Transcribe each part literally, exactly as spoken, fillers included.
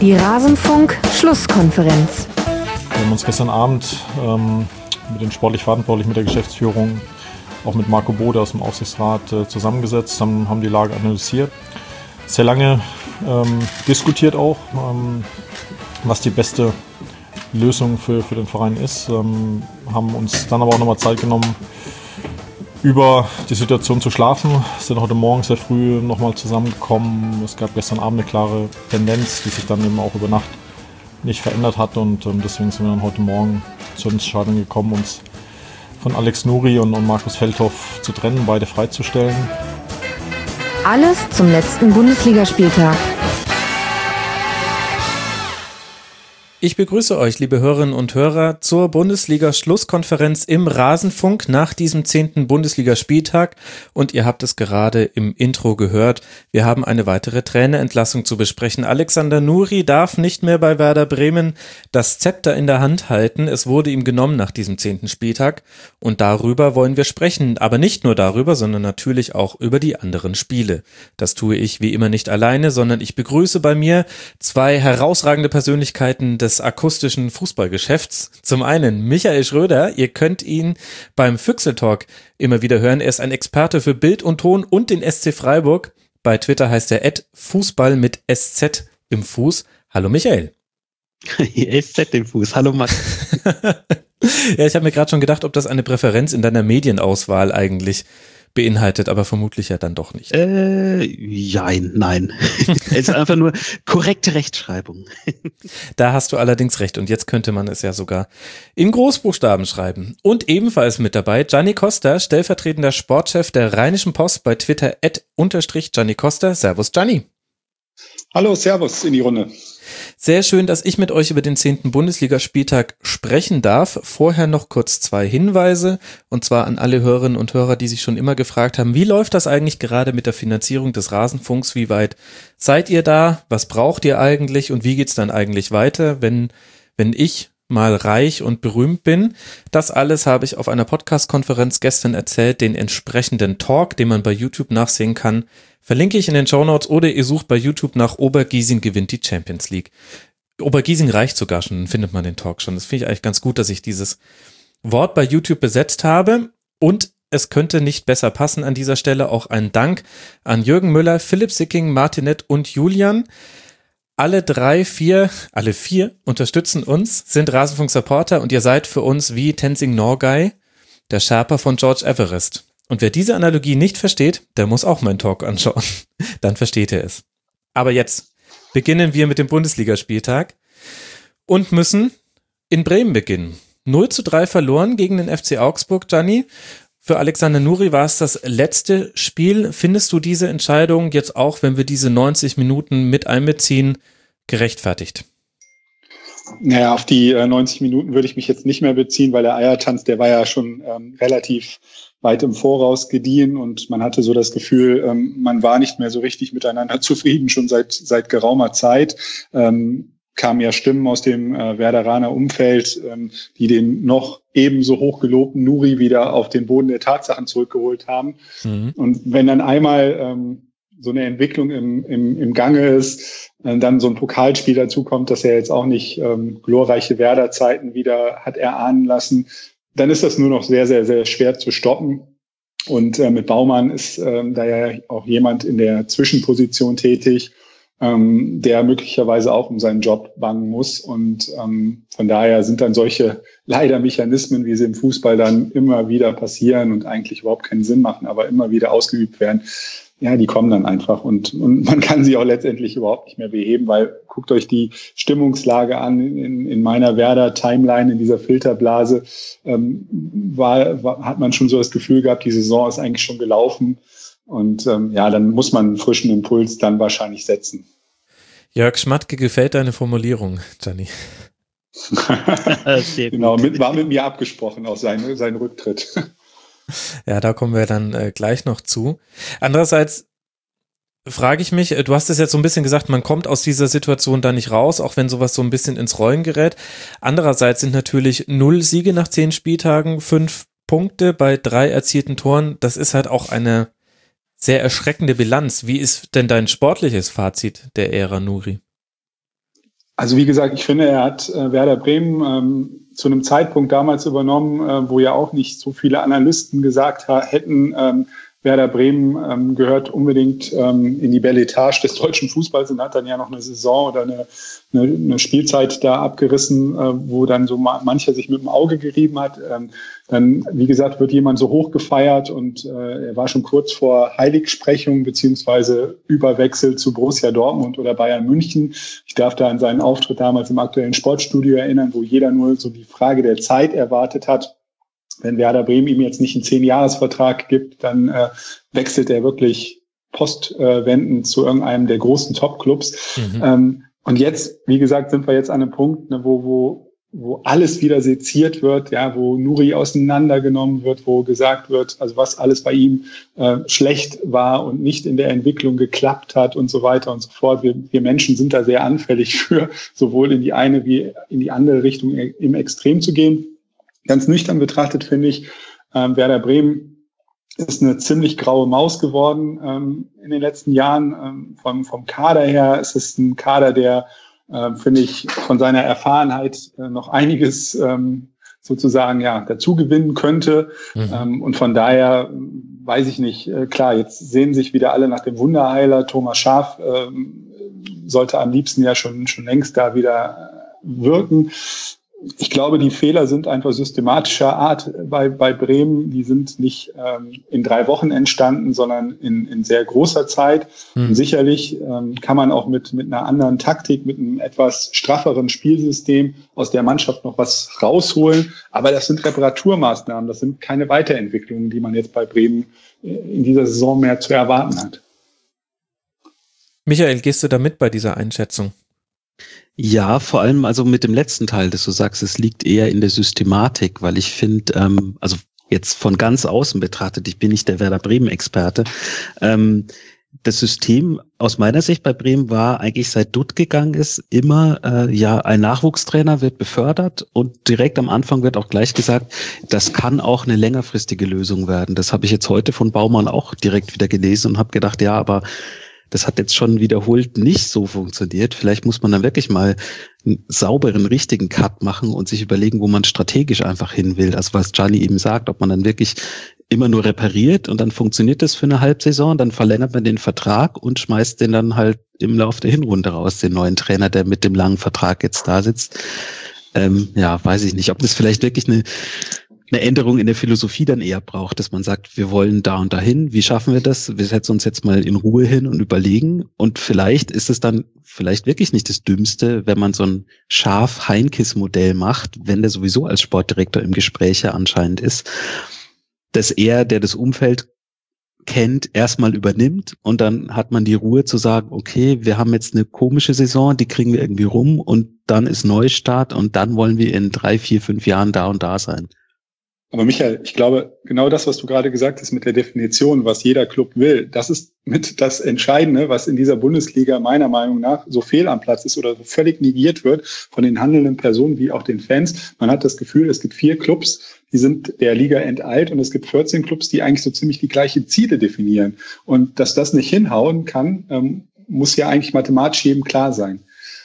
Die Rasenfunk-Schlusskonferenz. Wir haben uns gestern Abend ähm, mit den sportlich Verantwortlichen, mit der Geschäftsführung, auch mit Marco Bode aus dem Aufsichtsrat äh, zusammengesetzt, haben, haben die Lage analysiert. Sehr lange ähm, diskutiert auch, ähm, was die beste Lösung für, für den Verein ist. Ähm, haben uns dann aber auch nochmal Zeit genommen, über die Situation zu schlafen. Sind heute Morgen sehr früh nochmal zusammengekommen. Es gab gestern Abend eine klare Tendenz, die sich dann eben auch über Nacht nicht verändert hat. Und ähm, deswegen sind wir dann heute Morgen zur Entscheidung gekommen, uns von Alex Nouri und, und Markus Feldhoff zu trennen, beide freizustellen. Alles zum letzten Bundesligaspieltag. Ich begrüße euch, liebe Hörerinnen und Hörer, zur Bundesliga-Schlusskonferenz im Rasenfunk nach diesem zehnten Bundesligaspieltag. Und ihr habt es gerade im Intro gehört, wir haben eine weitere Trainerentlassung zu besprechen. Alexander Nouri darf nicht mehr bei Werder Bremen das Zepter in der Hand halten. Es wurde ihm genommen nach diesem zehnten Spieltag. Und darüber wollen wir sprechen. Aber nicht nur darüber, sondern natürlich auch über die anderen Spiele. Das tue ich wie immer nicht alleine, sondern ich begrüße bei mir zwei herausragende Persönlichkeiten des akustischen Fußballgeschäfts. Zum einen Michael Schröder, ihr könnt ihn beim Füchseltalk immer wieder hören. Er ist ein Experte für Bild und Ton und den S C Freiburg. Bei Twitter heißt er at Fußball mit S Z im Fuß. Hallo Michael. S Z im Fuß, hallo Max. Ja, ich habe mir gerade schon gedacht, ob das eine Präferenz in deiner Medienauswahl eigentlich beinhaltet, aber vermutlich ja dann doch nicht. Äh, jein, nein. Es ist einfach nur korrekte Rechtschreibung. Da hast du allerdings recht und jetzt könnte man es ja sogar in Großbuchstaben schreiben. Und ebenfalls mit dabei Gianni Costa, stellvertretender Sportchef der Rheinischen Post, bei Twitter at unterstrich Gianni Costa. Servus Gianni. Hallo, servus in die Runde. Sehr schön, dass ich mit euch über den zehnten Bundesligaspieltag sprechen darf. Vorher noch kurz zwei Hinweise, und zwar an alle Hörerinnen und Hörer, die sich schon immer gefragt haben, wie läuft das eigentlich gerade mit der Finanzierung des Rasenfunks? Wie weit seid ihr da? Was braucht ihr eigentlich? Und wie geht's dann eigentlich weiter, wenn, wenn ich mal reich und berühmt bin? Das alles habe ich auf einer Podcast-Konferenz gestern erzählt, den entsprechenden Talk, den man bei YouTube nachsehen kann, verlinke ich in den Shownotes oder ihr sucht bei YouTube nach Obergiesing gewinnt die Champions League. Obergiesing reicht sogar schon, dann findet man den Talk schon. Das finde ich eigentlich ganz gut, dass ich dieses Wort bei YouTube besetzt habe. Und es könnte nicht besser passen an dieser Stelle. Auch ein Dank an Jürgen Müller, Philipp Sicking, Martinet und Julian. Alle drei, vier, alle vier unterstützen uns, sind Rasenfunk-Supporter und ihr seid für uns wie Tenzing Norgay, der Sherpa von George Everest. Und wer diese Analogie nicht versteht, der muss auch meinen Talk anschauen. Dann versteht er es. Aber jetzt beginnen wir mit dem Bundesligaspieltag und müssen in Bremen beginnen. null zu drei verloren gegen den F C Augsburg, Gianni. Für Alexander Nouri war es das letzte Spiel. Findest du diese Entscheidung jetzt auch, wenn wir diese neunzig Minuten mit einbeziehen, gerechtfertigt? Naja, auf die äh, neunzig Minuten würde ich mich jetzt nicht mehr beziehen, weil der Eiertanz, der war ja schon ähm, relativ weit im Voraus gediehen und man hatte so das Gefühl, ähm, man war nicht mehr so richtig miteinander zufrieden, schon seit seit geraumer Zeit. Ähm, kamen ja Stimmen aus dem äh, Werderaner Umfeld, ähm, die den noch ebenso hoch gelobten Nouri wieder auf den Boden der Tatsachen zurückgeholt haben. Mhm. Und wenn dann einmal ähm, so eine Entwicklung im, im, im Gange ist, äh, dann so ein Pokalspiel dazukommt, dass er jetzt auch nicht ähm, glorreiche Werder-Zeiten wieder hat erahnen lassen, dann ist das nur noch sehr, sehr, sehr schwer zu stoppen. Und äh, mit Baumann ist ähm, da ja auch jemand in der Zwischenposition tätig, ähm, der möglicherweise auch um seinen Job bangen muss. Und ähm, von daher sind dann solche leider Mechanismen, wie sie im Fußball dann immer wieder passieren und eigentlich überhaupt keinen Sinn machen, aber immer wieder ausgeübt werden, ja, die kommen dann einfach und, und man kann sie auch letztendlich überhaupt nicht mehr beheben, weil guckt euch die Stimmungslage an in, in meiner Werder-Timeline, in dieser Filterblase, ähm, war, war, hat man schon so das Gefühl gehabt, die Saison ist eigentlich schon gelaufen und ähm, ja, dann muss man einen frischen Impuls dann wahrscheinlich setzen. Jörg Schmatke, gefällt deine Formulierung, Gianni? Genau, mit, war mit mir abgesprochen, auch sein, sein Rücktritt. Ja, da kommen wir dann äh, gleich noch zu. Andererseits frage ich mich, du hast es jetzt so ein bisschen gesagt, man kommt aus dieser Situation da nicht raus, auch wenn sowas so ein bisschen ins Rollen gerät. Andererseits sind natürlich null Siege nach zehn Spieltagen, fünf Punkte bei drei erzielten Toren. Das ist halt auch eine sehr erschreckende Bilanz. Wie ist denn dein sportliches Fazit der Ära Nouri? Also wie gesagt, ich finde, er hat äh, Werder Bremen ähm, zu einem Zeitpunkt damals übernommen, äh, wo ja auch nicht so viele Analysten gesagt ha- hätten, ähm, Werder Bremen ähm, gehört unbedingt ähm, in die Belletage des deutschen Fußballs und hat dann ja noch eine Saison oder eine, eine, eine Spielzeit da abgerissen, äh, wo dann so ma- mancher sich mit dem Auge gerieben hat. Ähm, dann, wie gesagt, wird jemand so hoch gefeiert und äh, er war schon kurz vor Heiligsprechung beziehungsweise Überwechsel zu Borussia Dortmund oder Bayern München. Ich darf da an seinen Auftritt damals im aktuellen Sportstudio erinnern, wo jeder nur so die Frage der Zeit erwartet hat. Wenn Werder Bremen ihm jetzt nicht einen Zehn-Jahres-Vertrag gibt, dann äh, wechselt er wirklich postwendend äh, zu irgendeinem der großen Top-Clubs. Mhm. Ähm, und jetzt, wie gesagt, sind wir jetzt an einem Punkt, ne, wo, wo, wo alles wieder seziert wird, ja, wo Nuri auseinandergenommen wird, wo gesagt wird, also was alles bei ihm äh, schlecht war und nicht in der Entwicklung geklappt hat und so weiter und so fort. Wir, wir Menschen sind da sehr anfällig für, sowohl in die eine wie in die andere Richtung im Extrem zu gehen. Ganz nüchtern betrachtet finde ich, ähm, Werder Bremen ist eine ziemlich graue Maus geworden ähm, in den letzten Jahren. Ähm, vom, vom Kader her ist es ein Kader, der, äh, finde ich, von seiner Erfahrenheit äh, noch einiges ähm, sozusagen ja dazu gewinnen könnte. Mhm. Ähm, und von daher weiß ich nicht, äh, klar, jetzt sehen sich wieder alle nach dem Wunderheiler. Thomas Schaaf äh, sollte am liebsten ja schon, schon längst da wieder wirken. Ich glaube, die Fehler sind einfach systematischer Art bei, bei Bremen. Die sind nicht ähm, in drei Wochen entstanden, sondern in, in sehr großer Zeit. Hm. Und sicherlich ähm, kann man auch mit, mit einer anderen Taktik, mit einem etwas strafferen Spielsystem aus der Mannschaft noch was rausholen. Aber das sind Reparaturmaßnahmen, das sind keine Weiterentwicklungen, die man jetzt bei Bremen in dieser Saison mehr zu erwarten hat. Michael, gehst du da mit bei dieser Einschätzung? Ja, vor allem also mit dem letzten Teil, dass du sagst, es liegt eher in der Systematik, weil ich finde, ähm, also jetzt von ganz außen betrachtet, ich bin nicht der Werder Bremen-Experte, ähm, das System aus meiner Sicht bei Bremen war eigentlich seit Dutt gegangen ist, immer äh, ja ein Nachwuchstrainer wird befördert und direkt am Anfang wird auch gleich gesagt, das kann auch eine längerfristige Lösung werden. Das habe ich jetzt heute von Baumann auch direkt wieder gelesen und habe gedacht, ja, aber das hat jetzt schon wiederholt nicht so funktioniert. Vielleicht muss man dann wirklich mal einen sauberen, richtigen Cut machen und sich überlegen, wo man strategisch einfach hin will. Also was Gianni eben sagt, ob man dann wirklich immer nur repariert und dann funktioniert das für eine Halbsaison, dann verlängert man den Vertrag und schmeißt den dann halt im Laufe der Hinrunde raus, den neuen Trainer, der mit dem langen Vertrag jetzt da sitzt. Ähm, ja, weiß ich nicht, ob das vielleicht wirklich eine eine Änderung in der Philosophie dann eher braucht, dass man sagt, wir wollen da und dahin, wie schaffen wir das? Wir setzen uns jetzt mal in Ruhe hin und überlegen und vielleicht ist es dann vielleicht wirklich nicht das Dümmste, wenn man so ein Schaf-Heinkes-Modell macht, wenn der sowieso als Sportdirektor im Gespräch ja anscheinend ist, dass er, der das Umfeld kennt, erstmal übernimmt und dann hat man die Ruhe zu sagen, okay, wir haben jetzt eine komische Saison, die kriegen wir irgendwie rum und dann ist Neustart und dann wollen wir in drei, vier, fünf Jahren da und da sein. Aber Michael, ich glaube, genau das, was du gerade gesagt hast mit der Definition, was jeder Club will, das ist mit das Entscheidende, was in dieser Bundesliga meiner Meinung nach so fehl am Platz ist oder so völlig negiert wird von den handelnden Personen wie auch den Fans. Man hat das Gefühl, es gibt vier Clubs, die sind der Liga enteilt und es gibt vierzehn Clubs, die eigentlich so ziemlich die gleichen Ziele definieren. Und dass das nicht hinhauen kann, ähm, muss ja eigentlich mathematisch jedem klar sein.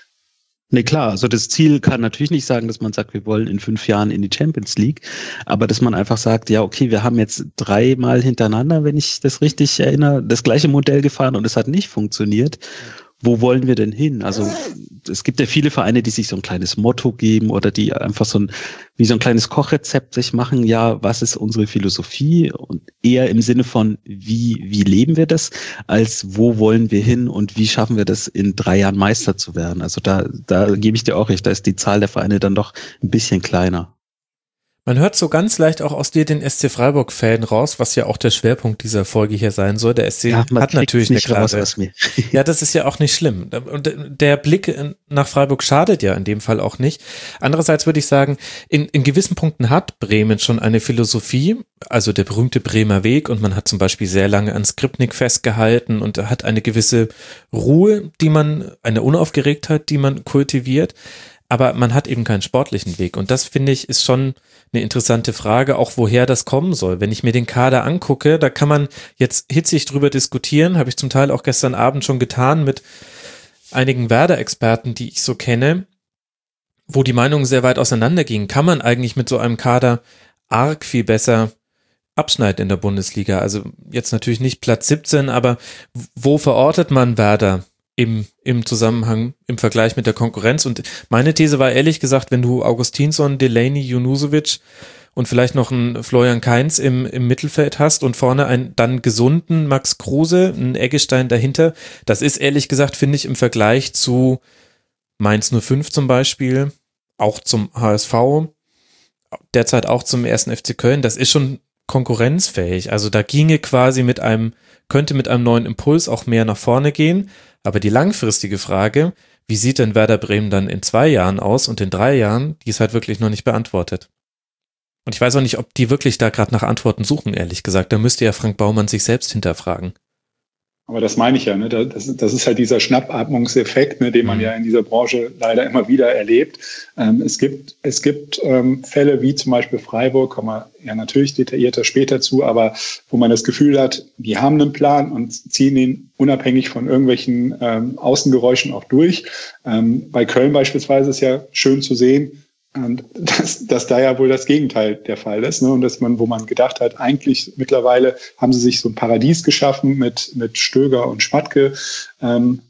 Nee, klar, also das Ziel kann natürlich nicht sagen, dass man sagt, wir wollen in fünf Jahren in die Champions League, aber dass man einfach sagt, ja, okay, wir haben jetzt dreimal hintereinander, wenn ich das richtig erinnere, das gleiche Modell gefahren und es hat nicht funktioniert. Wo wollen wir denn hin? Also es gibt ja viele Vereine, die sich so ein kleines Motto geben oder die einfach so ein, wie so ein kleines Kochrezept sich machen. Ja, was ist unsere Philosophie? Und eher im Sinne von, wie, wie leben wir das, als wo wollen wir hin und wie schaffen wir das, in drei Jahren Meister zu werden? Also da, da gebe ich dir auch recht, da ist die Zahl der Vereine dann doch ein bisschen kleiner. Man hört so ganz leicht auch aus dir den S C Freiburg-Fan raus, was ja auch der Schwerpunkt dieser Folge hier sein soll. Der S C ja, hat natürlich eine klare... Ja, das ist ja auch nicht schlimm. Und der Blick nach Freiburg schadet ja in dem Fall auch nicht. Andererseits würde ich sagen, in, in gewissen Punkten hat Bremen schon eine Philosophie, also der berühmte Bremer Weg, und man hat zum Beispiel sehr lange an Skripnik festgehalten und hat eine gewisse Ruhe, die man, eine Unaufgeregtheit, die man kultiviert. Aber man hat eben keinen sportlichen Weg. Und das, finde ich, ist schon eine interessante Frage, auch woher das kommen soll. Wenn ich mir den Kader angucke, da kann man jetzt hitzig drüber diskutieren, habe ich zum Teil auch gestern Abend schon getan mit einigen Werder-Experten, die ich so kenne, wo die Meinungen sehr weit auseinandergingen. Kann man eigentlich mit so einem Kader arg viel besser abschneiden in der Bundesliga? Also jetzt natürlich nicht Platz siebzehn, aber wo verortet man Werder im, im Zusammenhang, im Vergleich mit der Konkurrenz? Und meine These war ehrlich gesagt, wenn du Augustinsson, Delaney, Junusovic und vielleicht noch einen Florian Kainz im, im Mittelfeld hast und vorne einen dann gesunden Max Kruse, einen Eggestein dahinter, das ist ehrlich gesagt, finde ich, im Vergleich zu Mainz null fünf zum Beispiel, auch zum H S V, derzeit auch zum ersten F C Köln, das ist schon konkurrenzfähig. Also da ginge quasi mit einem, könnte mit einem neuen Impuls auch mehr nach vorne gehen. Aber die langfristige Frage, wie sieht denn Werder Bremen dann in zwei Jahren aus und in drei Jahren, die ist halt wirklich noch nicht beantwortet. Und ich weiß auch nicht, ob die wirklich da gerade nach Antworten suchen, ehrlich gesagt. Da müsste ja Frank Baumann sich selbst hinterfragen. Aber das meine ich ja, ne? das, das ist halt dieser Schnappatmungseffekt, ne, den man ja in dieser Branche leider immer wieder erlebt. Ähm, es gibt, es gibt ähm, Fälle wie zum Beispiel Freiburg, kommen wir ja natürlich detaillierter später zu, aber wo man das Gefühl hat, die haben einen Plan und ziehen ihn unabhängig von irgendwelchen ähm, Außengeräuschen auch durch. Ähm, bei Köln beispielsweise ist ja schön zu sehen, Und dass, dass da ja wohl das Gegenteil der Fall ist, ne? Und dass man, wo man gedacht hat, eigentlich mittlerweile haben sie sich so ein Paradies geschaffen mit, mit Stöger und Schmatke. Ähm,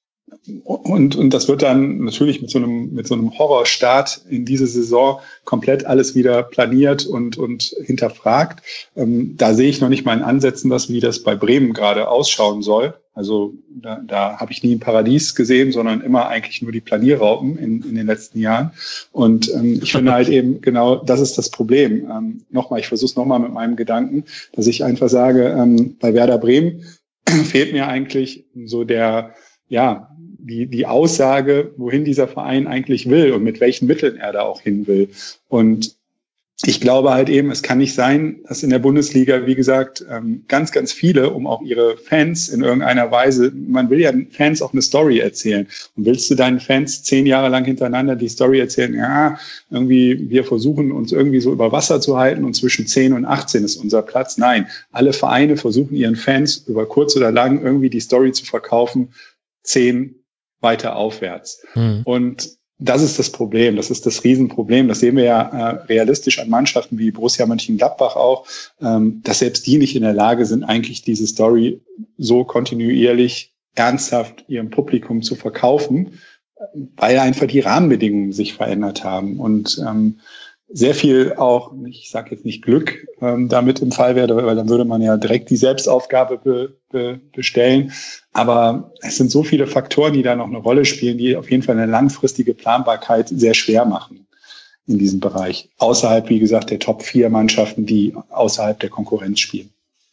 und, und das wird dann natürlich mit so einem, mit so einem Horrorstart in diese Saison komplett alles wieder planiert und, und hinterfragt. Ähm, da sehe ich noch nicht mal in Ansätzen, was, wie das bei Bremen gerade ausschauen soll. Also da, da habe ich nie ein Paradies gesehen, sondern immer eigentlich nur die Planierraupen in, in den letzten Jahren. Und ähm, ich finde halt eben genau, das ist das Problem. Ähm, nochmal, ich versuche es nochmal mit meinem Gedanken, dass ich einfach sage, ähm, bei Werder Bremen fehlt mir eigentlich so der, ja, die, die Aussage, wohin dieser Verein eigentlich will und mit welchen Mitteln er da auch hin will. Und ich glaube halt eben, es kann nicht sein, dass in der Bundesliga, wie gesagt, ganz, ganz viele, um auch ihre Fans in irgendeiner Weise, man will ja Fans auch eine Story erzählen. Und willst du deinen Fans zehn Jahre lang hintereinander die Story erzählen, ja, irgendwie, wir versuchen uns irgendwie so über Wasser zu halten und zwischen zehn und achtzehn ist unser Platz. Nein, alle Vereine versuchen ihren Fans über kurz oder lang irgendwie die Story zu verkaufen, zehn weiter aufwärts. Mhm. Und das ist das Problem, das ist das Riesenproblem. Das sehen wir ja äh, realistisch an Mannschaften wie Borussia Mönchengladbach auch, ähm, dass selbst die nicht in der Lage sind, eigentlich diese Story so kontinuierlich ernsthaft ihrem Publikum zu verkaufen, weil einfach die Rahmenbedingungen sich verändert haben. Und ähm, sehr viel auch, ich sage jetzt nicht Glück, ähm, damit im Fall wäre, weil dann würde man ja direkt die Selbstaufgabe be, be, bestellen. Aber es sind so viele Faktoren, die da noch eine Rolle spielen, die auf jeden Fall eine langfristige Planbarkeit sehr schwer machen in diesem Bereich. Außerhalb, wie gesagt, der Top vier Mannschaften, die außerhalb der Konkurrenz spielen.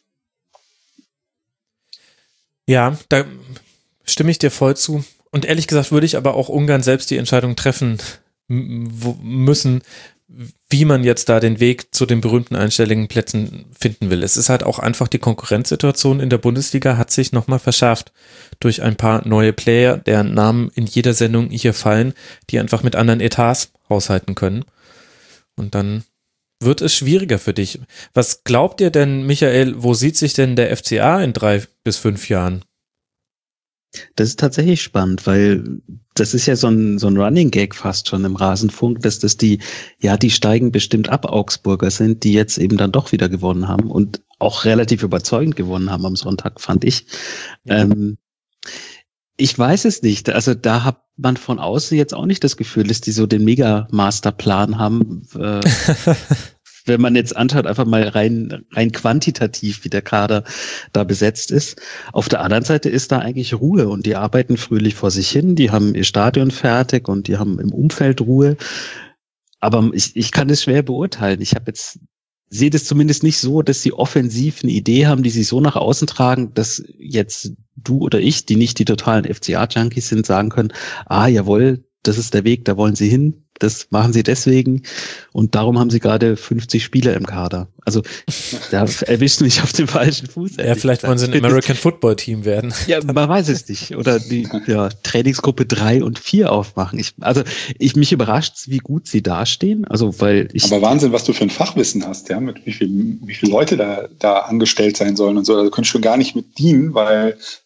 Ja, da stimme ich dir voll zu. Und ehrlich gesagt würde ich aber auch ungern selbst die Entscheidung treffen müssen, wie man jetzt da den Weg zu den berühmten einstelligen Plätzen finden will. Es ist halt auch einfach, die Konkurrenzsituation in der Bundesliga hat sich nochmal verschärft durch ein paar neue Player, deren Namen in jeder Sendung hier fallen, die einfach mit anderen Etats haushalten können. Und dann wird es schwieriger für dich. Was glaubt ihr denn, Michael, wo sieht sich denn der F C A in drei bis fünf Jahren? Das ist tatsächlich spannend, weil das ist ja so ein, so ein Running Gag fast schon im Rasenfunk, dass das die, ja, die steigen bestimmt ab Augsburger sind, die jetzt eben dann doch wieder gewonnen haben und auch relativ überzeugend gewonnen haben am Sonntag, fand ich. Ja. Ähm, ich weiß es nicht. Also da hat man von außen jetzt auch nicht das Gefühl, dass die so den Mega-Masterplan haben. Äh, wenn man jetzt anschaut, einfach mal rein, rein quantitativ, wie der Kader da besetzt ist. Auf der anderen Seite ist da eigentlich Ruhe und die arbeiten fröhlich vor sich hin. Die haben ihr Stadion fertig und die haben im Umfeld Ruhe. Aber ich, ich kann das schwer beurteilen. Ich habe jetzt, sehe das zumindest nicht so, dass sie offensiv eine Idee haben, die sie so nach außen tragen, dass jetzt du oder ich, die nicht die totalen F C A-Junkies sind, sagen können, ah, jawohl, das ist der Weg, da wollen sie hin. Das machen sie deswegen und darum haben sie gerade fünfzig Spieler im Kader. Also da erwischt mich auf dem falschen Fuß. Ja, vielleicht wollen sie ein American Football Team werden. Ja, man weiß es nicht. Oder die ja, Trainingsgruppe drei und vier aufmachen. Ich, also ich mich überrascht, wie gut sie dastehen. Also weil ich. Aber Wahnsinn, was du für ein Fachwissen hast, ja, mit wie viel, wie viele Leute da, da angestellt sein sollen und so. Also können schon gar nicht mit dienen, weil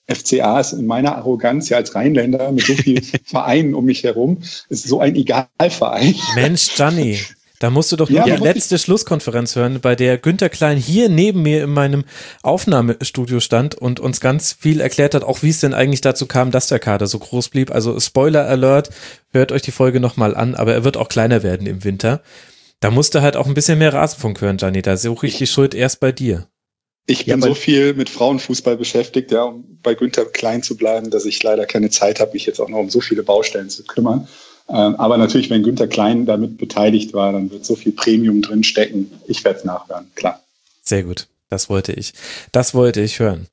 F C A ist in meiner Arroganz ja als Rheinländer mit so vielen Vereinen um mich herum, ist so ein Egalverein. Mensch, Gianni, da musst du doch nur ja, die letzte Schlusskonferenz hören, bei der Günther Klein hier neben mir in meinem Aufnahmestudio stand und uns ganz viel erklärt hat, auch wie es denn eigentlich dazu kam, dass der Kader so groß blieb. Also Spoiler Alert, hört euch die Folge nochmal an, aber er wird auch kleiner werden im Winter. Da musst du halt auch ein bisschen mehr Rasenfunk hören, Gianni, da suche ich die Schuld erst bei dir. Ich bin ja, so viel mit Frauenfußball beschäftigt, ja, um bei Günther Klein zu bleiben, dass ich leider keine Zeit habe, mich jetzt auch noch um so viele Baustellen zu kümmern. Ähm, aber natürlich, wenn Günther Klein damit beteiligt war, dann wird so viel Premium drin stecken. Ich werde es nachhören, klar. Sehr gut, das wollte ich. Das wollte ich hören.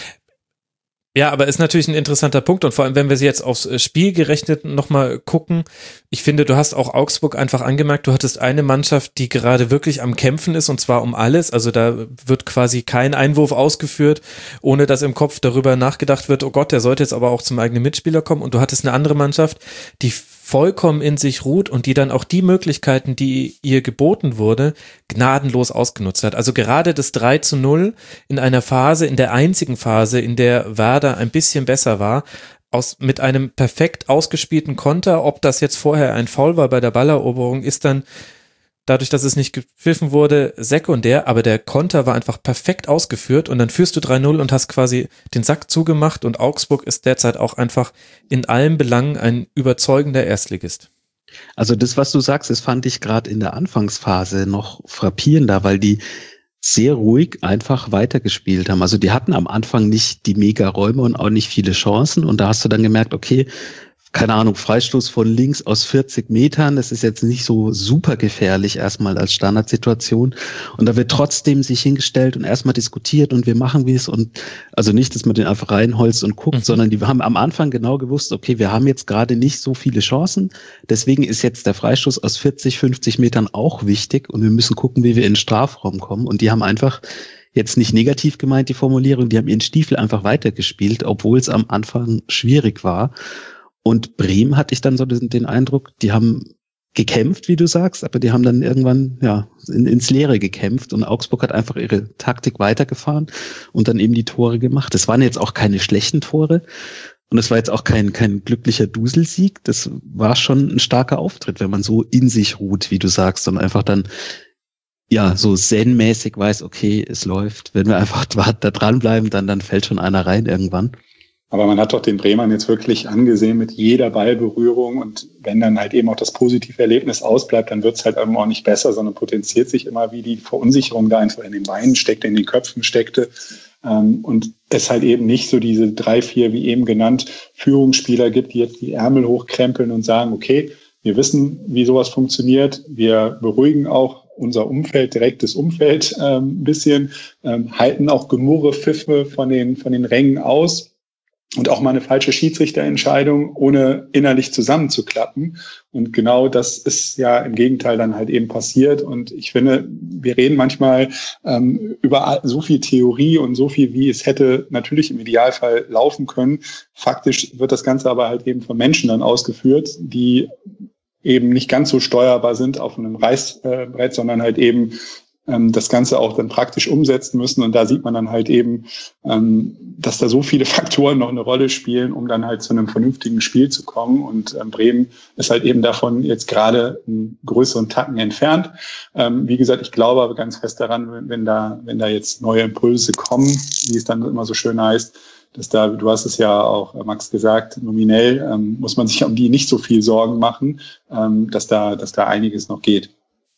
Ja, aber ist natürlich ein interessanter Punkt und vor allem, wenn wir sie jetzt aufs Spiel gerechnet nochmal gucken, ich finde, du hast auch Augsburg einfach angemerkt, du hattest eine Mannschaft, die gerade wirklich am Kämpfen ist und zwar um alles, also da wird quasi kein Einwurf ausgeführt, ohne dass im Kopf darüber nachgedacht wird, oh Gott, der sollte jetzt aber auch zum eigenen Mitspieler kommen und du hattest eine andere Mannschaft, die vollkommen in sich ruht und die dann auch die Möglichkeiten, die ihr geboten wurde, gnadenlos ausgenutzt hat. Also gerade das drei zu null in einer Phase, in der einzigen Phase, in der Werder ein bisschen besser war, aus, mit einem perfekt ausgespielten Konter, ob das jetzt vorher ein Foul war bei der Balleroberung, ist dann dadurch, dass es nicht gepfiffen wurde, sekundär, aber der Konter war einfach perfekt ausgeführt und dann führst du drei null und hast quasi den Sack zugemacht und Augsburg ist derzeit auch einfach in allen Belangen ein überzeugender Erstligist. Also das, was du sagst, das fand ich gerade in der Anfangsphase noch frappierender, weil die sehr ruhig einfach weitergespielt haben. Also die hatten am Anfang nicht die Mega-Räume und auch nicht viele Chancen und da hast du dann gemerkt, okay, keine Ahnung, Freistoß von links aus vierzig Metern, das ist jetzt nicht so super gefährlich erstmal als Standardsituation und da wird trotzdem sich hingestellt und erstmal diskutiert und wir machen wie es und also nicht, dass man den einfach reinholzt und guckt, mhm. sondern die haben am Anfang genau gewusst, okay, wir haben jetzt gerade nicht so viele Chancen, deswegen ist jetzt der Freistoß aus vierzig, fünfzig Metern auch wichtig und wir müssen gucken, wie wir in den Strafraum kommen und die haben einfach jetzt nicht negativ gemeint, die Formulierung, die haben ihren Stiefel einfach weitergespielt, obwohl es am Anfang schwierig war. Und Bremen hatte ich dann so den, den Eindruck, die haben gekämpft, wie du sagst, aber die haben dann irgendwann ja in, ins Leere gekämpft und Augsburg hat einfach ihre Taktik weitergefahren und dann eben die Tore gemacht. Das waren jetzt auch keine schlechten Tore und es war jetzt auch kein kein glücklicher Duselsieg. Das war schon ein starker Auftritt, wenn man so in sich ruht, wie du sagst, und einfach dann ja so zen-mäßig weiß, okay, es läuft. Wenn wir einfach da dranbleiben, dann dann fällt schon einer rein irgendwann. Aber man hat doch den Bremern jetzt wirklich angesehen mit jeder Ballberührung und wenn dann halt eben auch das positive Erlebnis ausbleibt, dann wird es halt eben auch nicht besser, sondern potenziert sich immer, wie die Verunsicherung da einfach in den Beinen steckte, in den Köpfen steckte und es halt eben nicht so diese drei, vier, wie eben genannt, Führungsspieler gibt, die jetzt die Ärmel hochkrempeln und sagen, okay, wir wissen, wie sowas funktioniert, wir beruhigen auch unser Umfeld, direktes Umfeld ähm, ein bisschen, ähm, halten auch Gemurre, Pfiffe von den, von den Rängen aus. Und auch mal eine falsche Schiedsrichterentscheidung, ohne innerlich zusammenzuklappen. Und genau das ist ja im Gegenteil dann halt eben passiert. Und ich finde, wir reden manchmal ähm, über so viel Theorie und so viel, wie es hätte natürlich im Idealfall laufen können. Faktisch wird das Ganze aber halt eben von Menschen dann ausgeführt, die eben nicht ganz so steuerbar sind auf einem Reißbrett, sondern halt eben das Ganze auch dann praktisch umsetzen müssen. Und da sieht man dann halt eben, dass da so viele Faktoren noch eine Rolle spielen, um dann halt zu einem vernünftigen Spiel zu kommen. Und Bremen ist halt eben davon jetzt gerade einen größeren Tacken entfernt. Wie gesagt, ich glaube aber ganz fest daran, wenn da, wenn da jetzt neue Impulse kommen, wie es dann immer so schön heißt, dass da, du hast es ja auch, Max, gesagt, nominell muss man sich um die nicht so viel Sorgen machen, dass da, dass da einiges noch geht.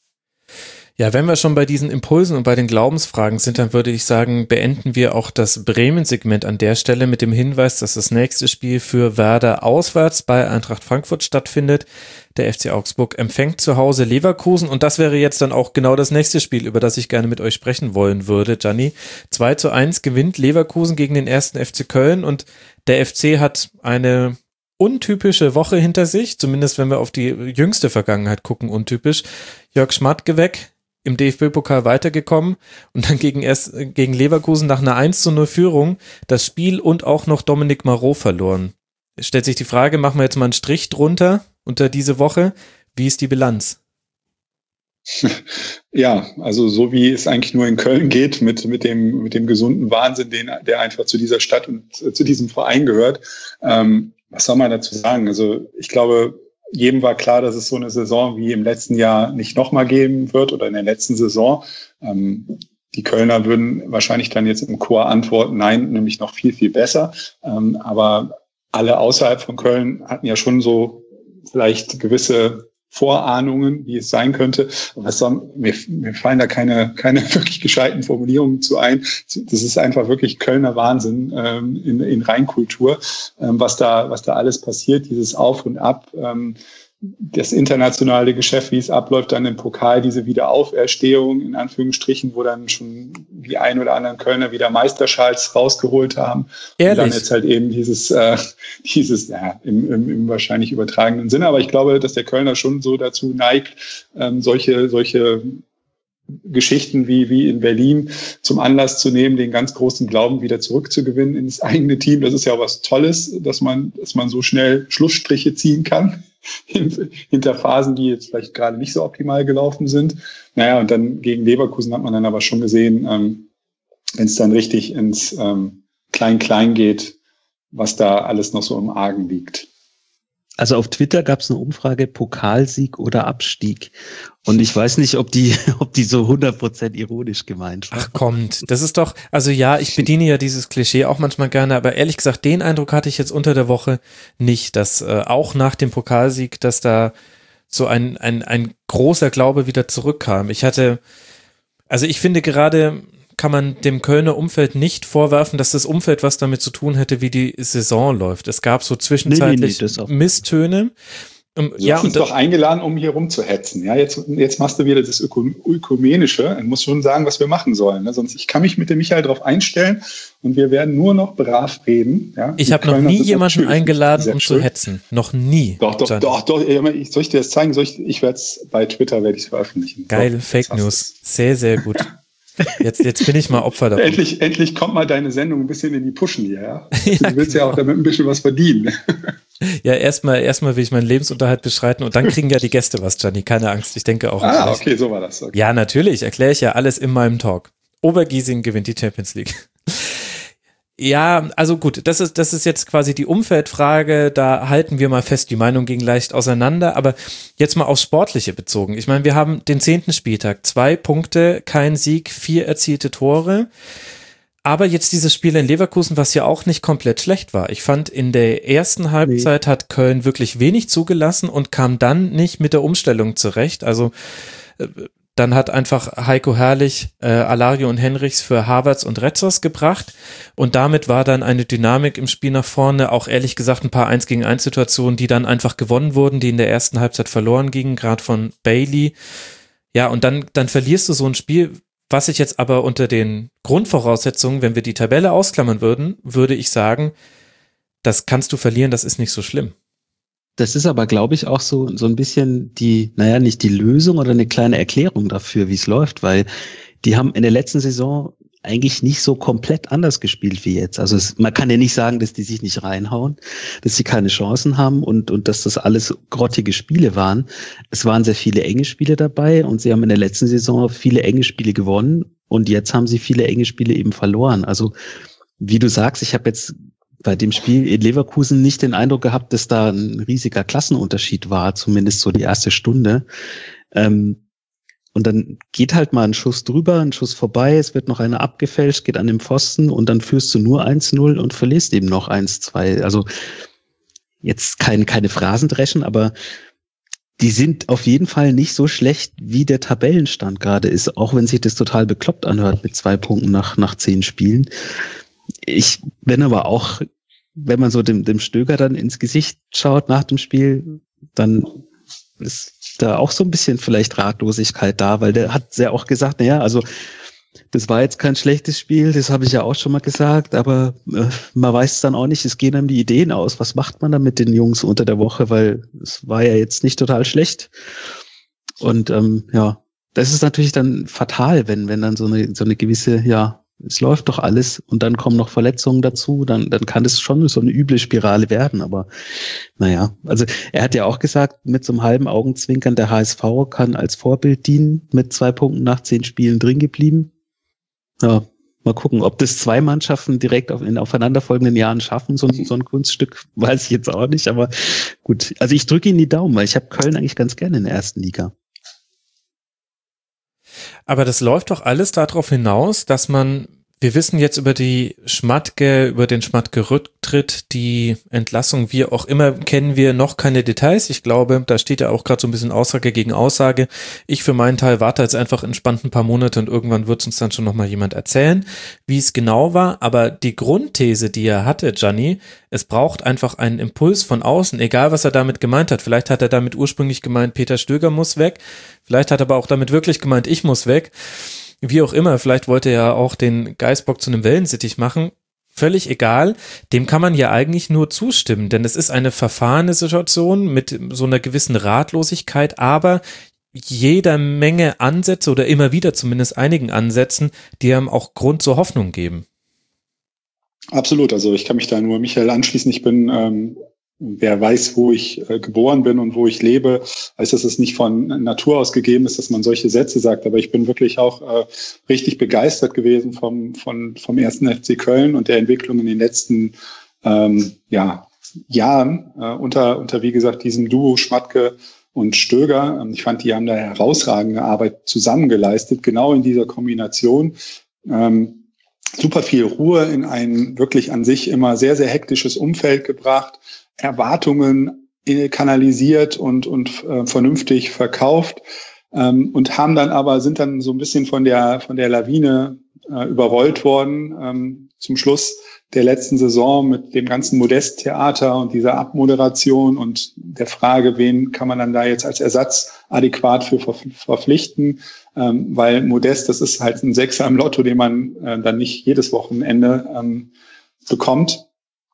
Ja, wenn wir schon bei diesen Impulsen und bei den Glaubensfragen sind, dann würde ich sagen, beenden wir auch das Bremen-Segment an der Stelle mit dem Hinweis, dass das nächste Spiel für Werder auswärts bei Eintracht Frankfurt stattfindet. Der F C Augsburg empfängt zu Hause Leverkusen und das wäre jetzt dann auch genau das nächste Spiel, über das ich gerne mit euch sprechen wollen würde, Gianni. zwei zu eins gewinnt Leverkusen gegen den ersten F C Köln und der F C hat eine untypische Woche hinter sich, zumindest wenn wir auf die jüngste Vergangenheit gucken, untypisch. Jörg Schmatke weg, im D F B-Pokal weitergekommen und dann gegen erst gegen Leverkusen nach einer eins zu null Führung das Spiel und auch noch Dominique Marot verloren. Es stellt sich die Frage, machen wir jetzt mal einen Strich drunter unter diese Woche, wie ist die Bilanz? Ja, also so wie es eigentlich nur in Köln geht, mit, mit dem, mit dem gesunden Wahnsinn, den, der einfach zu dieser Stadt und äh, zu diesem Verein gehört. Ähm, was soll man dazu sagen? Also ich glaube, jedem war klar, dass es so eine Saison wie im letzten Jahr nicht nochmal geben wird oder in der letzten Saison. Ähm, die Kölner würden wahrscheinlich dann jetzt im Chor antworten, nein, nämlich noch viel, viel besser. Ähm, aber alle außerhalb von Köln hatten ja schon so vielleicht gewisse Vorahnungen, wie es sein könnte. Was soll, mir, mir fallen da keine, keine wirklich gescheiten Formulierungen zu ein. Das ist einfach wirklich Kölner Wahnsinn ähm, in, in Rheinkultur, ähm, was da, was da alles passiert, dieses Auf und Ab, ähm, das internationale Geschäft, wie es abläuft, dann im Pokal, diese Wiederauferstehung, in Anführungsstrichen, wo dann schon die ein oder anderen Kölner wieder Meisterschals rausgeholt haben. Ehrlich? Und dann jetzt halt eben dieses, äh, dieses, ja, im, im, im wahrscheinlich übertragenen Sinne. Aber ich glaube, dass der Kölner schon so dazu neigt, ähm, solche, solche Geschichten wie, wie in Berlin zum Anlass zu nehmen, den ganz großen Glauben wieder zurückzugewinnen ins eigene Team. Das ist ja auch was Tolles, dass man, dass man so schnell Schlussstriche ziehen kann hinter Phasen, die jetzt vielleicht gerade nicht so optimal gelaufen sind. Naja, und dann gegen Leverkusen hat man dann aber schon gesehen, ähm, wenn es dann richtig ins ähm, Klein-Klein geht, was da alles noch so im Argen liegt. Also auf Twitter gab es eine Umfrage, Pokalsieg oder Abstieg. Und ich weiß nicht, ob die, ob die so hundert Prozent ironisch gemeint war. Ach kommt, das ist doch, also ja, ich bediene ja dieses Klischee auch manchmal gerne, aber ehrlich gesagt, den Eindruck hatte ich jetzt unter der Woche nicht, dass äh, auch nach dem Pokalsieg, dass da so ein, ein, ein großer Glaube wieder zurückkam. Ich hatte, also ich finde gerade, kann man dem Kölner Umfeld nicht vorwerfen, dass das Umfeld was damit zu tun hätte, wie die Saison läuft. Es gab so zwischenzeitlich nee, nee, nee, Misstöne. Um, Du ja, hast uns und doch eingeladen, um hier rumzuhetzen. Ja, jetzt, jetzt machst du wieder das Öko Ökumenische und musst schon sagen, was wir machen sollen. Ne? Sonst ich kann mich mit dem Michael darauf einstellen und wir werden nur noch brav reden. Ja? Ich habe noch nie jemanden eingeladen, um schuld. zu hetzen. Noch nie. Doch, doch, John. doch, doch. Ich, soll ich dir das zeigen? Soll ich, ich werde es bei Twitter werde ich es veröffentlichen. Geil, so, Fake News. Sehr, sehr gut. Jetzt, jetzt bin ich mal Opfer davon. Endlich, endlich kommt mal deine Sendung ein bisschen in die Pushen hier. Ja? ja du willst genau. ja auch damit ein bisschen was verdienen. Ja, erstmal erstmal will ich meinen Lebensunterhalt beschreiten und dann kriegen ja die Gäste was, Gianni. Keine Angst, ich denke auch. Ah, okay, so war das. Okay. Ja, natürlich, erkläre ich ja alles in meinem Talk. Obergiesing gewinnt die Champions League. Ja, also gut, das ist, das ist jetzt quasi die Umfeldfrage, da halten wir mal fest, die Meinung ging leicht auseinander, aber jetzt mal aufs Sportliche bezogen. Ich meine, wir haben den zehnten Spieltag, zwei Punkte, kein Sieg, vier erzielte Tore, aber jetzt dieses Spiel in Leverkusen, was ja auch nicht komplett schlecht war. Ich fand, in der ersten Halbzeit nee. hat Köln wirklich wenig zugelassen und kam dann nicht mit der Umstellung zurecht, also dann hat einfach Heiko Herrlich äh, Alario und Henrichs für Havertz und Retzos gebracht und damit war dann eine Dynamik im Spiel nach vorne, auch ehrlich gesagt ein paar eins gegen eins Situationen, die dann einfach gewonnen wurden, die in der ersten Halbzeit verloren gingen, gerade von Bailey. Ja, und dann, dann verlierst du so ein Spiel, was ich jetzt aber unter den Grundvoraussetzungen, wenn wir die Tabelle ausklammern würden, würde ich sagen, das kannst du verlieren, das ist nicht so schlimm. Das ist aber, glaube ich, auch so, so ein bisschen die, naja, nicht die Lösung oder eine kleine Erklärung dafür, wie es läuft, weil die haben in der letzten Saison eigentlich nicht so komplett anders gespielt wie jetzt. Also es, man kann ja nicht sagen, dass die sich nicht reinhauen, dass sie keine Chancen haben und, und dass das alles grottige Spiele waren. Es waren sehr viele enge Spiele dabei und sie haben in der letzten Saison viele enge Spiele gewonnen und jetzt haben sie viele enge Spiele eben verloren. Also wie du sagst, ich habe jetzt bei dem Spiel in Leverkusen nicht den Eindruck gehabt, dass da ein riesiger Klassenunterschied war, zumindest so die erste Stunde. Ähm, und dann geht halt mal ein Schuss drüber, ein Schuss vorbei, es wird noch einer abgefälscht, geht an den Pfosten und dann führst du nur eins null und verlierst eben noch eins zwei. Also jetzt kein, keine Phrasendreschen, aber die sind auf jeden Fall nicht so schlecht, wie der Tabellenstand gerade ist, auch wenn sich das total bekloppt anhört mit zwei Punkten nach, nach zehn Spielen. Ich bin aber auch, wenn man so dem, dem Stöger dann ins Gesicht schaut nach dem Spiel, dann ist da auch so ein bisschen vielleicht Ratlosigkeit da, weil der hat ja auch gesagt, naja, also das war jetzt kein schlechtes Spiel, das habe ich ja auch schon mal gesagt, aber äh, man weiß dann auch nicht, es gehen einem die Ideen aus. Was macht man da mit den Jungs unter der Woche, weil es war ja jetzt nicht total schlecht. Und ähm, ja, das ist natürlich dann fatal, wenn wenn dann so eine so eine gewisse, ja, es läuft doch alles und dann kommen noch Verletzungen dazu, dann, dann kann es schon so eine üble Spirale werden, aber naja, also er hat ja auch gesagt, mit so einem halben Augenzwinkern, der H S V kann als Vorbild dienen, mit zwei Punkten nach zehn Spielen drin geblieben. Ja, mal gucken, ob das zwei Mannschaften direkt auf, in aufeinanderfolgenden Jahren schaffen, so, so ein Kunststück, weiß ich jetzt auch nicht, aber gut, also ich drücke Ihnen die Daumen, weil ich habe Köln eigentlich ganz gerne in der ersten Liga. Aber das läuft doch alles darauf hinaus, dass man, wir wissen jetzt über die Schmatke, über den Schmatke-Rücktritt, die Entlassung, wie auch immer, kennen wir noch keine Details. Ich glaube, da steht ja auch gerade so ein bisschen Aussage gegen Aussage. Ich für meinen Teil warte jetzt einfach entspannt ein paar Monate und irgendwann wird uns dann schon nochmal jemand erzählen, wie es genau war. Aber die Grundthese, die er hatte, Gianni, es braucht einfach einen Impuls von außen, egal was er damit gemeint hat. Vielleicht hat er damit ursprünglich gemeint, Peter Stöger muss weg. Vielleicht hat er aber auch damit wirklich gemeint, ich muss weg. Wie auch immer, vielleicht wollte er ja auch den Geißbock zu einem Wellensittich machen. Völlig egal, dem kann man ja eigentlich nur zustimmen, denn es ist eine verfahrene Situation mit so einer gewissen Ratlosigkeit, aber jeder Menge Ansätze oder immer wieder zumindest einigen Ansätzen, die einem auch Grund zur Hoffnung geben. Absolut, also ich kann mich da nur Michael anschließen. Ich bin, ähm, wer weiß, wo ich äh, geboren bin und wo ich lebe, weiß, dass es nicht von Natur aus gegeben ist, dass man solche Sätze sagt. Aber ich bin wirklich auch äh, richtig begeistert gewesen vom, von, vom ersten F C Köln und der Entwicklung in den letzten ähm, ja, Jahren äh, unter, unter, wie gesagt, diesem Duo Schmatke und Stöger. Ich fand, die haben da herausragende Arbeit zusammengeleistet, genau in dieser Kombination. Ähm, super viel Ruhe in ein wirklich an sich immer sehr, sehr hektisches Umfeld gebracht, Erwartungen kanalisiert und, und äh, vernünftig verkauft ähm, und haben dann aber, sind dann so ein bisschen von der, von der Lawine äh, überrollt worden ähm, zum Schluss der letzten Saison mit dem ganzen Modest-Theater und dieser Abmoderation und der Frage, wen kann man dann da jetzt als Ersatz adäquat für ver- verpflichten, ähm, weil Modest, das ist halt ein Sechser im Lotto, den man äh, dann nicht jedes Wochenende ähm, bekommt.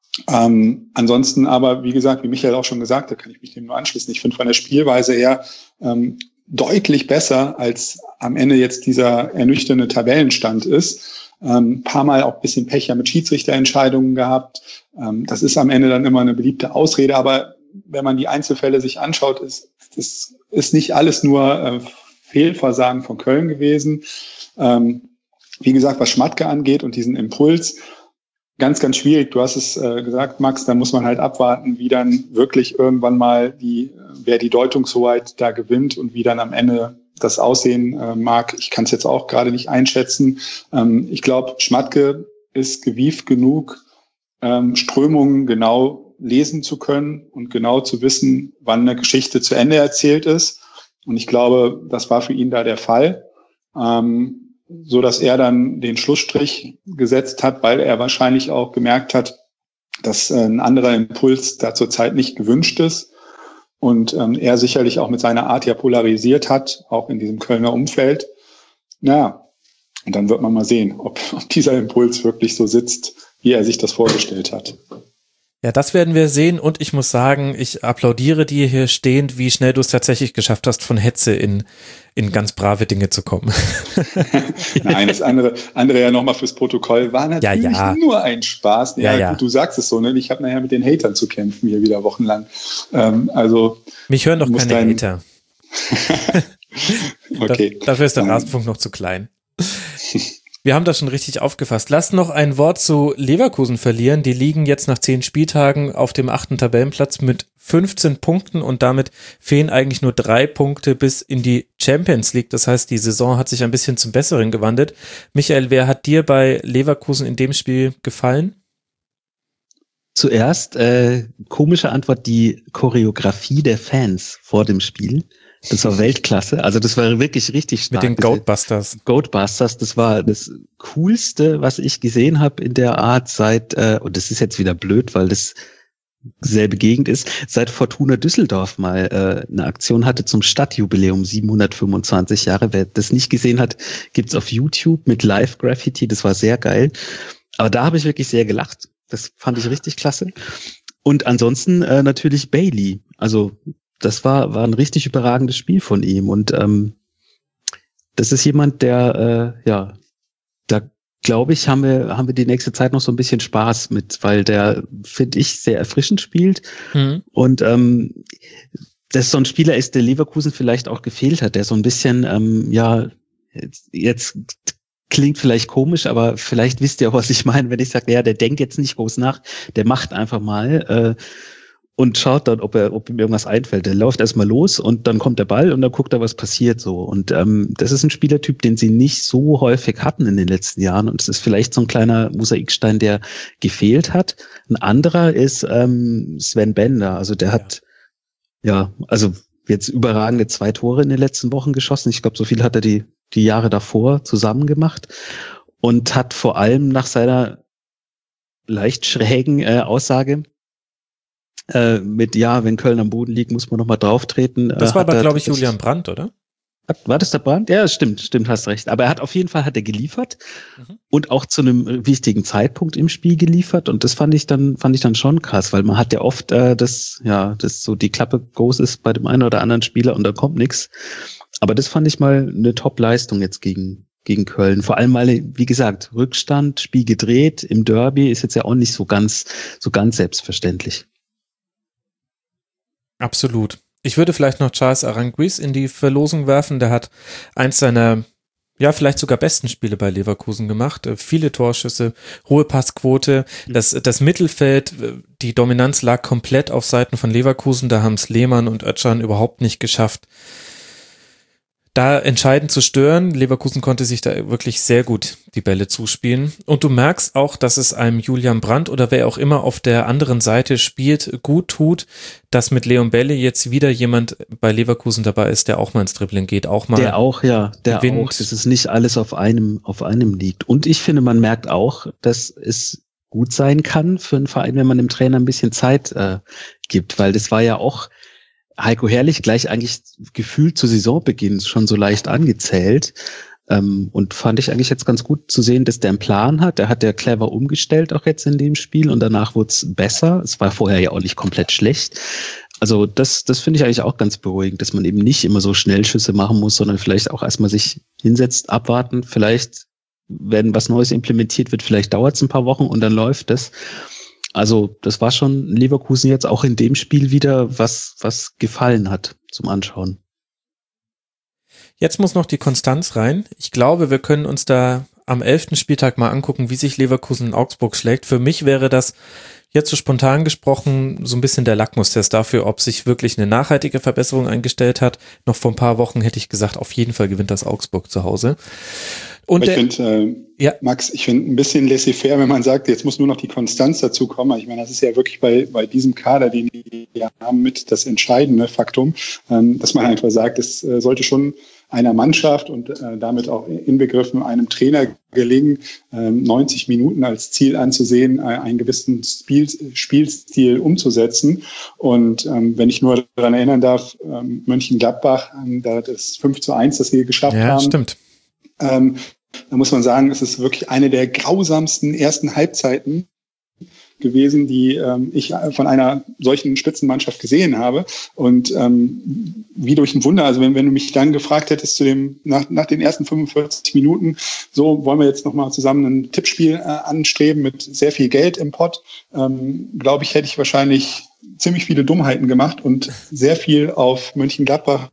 Ähm, ansonsten aber, wie gesagt, wie Michael auch schon gesagt hat, kann ich mich dem nur anschließen. Ich finde von der Spielweise her ähm, deutlich besser, als am Ende jetzt dieser ernüchternde Tabellenstand ist. Ähm, paar Mal auch ein bisschen Pech ja mit Schiedsrichterentscheidungen gehabt. Ähm, das ist am Ende dann immer eine beliebte Ausrede, aber wenn man die Einzelfälle sich anschaut, ist das ist nicht alles nur äh, Fehlversagen von Köln gewesen. Ähm, wie gesagt, was Schmatke angeht und diesen Impuls, ganz, ganz schwierig. Du hast es äh, gesagt, Max, da muss man halt abwarten, wie dann wirklich irgendwann mal die, wer die Deutungshoheit da gewinnt und wie dann am Ende das aussehen äh, mag. Ich kann es jetzt auch gerade nicht einschätzen. Ähm, ich glaube, Schmatke ist gewieft genug, ähm, Strömungen genau lesen zu können und genau zu wissen, wann eine Geschichte zu Ende erzählt ist. Und ich glaube, das war für ihn da der Fall. Ähm, so dass er dann den Schlussstrich gesetzt hat, weil er wahrscheinlich auch gemerkt hat, dass ein anderer Impuls da zurzeit nicht gewünscht ist und ähm, er sicherlich auch mit seiner Art ja polarisiert hat, auch in diesem Kölner Umfeld. Naja, und dann wird man mal sehen, ob, ob dieser Impuls wirklich so sitzt, wie er sich das vorgestellt hat. Ja, das werden wir sehen und ich muss sagen, ich applaudiere dir hier stehend, wie schnell du es tatsächlich geschafft hast, von Hetze in, in ganz brave Dinge zu kommen. Nein, das andere, andere ja nochmal fürs Protokoll war natürlich ja, ja. nur ein Spaß. Ja, ja, ja. Gut, du sagst es so, ne? Ich habe nachher mit den Hatern zu kämpfen hier wieder wochenlang. Ähm, also mich hören doch keine dein... Hater. Okay. Dafür ist der Rasenfunk noch zu klein. Wir haben das schon richtig aufgefasst. Lass noch ein Wort zu Leverkusen verlieren. Die liegen jetzt nach zehn Spieltagen auf dem achten Tabellenplatz mit fünfzehn Punkten und damit fehlen eigentlich nur drei Punkte bis in die Champions League. Das heißt, die Saison hat sich ein bisschen zum Besseren gewandelt. Michael, wer hat dir bei Leverkusen in dem Spiel gefallen? Zuerst, äh, komische Antwort, die Choreografie der Fans vor dem Spiel. Das war Weltklasse, also das war wirklich richtig stark. Mit den Goatbusters. Goatbusters, das war das Coolste, was ich gesehen habe in der Art seit, äh, und das ist jetzt wieder blöd, weil das selbe Gegend ist, seit Fortuna Düsseldorf mal äh, eine Aktion hatte zum Stadtjubiläum siebenhundertfünfundzwanzig Jahre. Wer das nicht gesehen hat, gibt's auf YouTube mit Live-Graffiti, das war sehr geil. Aber da habe ich wirklich sehr gelacht, das fand ich richtig klasse. Und ansonsten äh, natürlich Bailey, also das war war ein richtig überragendes Spiel von ihm und ähm, das ist jemand, der äh, ja, da glaube ich, haben wir, haben wir die nächste Zeit noch so ein bisschen Spaß mit, weil der, finde ich, sehr erfrischend spielt. Mhm. Und ähm, dass so ein Spieler ist, der Leverkusen vielleicht auch gefehlt hat, der so ein bisschen, ähm, ja, jetzt, jetzt klingt vielleicht komisch, aber vielleicht wisst ihr auch, was ich meine, wenn ich sage, ja, der denkt jetzt nicht groß nach, der macht einfach mal äh, und schaut dann, ob er, ob ihm irgendwas einfällt. Der läuft erstmal los und dann kommt der Ball und dann guckt er, was passiert so. Und ähm, das ist ein Spielertyp, den sie nicht so häufig hatten in den letzten Jahren. Und es ist vielleicht so ein kleiner Mosaikstein, der gefehlt hat. Ein anderer ist ähm, Sven Bender. Also der hat ja, also jetzt überragende zwei Tore in den letzten Wochen geschossen. Ich glaube, so viel hat er die die Jahre davor zusammen gemacht und hat vor allem nach seiner leicht schrägen äh, Aussage äh, mit, ja, wenn Köln am Boden liegt, muss man nochmal drauftreten. Das äh, war aber, glaube ich, Julian Brandt, oder? Hat, war das der Brandt? Ja, stimmt, stimmt, hast recht. Aber er hat auf jeden Fall hat er geliefert mhm. und auch zu einem wichtigen Zeitpunkt im Spiel geliefert. Und das fand ich dann, fand ich dann schon krass, weil man hat ja oft, äh, das, ja, das so die Klappe groß ist bei dem einen oder anderen Spieler und da kommt nichts. Aber das fand ich mal eine Top-Leistung jetzt gegen, gegen Köln. Vor allem, weil, wie gesagt, Rückstand, Spiel gedreht im Derby ist jetzt ja auch nicht so ganz, so ganz selbstverständlich. Absolut. Ich würde vielleicht noch Charles Aranguiz in die Verlosung werfen. Der hat eins seiner, ja, vielleicht sogar besten Spiele bei Leverkusen gemacht. Viele Torschüsse, hohe Passquote. Das, das Mittelfeld, die Dominanz lag komplett auf Seiten von Leverkusen. Da haben es Lehmann und Özcan überhaupt nicht geschafft, da entscheidend zu stören. Leverkusen konnte sich da wirklich sehr gut die Bälle zuspielen. Und du merkst auch, dass es einem Julian Brandt oder wer auch immer auf der anderen Seite spielt, gut tut, dass mit Leon Bälle jetzt wieder jemand bei Leverkusen dabei ist, der auch mal ins Dribbling geht, auch mal Der auch, ja, der gewinnt. Auch, dass es nicht alles auf einem, auf einem liegt. Und ich finde, man merkt auch, dass es gut sein kann für einen Verein, wenn man dem Trainer ein bisschen Zeit äh, gibt, weil das war ja auch Heiko Herrlich gleich eigentlich gefühlt zu Saisonbeginn schon so leicht angezählt. Ähm, und fand ich eigentlich jetzt ganz gut zu sehen, dass der einen Plan hat. Der hat ja clever umgestellt auch jetzt in dem Spiel und danach wurde es besser. Es war vorher ja auch nicht komplett schlecht. Also das, das finde ich eigentlich auch ganz beruhigend, dass man eben nicht immer so Schnellschüsse machen muss, sondern vielleicht auch erstmal sich hinsetzt, abwarten. Vielleicht, wenn was Neues implementiert wird, vielleicht dauert es ein paar Wochen und dann läuft es. Also das war schon Leverkusen jetzt auch in dem Spiel wieder, was was gefallen hat zum Anschauen. Jetzt muss noch die Konstanz rein. Ich glaube, wir können uns da am elften Spieltag mal angucken, wie sich Leverkusen in Augsburg schlägt. Für mich wäre das jetzt so spontan gesprochen so ein bisschen der Lackmustest dafür, ob sich wirklich eine nachhaltige Verbesserung eingestellt hat. Noch vor ein paar Wochen hätte ich gesagt, auf jeden Fall gewinnt das Augsburg zu Hause. Und ich finde, äh, ja. Max, ich finde ein bisschen laissez-faire, wenn man sagt, jetzt muss nur noch die Konstanz dazu kommen. Ich meine, das ist ja wirklich bei, bei diesem Kader, den die haben, mit das entscheidende Faktum, ähm, dass man einfach sagt, es äh, sollte schon einer Mannschaft und äh, damit auch inbegriffen einem Trainer gelingen, äh, neunzig Minuten als Ziel anzusehen, äh, einen gewissen Spiel, Spielstil umzusetzen. Und ähm, wenn ich nur daran erinnern darf, ähm, Mönchengladbach, ähm, da das fünf zu eins, das wir geschafft ja, haben. Stimmt. Ähm, da muss man sagen, es ist wirklich eine der grausamsten ersten Halbzeiten gewesen, die ähm, ich von einer solchen Spitzenmannschaft gesehen habe. Und ähm, wie durch ein Wunder, also wenn, wenn du mich dann gefragt hättest zu dem, nach, nach den ersten fünfundvierzig Minuten, so wollen wir jetzt nochmal zusammen ein Tippspiel äh, anstreben mit sehr viel Geld im Pott, ähm, glaube ich, hätte ich wahrscheinlich ziemlich viele Dummheiten gemacht und sehr viel auf Mönchengladbach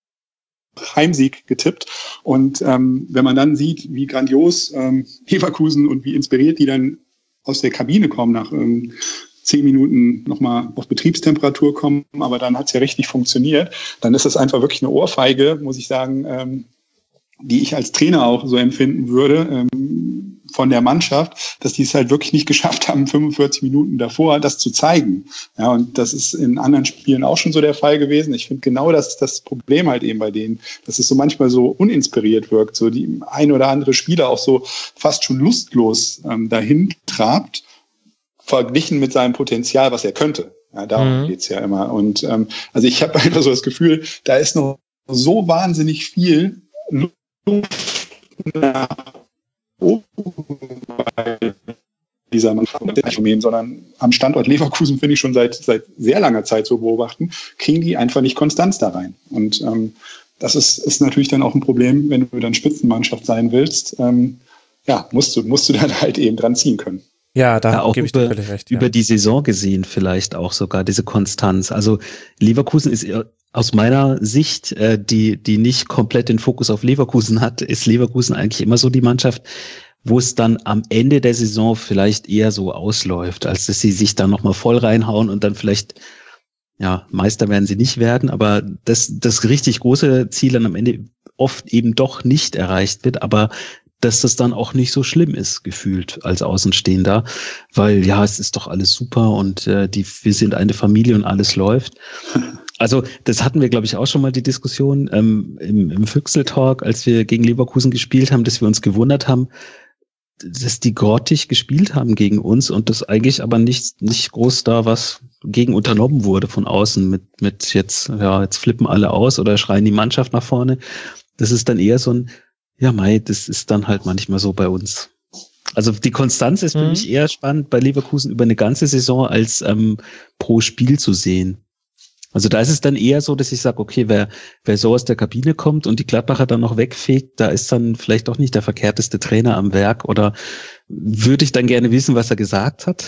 Heimsieg getippt. Und ähm, wenn man dann sieht, wie grandios ähm, Leverkusen und wie inspiriert die dann aus der Kabine kommen, nach ähm, zehn Minuten nochmal auf Betriebstemperatur kommen, aber dann hat es ja richtig funktioniert, dann ist das einfach wirklich eine Ohrfeige, muss ich sagen, ähm, die ich als Trainer auch so empfinden würde, ähm, von der Mannschaft, dass die es halt wirklich nicht geschafft haben, fünfundvierzig Minuten davor das zu zeigen. Ja, und das ist in anderen Spielen auch schon so der Fall gewesen. Ich finde genau das ist das Problem halt eben bei denen, dass es so manchmal so uninspiriert wirkt, so die ein oder andere Spieler auch so fast schon lustlos ähm, dahin trabt, verglichen mit seinem Potenzial, was er könnte. Ja, darum mhm. geht's ja immer. Und ähm, also ich habe einfach so das Gefühl, da ist noch so wahnsinnig viel Luft nach oben bei dieser Mannschaft, sondern am Standort Leverkusen finde ich schon seit seit sehr langer Zeit so beobachten, kriegen die einfach nicht Konstanz da rein. Und ähm, das ist, ist natürlich dann auch ein Problem, wenn du dann Spitzenmannschaft sein willst, ähm, ja, musst du, musst du dann halt eben dran ziehen können. Ja, da ja, auch gebe ich über, dir völlig recht. Ja. Über die Saison gesehen vielleicht auch sogar, diese Konstanz. Also Leverkusen ist aus meiner Sicht, äh, die die nicht komplett den Fokus auf Leverkusen hat, ist Leverkusen eigentlich immer so die Mannschaft, wo es dann am Ende der Saison vielleicht eher so ausläuft, als dass sie sich dann nochmal voll reinhauen und dann vielleicht, ja, Meister werden sie nicht werden, aber das, das richtig große Ziel dann am Ende oft eben doch nicht erreicht wird, aber dass das dann auch nicht so schlimm ist, gefühlt als Außenstehender, weil ja, es ist doch alles super und äh, die wir sind eine Familie und alles läuft. Also das hatten wir, glaube ich, auch schon mal die Diskussion ähm, im, im Füchsel-Talk, als wir gegen Leverkusen gespielt haben, dass wir uns gewundert haben, dass die grottig gespielt haben gegen uns und das eigentlich aber nicht nicht groß da was gegen unternommen wurde von außen mit mit jetzt ja jetzt flippen alle aus oder schreien die Mannschaft nach vorne. Das ist dann eher so ein ja mei, das ist dann halt manchmal so bei uns. Also die Konstanz ist für mhm. mich eher spannend bei Leverkusen über eine ganze Saison als ähm, pro Spiel zu sehen. Also da ist es dann eher so, dass ich sage, okay, wer wer so aus der Kabine kommt und die Gladbacher dann noch wegfegt, da ist dann vielleicht auch nicht der verkehrteste Trainer am Werk oder würde ich dann gerne wissen, was er gesagt hat.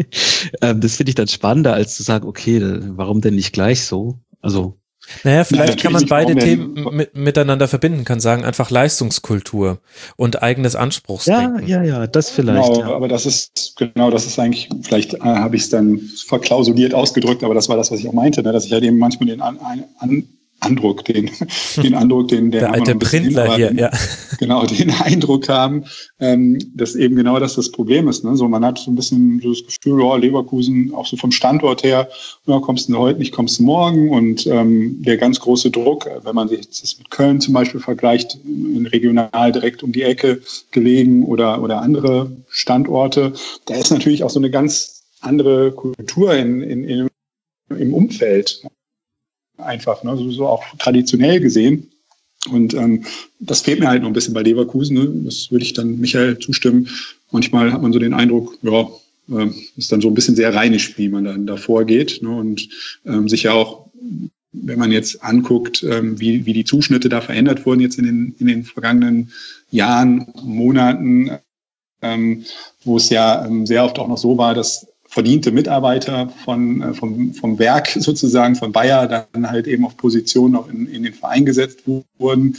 Das finde ich dann spannender, als zu sagen, okay, warum denn nicht gleich so? Also Naja, vielleicht ja, kann man beide mehr, Themen mit, miteinander verbinden, kann sagen, einfach Leistungskultur und eigenes Anspruchsdenken. Ja, ja, ja, das vielleicht. Genau, ja. aber das ist, genau, das ist eigentlich, vielleicht äh, habe ich es dann verklausuliert ausgedrückt, aber das war das, was ich auch meinte, ne, dass ich halt eben manchmal den an, an, an Andruck, den, den Eindruck, den der, der alte Printler hier, ja. Genau, den Eindruck haben, ähm, dass eben genau das das Problem ist. Ne? So, man hat so ein bisschen so das Gefühl, oh, Leverkusen, auch so vom Standort her, ja, kommst du heute nicht, kommst du morgen. Und ähm, der ganz große Druck, wenn man sich das mit Köln zum Beispiel vergleicht, in regional direkt um die Ecke gelegen oder, oder andere Standorte, da ist natürlich auch so eine ganz andere Kultur in, in, in, im Umfeld. Einfach, ne? so, so auch traditionell gesehen. Und ähm, das fehlt mir halt noch ein bisschen bei Leverkusen. Ne? Das würde ich dann Michael zustimmen. Manchmal hat man so den Eindruck, ja, äh, ist dann so ein bisschen sehr rheinisch, wie man dann davor geht. Ne? Und ähm, sich ja auch, wenn man jetzt anguckt, ähm, wie, wie die Zuschnitte da verändert wurden jetzt in den, in den vergangenen Jahren, Monaten, ähm, wo es ja ähm, sehr oft auch noch so war, dass verdiente Mitarbeiter von, äh, vom, vom Werk sozusagen, von Bayer, dann halt eben auf Positionen auch in, in den Verein gesetzt wurden,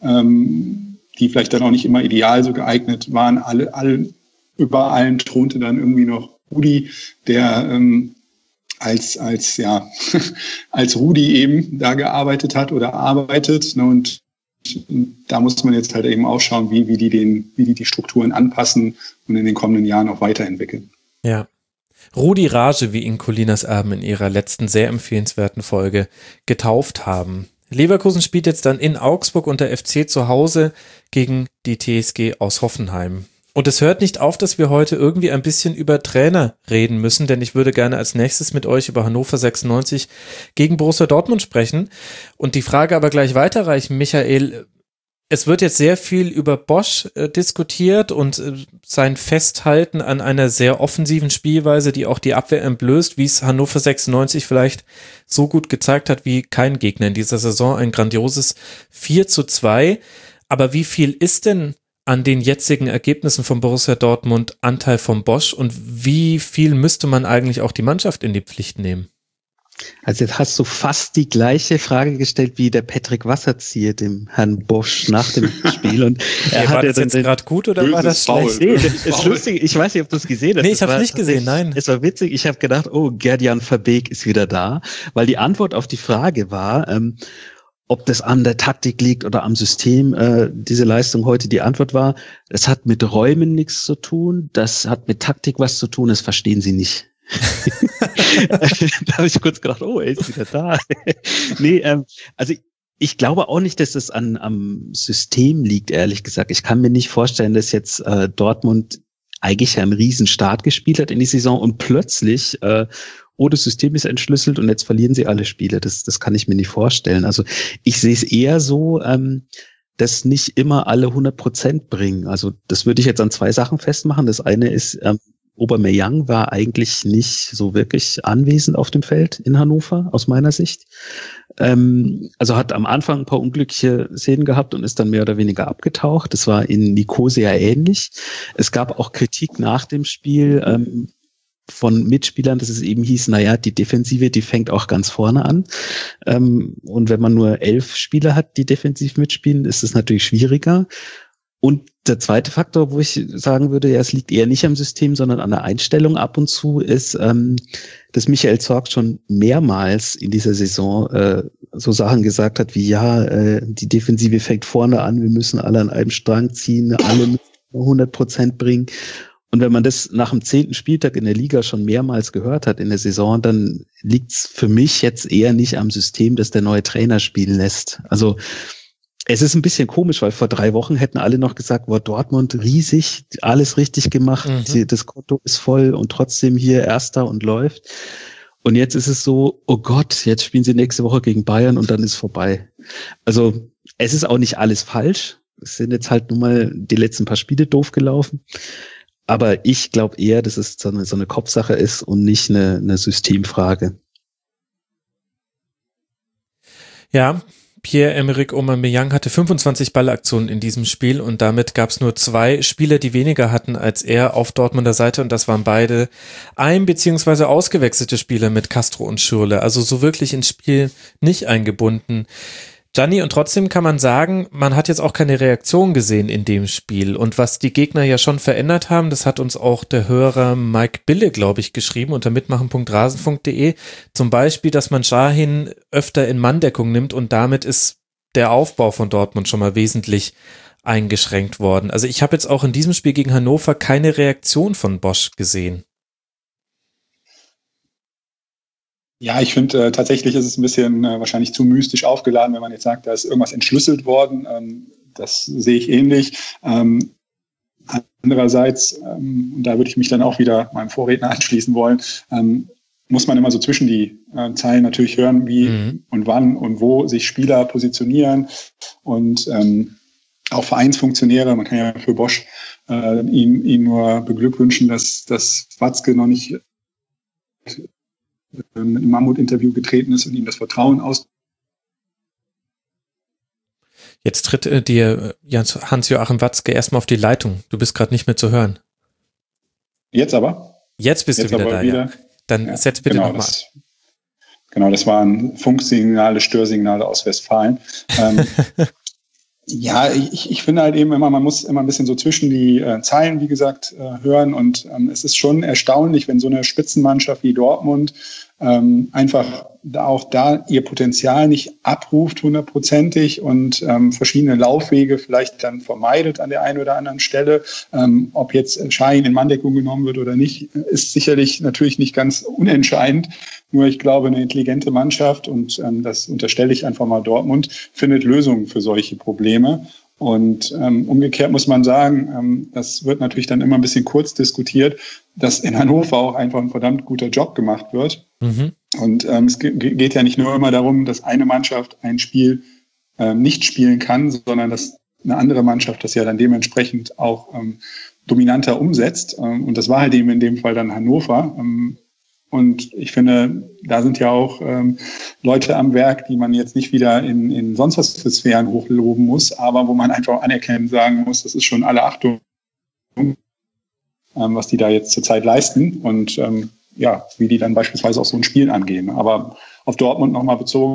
ähm, die vielleicht dann auch nicht immer ideal so geeignet waren. Alle, alle, über allen thronte dann irgendwie noch Rudi, der ähm, als, als, ja, als Rudi eben da gearbeitet hat oder arbeitet. Ne, und da muss man jetzt halt eben auch schauen, wie, wie die den, wie die die Strukturen anpassen und in den kommenden Jahren auch weiterentwickeln. Ja. Rudi Rage, wie ihn Colinas Erben in ihrer letzten sehr empfehlenswerten Folge getauft haben. Leverkusen spielt jetzt dann in Augsburg und der F C zu Hause gegen die T S G aus Hoffenheim. Und es hört nicht auf, dass wir heute irgendwie ein bisschen über Trainer reden müssen, denn ich würde gerne als nächstes mit euch über Hannover sechsundneunzig gegen Borussia Dortmund sprechen und die Frage aber gleich weiterreichen, Michael. Es wird jetzt sehr viel über Bosz äh, diskutiert und äh, sein Festhalten an einer sehr offensiven Spielweise, die auch die Abwehr entblößt, wie es Hannover sechsundneunzig vielleicht so gut gezeigt hat wie kein Gegner in dieser Saison. Ein grandioses vier zu zwei. Aber wie viel ist denn an den jetzigen Ergebnissen von Borussia Dortmund Anteil von Bosz und wie viel müsste man eigentlich auch die Mannschaft in die Pflicht nehmen? Also jetzt hast du fast die gleiche Frage gestellt wie der Patrick Wasserzieher, dem Herrn Bosz nach dem Spiel. Und er ja, hat war ja das jetzt gerade gut oder war das Foul. schlecht? Nee, das ist lustig. Ich weiß nicht, ob du es gesehen hast. Nee, ich habe es nicht war, gesehen, nein. Es war witzig. Ich habe gedacht, oh, Gerd-Jan Verbeek ist wieder da, weil die Antwort auf die Frage war, ähm, ob das an der Taktik liegt oder am System, äh, diese Leistung heute. Die Antwort war, es hat mit Räumen nichts zu tun, das hat mit Taktik was zu tun, das verstehen sie nicht. Da habe ich kurz gedacht, oh, er ist wieder da. Nee, ähm, also ich glaube auch nicht, dass es an am System liegt, ehrlich gesagt. Ich kann mir nicht vorstellen, dass jetzt äh, Dortmund eigentlich einen riesen Start gespielt hat in die Saison und plötzlich, äh, oh, das System ist entschlüsselt und jetzt verlieren sie alle Spiele. Das, das kann ich mir nicht vorstellen. Also ich sehe es eher so, ähm, dass nicht immer alle hundert Prozent bringen. Also das würde ich jetzt an zwei Sachen festmachen. Das eine ist, ähm, Aubameyang war eigentlich nicht so wirklich anwesend auf dem Feld in Hannover, aus meiner Sicht. Ähm, also hat am Anfang ein paar unglückliche Szenen gehabt und ist dann mehr oder weniger abgetaucht. Das war in Nicosia ähnlich. Es gab auch Kritik nach dem Spiel ähm, von Mitspielern, dass es eben hieß, naja, die Defensive, die fängt auch ganz vorne an. Ähm, und wenn man nur elf Spieler hat, die defensiv mitspielen, ist es natürlich schwieriger. Und der zweite Faktor, wo ich sagen würde, ja, es liegt eher nicht am System, sondern an der Einstellung ab und zu, ist, ähm, dass Michael Zorc schon mehrmals in dieser Saison äh, so Sachen gesagt hat, wie ja, äh, die Defensive fängt vorne an, wir müssen alle an einem Strang ziehen, alle müssen hundert Prozent bringen. Und wenn man das nach dem zehnten Spieltag in der Liga schon mehrmals gehört hat in der Saison, dann liegt's für mich jetzt eher nicht am System, dass der neue Trainer spielen lässt. Also es ist ein bisschen komisch, weil vor drei Wochen hätten alle noch gesagt, wow, Dortmund riesig, alles richtig gemacht, mhm. die, das Konto ist voll und trotzdem hier Erster und läuft. Und jetzt ist es so, oh Gott, jetzt spielen sie nächste Woche gegen Bayern und dann ist vorbei. Also es ist auch nicht alles falsch. Es sind jetzt halt nun mal die letzten paar Spiele doof gelaufen. Aber ich glaube eher, dass es so eine, so eine Kopfsache ist und nicht eine, eine Systemfrage. Ja, Pierre-Emerick Aubameyang hatte fünfundzwanzig Ballaktionen in diesem Spiel und damit gab es nur zwei Spieler, die weniger hatten als er auf Dortmunder Seite und das waren beide ein- bzw. ausgewechselte Spieler mit Castro und Schürrle, also so wirklich ins Spiel nicht eingebunden. Gianni, und trotzdem kann man sagen, man hat jetzt auch keine Reaktion gesehen in dem Spiel und was die Gegner ja schon verändert haben, das hat uns auch der Hörer Mike Bille, glaube ich, geschrieben unter mitmachen punkt rasenfunk punkt de, zum Beispiel, dass man Şahin öfter in Manndeckung nimmt und damit ist der Aufbau von Dortmund schon mal wesentlich eingeschränkt worden. Also ich habe jetzt auch in diesem Spiel gegen Hannover keine Reaktion von Bosz gesehen. Ja, ich finde, äh, tatsächlich ist es ein bisschen äh, wahrscheinlich zu mystisch aufgeladen, wenn man jetzt sagt, da ist irgendwas entschlüsselt worden. Ähm, das sehe ich ähnlich. Ähm, andererseits, ähm, und da würde ich mich dann auch wieder meinem Vorredner anschließen wollen, ähm, muss man immer so zwischen die äh, Zeilen natürlich hören, wie mhm. und wann und wo sich Spieler positionieren und ähm, auch Vereinsfunktionäre. Man kann ja für Bosz äh, ihn, ihn nur beglückwünschen, dass, dass Watzke noch nicht mit einem Mammut-Interview getreten ist und ihm das Vertrauen aus. Jetzt tritt äh, dir Hans-Joachim Watzke erstmal auf die Leitung. Du bist gerade nicht mehr zu hören. Jetzt aber? Jetzt bist Jetzt du wieder da, wieder. Ja. Dann ja, setz bitte genau, nochmal an. Genau, das waren Funksignale, Störsignale aus Westfalen. ähm, Ja, ich, ich finde halt eben immer, man muss immer ein bisschen so zwischen die äh, Zeilen, wie gesagt, äh, hören. Und ähm, es ist schon erstaunlich, wenn so eine Spitzenmannschaft wie Dortmund ähm, einfach da auch da ihr Potenzial nicht abruft hundertprozentig und ähm, verschiedene Laufwege vielleicht dann vermeidet an der einen oder anderen Stelle. Ähm, ob jetzt Şahin in Manndeckung genommen wird oder nicht, ist sicherlich natürlich nicht ganz unentscheidend. Nur ich glaube, eine intelligente Mannschaft, und ähm, das unterstelle ich einfach mal Dortmund, findet Lösungen für solche Probleme. Und ähm, umgekehrt muss man sagen, ähm, das wird natürlich dann immer ein bisschen kurz diskutiert, dass in Hannover auch einfach ein verdammt guter Job gemacht wird. Mhm. Und ähm, es ge- geht ja nicht nur immer darum, dass eine Mannschaft ein Spiel ähm, nicht spielen kann, sondern dass eine andere Mannschaft das ja dann dementsprechend auch ähm, dominanter umsetzt. Ähm, und das war halt eben in dem Fall dann Hannover. Ähm, Und ich finde, da sind ja auch ähm, Leute am Werk, die man jetzt nicht wieder in, in sonst was für Sphären hochloben muss, aber wo man einfach anerkennen sagen muss, das ist schon alle Achtung, ähm, was die da jetzt zurzeit leisten und ähm, ja, wie die dann beispielsweise auch so ein Spiel angehen. Aber auf Dortmund nochmal bezogen,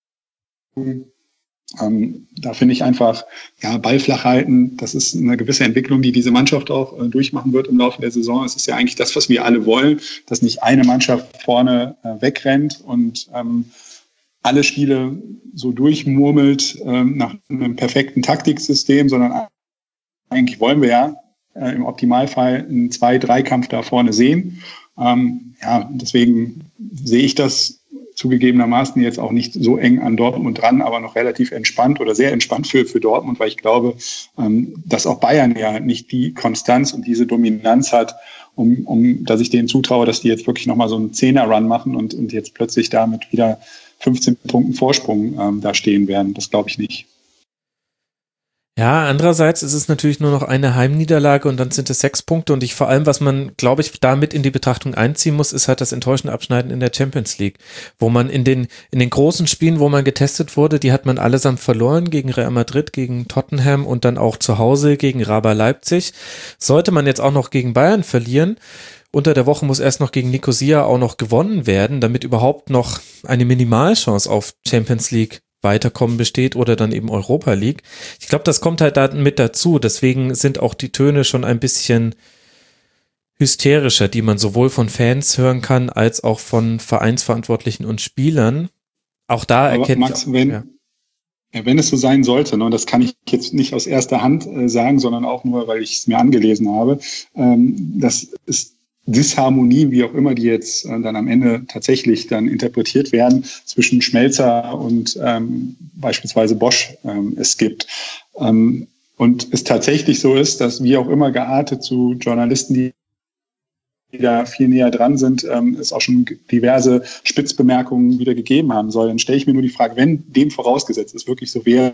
Ähm, da finde ich einfach, ja, Ball flach halten, das ist eine gewisse Entwicklung, die diese Mannschaft auch äh, durchmachen wird im Laufe der Saison. Es ist ja eigentlich das, was wir alle wollen, dass nicht eine Mannschaft vorne äh, wegrennt und ähm, alle Spiele so durchmurmelt ähm, nach einem perfekten Taktiksystem, sondern eigentlich wollen wir ja äh, im Optimalfall einen Zwei-Drei-Kampf da vorne sehen. Ähm, ja, deswegen sehe ich das zugegebenermaßen jetzt auch nicht so eng an Dortmund dran, aber noch relativ entspannt oder sehr entspannt für, für Dortmund, weil ich glaube, ähm, dass auch Bayern ja nicht die Konstanz und diese Dominanz hat, um, um dass ich denen zutraue, dass die jetzt wirklich nochmal so einen Zehner-Run machen und, und jetzt plötzlich damit wieder fünfzehn Punkten Vorsprung ähm, da stehen werden. Das glaube ich nicht. Ja, andererseits ist es natürlich nur noch eine Heimniederlage und dann sind es sechs Punkte und ich vor allem, was man, glaube ich, damit in die Betrachtung einziehen muss, ist halt das enttäuschende Abschneiden in der Champions League, wo man in den in den großen Spielen, wo man getestet wurde, die hat man allesamt verloren gegen Real Madrid, gegen Tottenham und dann auch zu Hause gegen R B Leipzig. Sollte man jetzt auch noch gegen Bayern verlieren, unter der Woche muss erst noch gegen Nicosia auch noch gewonnen werden, damit überhaupt noch eine Minimalchance auf Champions League Weiterkommen besteht oder dann eben Europa League. Ich glaube, das kommt halt da mit dazu. Deswegen sind auch die Töne schon ein bisschen hysterischer, die man sowohl von Fans hören kann, als auch von Vereinsverantwortlichen und Spielern. Auch da Aber erkennt Max, ich... wenn, ja. wenn es so sein sollte, ne, und das kann ich jetzt nicht aus erster Hand äh, sagen, sondern auch nur, weil ich es mir angelesen habe, ähm, das ist Disharmonie, wie auch immer die jetzt äh, dann am Ende tatsächlich dann interpretiert werden, zwischen Schmelzer und ähm, beispielsweise Bosch ähm, es gibt. Ähm, und es tatsächlich so ist, dass wie auch immer geartet zu Journalisten, die die da viel näher dran sind, ähm, es auch schon diverse Spitzbemerkungen wieder gegeben haben soll. Dann stelle ich mir nur die Frage, wenn dem vorausgesetzt es wirklich so wäre,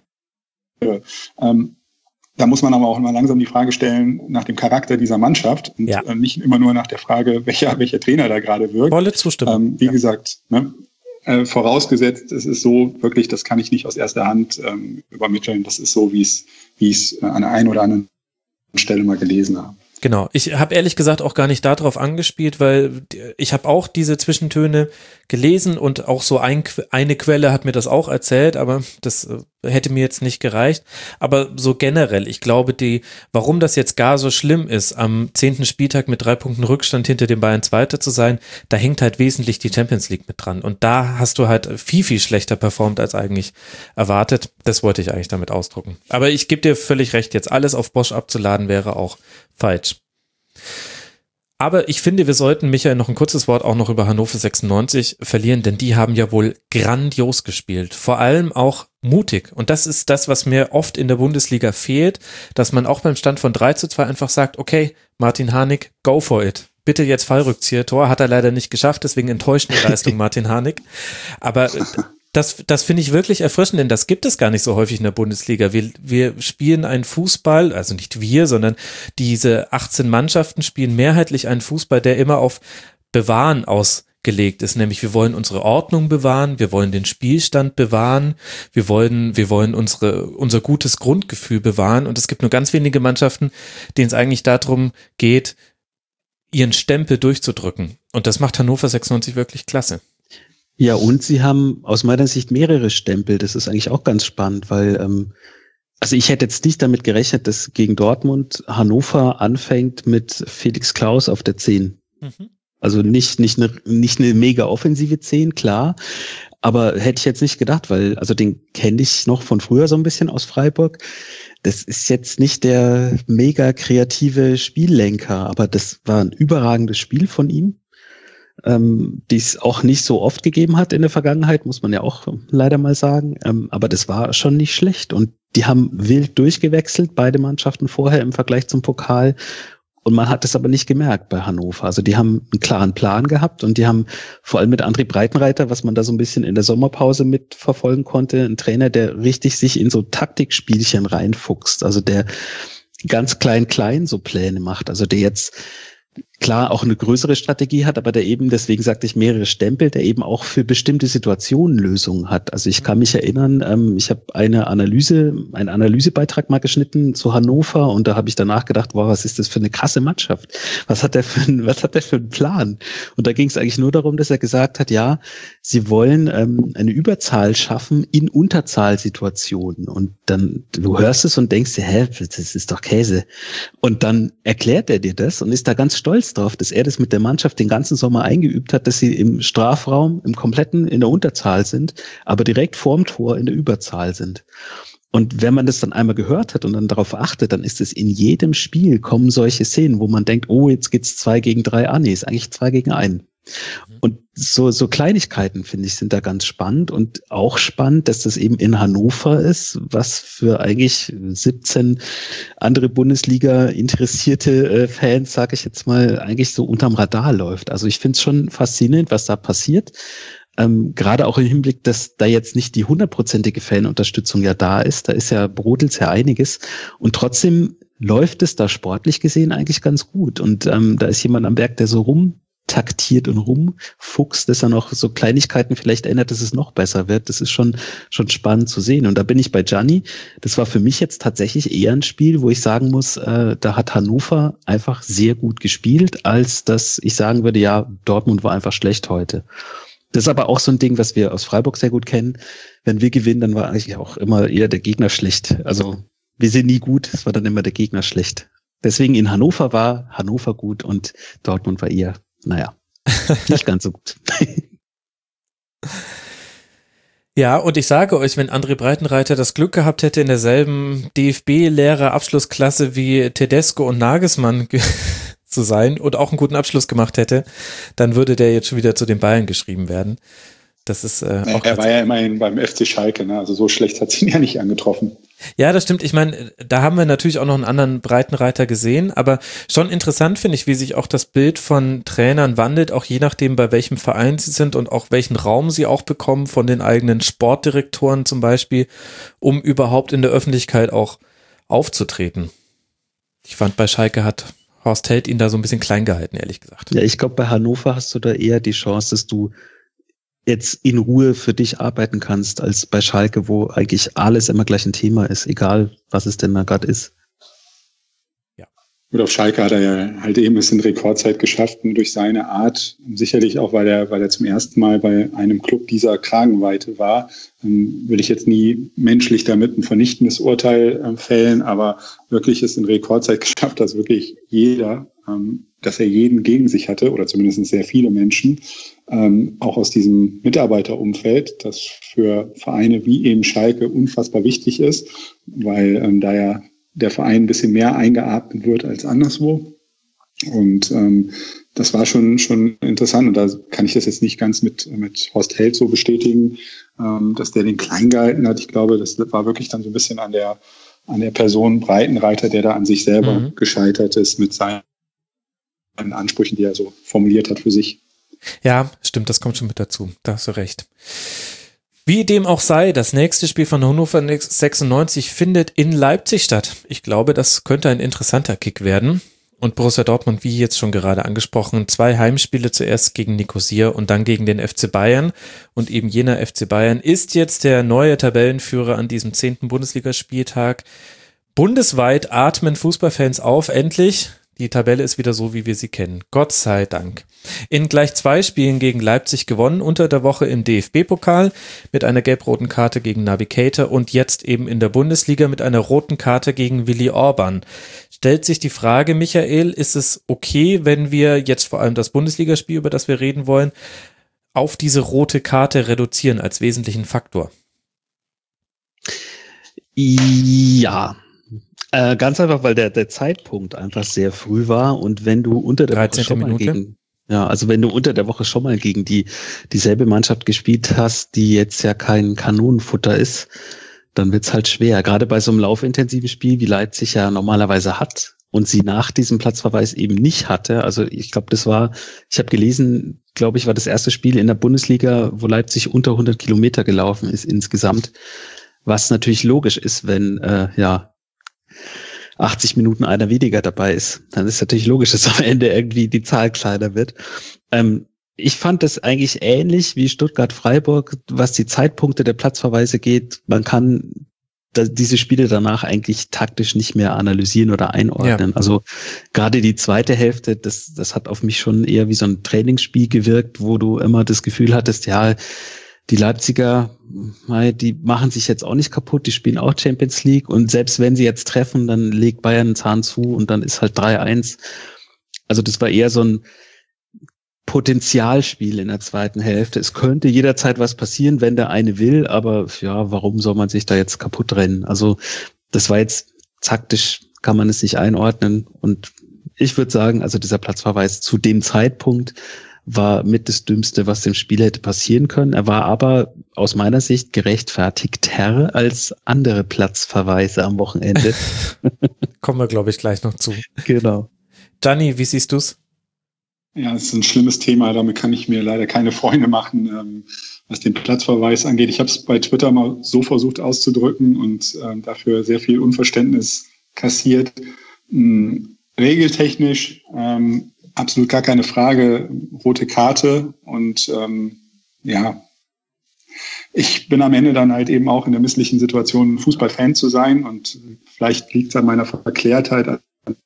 ähm, da muss man aber auch immer langsam die Frage stellen nach dem Charakter dieser Mannschaft und ja. äh, nicht immer nur nach der Frage, welcher, welcher Trainer da gerade wirkt. Volle Zustimmung. Ähm, wie ja. gesagt, ne, äh, vorausgesetzt, es ist so wirklich, das kann ich nicht aus erster Hand ähm, übermitteln. Das ist so, wie es, wie es äh, an der einen oder anderen Stelle mal gelesen habe. Genau, ich habe ehrlich gesagt auch gar nicht darauf angespielt, weil ich habe auch diese Zwischentöne gelesen und auch so ein, eine Quelle hat mir das auch erzählt, aber das hätte mir jetzt nicht gereicht. Aber so generell, ich glaube, die, warum das jetzt gar so schlimm ist, am zehnten Spieltag mit drei Punkten Rückstand hinter den Bayern Zweiter zu sein, da hängt halt wesentlich die Champions League mit dran. Und da hast du halt viel, viel schlechter performt als eigentlich erwartet. Das wollte ich eigentlich damit ausdrucken. Aber ich gebe dir völlig recht, jetzt alles auf Bosch abzuladen wäre auch falsch. Aber ich finde, wir sollten, Michael, noch ein kurzes Wort auch noch über Hannover sechsundneunzig verlieren, denn die haben ja wohl grandios gespielt. Vor allem auch mutig. Und das ist das, was mir oft in der Bundesliga fehlt, dass man auch beim Stand von drei zu zwei einfach sagt, okay, Martin Harnik, go for it. Bitte jetzt Fallrückzieher. Tor hat er leider nicht geschafft, deswegen enttäuschende Leistung Martin Harnik. Aber das, das finde ich wirklich erfrischend, denn das gibt es gar nicht so häufig in der Bundesliga. Wir, wir spielen einen Fußball, also nicht wir, sondern diese achtzehn Mannschaften spielen mehrheitlich einen Fußball, der immer auf Bewahren ausgelegt ist. Nämlich wir wollen unsere Ordnung bewahren, wir wollen den Spielstand bewahren, wir wollen, wir wollen unsere, unser gutes Grundgefühl bewahren. Und es gibt nur ganz wenige Mannschaften, denen es eigentlich darum geht, ihren Stempel durchzudrücken. Und das macht Hannover sechsundneunzig wirklich klasse. Ja, und sie haben aus meiner Sicht mehrere Stempel. Das ist eigentlich auch ganz spannend, weil, ähm, also ich hätte jetzt nicht damit gerechnet, dass gegen Dortmund Hannover anfängt mit Felix Klaus auf der zehn. Mhm. Also nicht, nicht eine, nicht eine mega offensive zehn, klar. Aber hätte ich jetzt nicht gedacht, weil, also den kenne ich noch von früher so ein bisschen aus Freiburg. Das ist jetzt nicht der mega kreative Spiellenker, aber das war ein überragendes Spiel von ihm. Ähm, die es auch nicht so oft gegeben hat in der Vergangenheit, muss man ja auch leider mal sagen. Ähm, aber das war schon nicht schlecht. Und die haben wild durchgewechselt, beide Mannschaften vorher im Vergleich zum Pokal. Und man hat es aber nicht gemerkt bei Hannover. Also die haben einen klaren Plan gehabt und die haben vor allem mit André Breitenreiter, was man da so ein bisschen in der Sommerpause mitverfolgen konnte, ein Trainer, der richtig sich in so Taktikspielchen reinfuchst. Also der ganz klein, klein so Pläne macht. Also der jetzt klar auch eine größere Strategie hat, aber der eben, deswegen sagte ich mehrere Stempel, der eben auch für bestimmte Situationen Lösungen hat. Also ich kann mich erinnern, ähm, ich habe eine Analyse, einen Analysebeitrag mal geschnitten zu Hannover und da habe ich danach gedacht, wow, was ist das für eine krasse Mannschaft? Was hat der für ein, was hat der für einen Plan? Und da ging es eigentlich nur darum, dass er gesagt hat, ja, sie wollen ähm, eine Überzahl schaffen in Unterzahlsituationen. Und dann, du hörst es und denkst dir, hä, das ist doch Käse. Und dann erklärt er dir das und ist da ganz stolz drauf, dass er das mit der Mannschaft den ganzen Sommer eingeübt hat, dass sie im Strafraum im kompletten in der Unterzahl sind, aber direkt vorm Tor in der Überzahl sind. Und wenn man das dann einmal gehört hat und dann darauf achtet, dann ist es in jedem Spiel kommen solche Szenen, wo man denkt, oh, jetzt geht's zwei gegen drei an. Nee, ist eigentlich zwei gegen einen. Und so, so Kleinigkeiten, finde ich, sind da ganz spannend und auch spannend, dass das eben in Hannover ist, was für eigentlich siebzehn andere Bundesliga interessierte äh, Fans, sage ich jetzt mal, eigentlich so unterm Radar läuft. Also ich finde es schon faszinierend, was da passiert. Ähm, gerade auch im Hinblick, dass da jetzt nicht die hundertprozentige Fanunterstützung ja da ist. Da ist ja, brodelt ja einiges. Und trotzdem läuft es da sportlich gesehen eigentlich ganz gut. Und ähm, da ist jemand am Berg, der so rumtaktiert und rumfuchst, dass er noch so Kleinigkeiten vielleicht ändert, dass es noch besser wird. Das ist schon schon spannend zu sehen. Und da bin ich bei Gianni. Das war für mich jetzt tatsächlich eher ein Spiel, wo ich sagen muss, äh, da hat Hannover einfach sehr gut gespielt, als dass ich sagen würde, ja, Dortmund war einfach schlecht heute. Das ist aber auch so ein Ding, was wir aus Freiburg sehr gut kennen. Wenn wir gewinnen, dann war eigentlich auch immer eher der Gegner schlecht. Also wir sind nie gut, es war dann immer der Gegner schlecht. Deswegen in Hannover war Hannover gut und Dortmund war eher, naja, nicht ganz so gut. Ja, und ich sage euch, wenn André Breitenreiter das Glück gehabt hätte, in derselben D F B-Lehrer-Abschlussklasse wie Tedesco und Nagelsmann ge- zu sein und auch einen guten Abschluss gemacht hätte, dann würde der jetzt schon wieder zu den Bayern geschrieben werden. Das ist äh, auch Er war ja immerhin beim F C Schalke, ne? Also so schlecht hat es ihn ja nicht angetroffen. Ja, das stimmt. Ich meine, da haben wir natürlich auch noch einen anderen Breitenreiter gesehen, aber schon interessant finde ich, wie sich auch das Bild von Trainern wandelt, auch je nachdem, bei welchem Verein sie sind und auch welchen Raum sie auch bekommen von den eigenen Sportdirektoren zum Beispiel, um überhaupt in der Öffentlichkeit auch aufzutreten. Ich fand, bei Schalke hat Horst Held ihn da so ein bisschen klein gehalten, ehrlich gesagt. Ja, ich glaube, bei Hannover hast du da eher die Chance, dass du jetzt in Ruhe für dich arbeiten kannst, als bei Schalke, wo eigentlich alles immer gleich ein Thema ist, egal was es denn da gerade ist. Ja. Und auf Schalke hat er ja halt eben es in Rekordzeit geschafft, und durch seine Art, sicherlich auch, weil er, weil er zum ersten Mal bei einem Club dieser Kragenweite war, ähm, will ich jetzt nie menschlich damit ein vernichtendes Urteil ähm, fällen, aber wirklich es in Rekordzeit geschafft, dass wirklich jeder, ähm, dass er jeden gegen sich hatte, oder zumindest sehr viele Menschen, Ähm, auch aus diesem Mitarbeiterumfeld, das für Vereine wie eben Schalke unfassbar wichtig ist, weil ähm, da ja der Verein ein bisschen mehr eingeatmet wird als anderswo. Und ähm, das war schon schon interessant. Und da kann ich das jetzt nicht ganz mit mit Horst Held so bestätigen, ähm, dass der den klein gehalten hat. Ich glaube, das war wirklich dann so ein bisschen an der an der Person Breitenreiter, der da an sich selber mhm. gescheitert ist mit seinen Ansprüchen, die er so formuliert hat für sich. Ja, stimmt, das kommt schon mit dazu. Da hast du recht. Wie dem auch sei, das nächste Spiel von Hannover sechsundneunzig findet in Leipzig statt. Ich glaube, das könnte ein interessanter Kick werden. Und Borussia Dortmund, wie jetzt schon gerade angesprochen, zwei Heimspiele, zuerst gegen Nicosia und dann gegen den F C Bayern. Und eben jener F C Bayern ist jetzt der neue Tabellenführer an diesem zehnten Bundesligaspieltag. Bundesweit atmen Fußballfans auf, endlich. Die Tabelle ist wieder so, wie wir sie kennen. Gott sei Dank. In gleich zwei Spielen gegen Leipzig gewonnen, unter der Woche im D F B-Pokal mit einer gelb-roten Karte gegen Navigator und jetzt eben in der Bundesliga mit einer roten Karte gegen Willi Orban. Stellt sich die Frage, Michael, ist es okay, wenn wir jetzt vor allem das Bundesligaspiel, über das wir reden wollen, auf diese rote Karte reduzieren als wesentlichen Faktor? Ja, Äh, ganz einfach, weil der, der Zeitpunkt einfach sehr früh war und wenn du unter der Woche schon mal gegen, ja, also wenn du unter der Woche schon mal gegen die, dieselbe Mannschaft gespielt hast, die jetzt ja kein Kanonenfutter ist, dann wird's halt schwer. Gerade bei so einem laufintensiven Spiel, wie Leipzig ja normalerweise hat und sie nach diesem Platzverweis eben nicht hatte. Also ich glaube, das war, ich habe gelesen, glaube ich, war das erste Spiel in der Bundesliga, wo Leipzig unter hundert Kilometer gelaufen ist insgesamt, was natürlich logisch ist, wenn, äh, ja, achtzig Minuten einer weniger dabei ist, dann ist natürlich logisch, dass am Ende irgendwie die Zahl kleiner wird. Ähm, ich fand das eigentlich ähnlich wie Stuttgart-Freiburg, was die Zeitpunkte der Platzverweise geht. Man kann da, diese Spiele danach eigentlich taktisch nicht mehr analysieren oder einordnen. Ja. Also gerade die zweite Hälfte, das, das hat auf mich schon eher wie so ein Trainingsspiel gewirkt, wo du immer das Gefühl hattest, ja, die Leipziger, die machen sich jetzt auch nicht kaputt, die spielen auch Champions League und selbst wenn sie jetzt treffen, dann legt Bayern einen Zahn zu und dann ist halt drei eins. Also das war eher so ein Potenzialspiel in der zweiten Hälfte. Es könnte jederzeit was passieren, wenn der eine will, aber ja, warum soll man sich da jetzt kaputt rennen? Also das war jetzt taktisch, kann man es nicht einordnen und ich würde sagen, also dieser Platzverweis zu dem Zeitpunkt war mit das Dümmste, was dem Spiel hätte passieren können. Er war aber aus meiner Sicht gerechtfertigter als andere Platzverweise am Wochenende. Kommen wir, glaube ich, gleich noch zu. Genau. Gianni, wie siehst du's? Ja, es ist ein schlimmes Thema, damit kann ich mir leider keine Freunde machen, ähm, was den Platzverweis angeht. Ich habe es bei Twitter mal so versucht auszudrücken und ähm, dafür sehr viel Unverständnis kassiert. Ähm, regeltechnisch ähm, absolut gar keine Frage, rote Karte und ähm, ja, ich bin am Ende dann halt eben auch in der misslichen Situation, Fußballfan zu sein und vielleicht liegt es an meiner Verklärtheit, an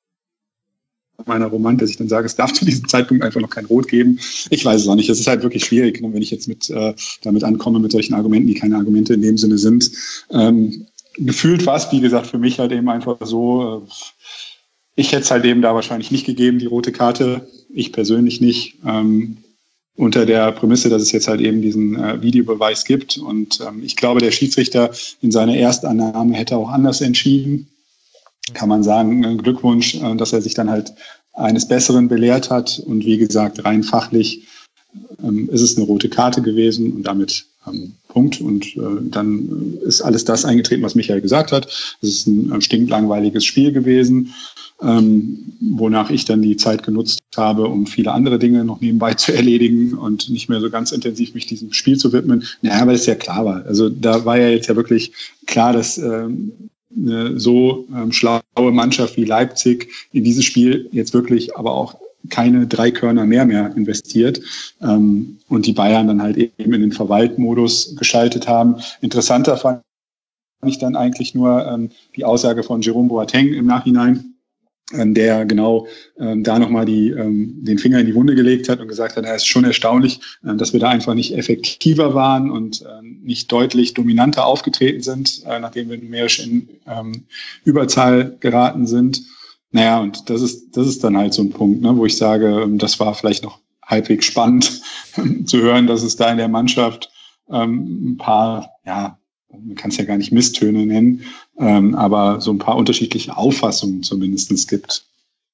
meiner Romantik, dass ich dann sage, es darf zu diesem Zeitpunkt einfach noch kein Rot geben. Ich weiß es auch nicht. Es ist halt wirklich schwierig, wenn ich jetzt mit äh, damit ankomme mit solchen Argumenten, die keine Argumente in dem Sinne sind. Ähm, gefühlt war es, wie gesagt, für mich halt eben einfach so, äh, ich hätte es halt eben da wahrscheinlich nicht gegeben, die rote Karte. Ich persönlich nicht. Ähm, unter der Prämisse, dass es jetzt halt eben diesen äh, Videobeweis gibt. Und ähm, ich glaube, der Schiedsrichter in seiner Erstannahme hätte auch anders entschieden. Kann man sagen, Glückwunsch, äh, dass er sich dann halt eines Besseren belehrt hat. Und wie gesagt, rein fachlich ähm, ist es eine rote Karte gewesen und damit ähm, Punkt. Und äh, dann ist alles das eingetreten, was Michael gesagt hat. Es ist ein äh, stinklangweiliges Spiel gewesen. Ähm, wonach ich dann die Zeit genutzt habe, um viele andere Dinge noch nebenbei zu erledigen und nicht mehr so ganz intensiv mich diesem Spiel zu widmen. Naja, weil es ja klar war. Also da war ja jetzt ja wirklich klar, dass ähm, eine so ähm, schlaue Mannschaft wie Leipzig in dieses Spiel jetzt wirklich aber auch keine drei Körner mehr mehr investiert ähm, und die Bayern dann halt eben in den Verwaltmodus geschaltet haben. Interessanter fand ich dann eigentlich nur ähm, die Aussage von Jerome Boateng im Nachhinein, der genau ähm, da nochmal die, ähm, den Finger in die Wunde gelegt hat und gesagt hat, es ist schon erstaunlich, äh, dass wir da einfach nicht effektiver waren und äh, nicht deutlich dominanter aufgetreten sind, äh, nachdem wir numerisch in ähm, Überzahl geraten sind. Naja, und das ist, das ist dann halt so ein Punkt, ne, wo ich sage, ähm, das war vielleicht noch halbwegs spannend zu hören, dass es da in der Mannschaft ähm, ein paar, ja, man kann es ja gar nicht Misstöne nennen, ähm, aber so ein paar unterschiedliche Auffassungen zumindest gibt.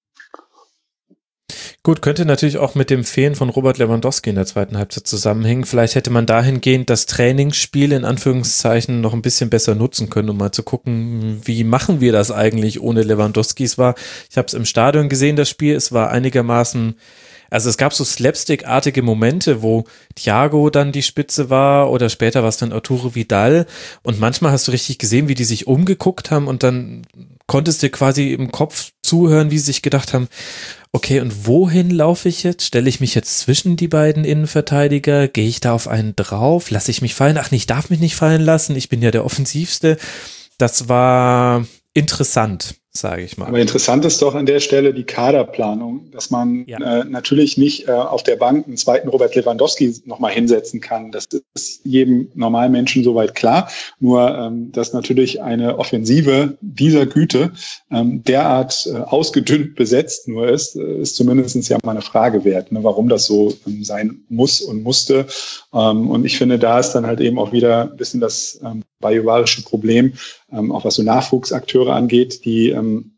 Gut, könnte natürlich auch mit dem Fehlen von Robert Lewandowski in der zweiten Halbzeit zusammenhängen. Vielleicht hätte man dahingehend das Trainingsspiel in Anführungszeichen noch ein bisschen besser nutzen können, um mal zu gucken, wie machen wir das eigentlich ohne Lewandowski. Es war, ich habe es im Stadion gesehen, das Spiel, es war einigermaßen. Also es gab so slapstick-artige Momente, wo Thiago dann die Spitze war oder später war es dann Arturo Vidal und manchmal hast du richtig gesehen, wie die sich umgeguckt haben und dann konntest du quasi im Kopf zuhören, wie sie sich gedacht haben, okay, und wohin laufe ich jetzt? Stelle ich mich jetzt zwischen die beiden Innenverteidiger? Gehe ich da auf einen drauf? Lasse ich mich fallen? Ach nee, ich darf mich nicht fallen lassen, ich bin ja der Offensivste. Das war interessant, sage ich mal. Aber interessant ist doch an der Stelle die Kaderplanung, dass man ja. äh, natürlich nicht äh, auf der Bank einen zweiten Robert Lewandowski nochmal hinsetzen kann. Das ist jedem normalen Menschen soweit klar. Nur, ähm, dass natürlich eine Offensive dieser Güte ähm, derart äh, ausgedünnt besetzt nur ist, äh, ist zumindest ja mal eine Frage wert, ne, warum das so ähm, sein muss und musste. Ähm, und ich finde, da ist dann halt eben auch wieder ein bisschen das ähm, bajuwarische Problem, ähm, auch was so Nachwuchsakteure angeht, die ähm,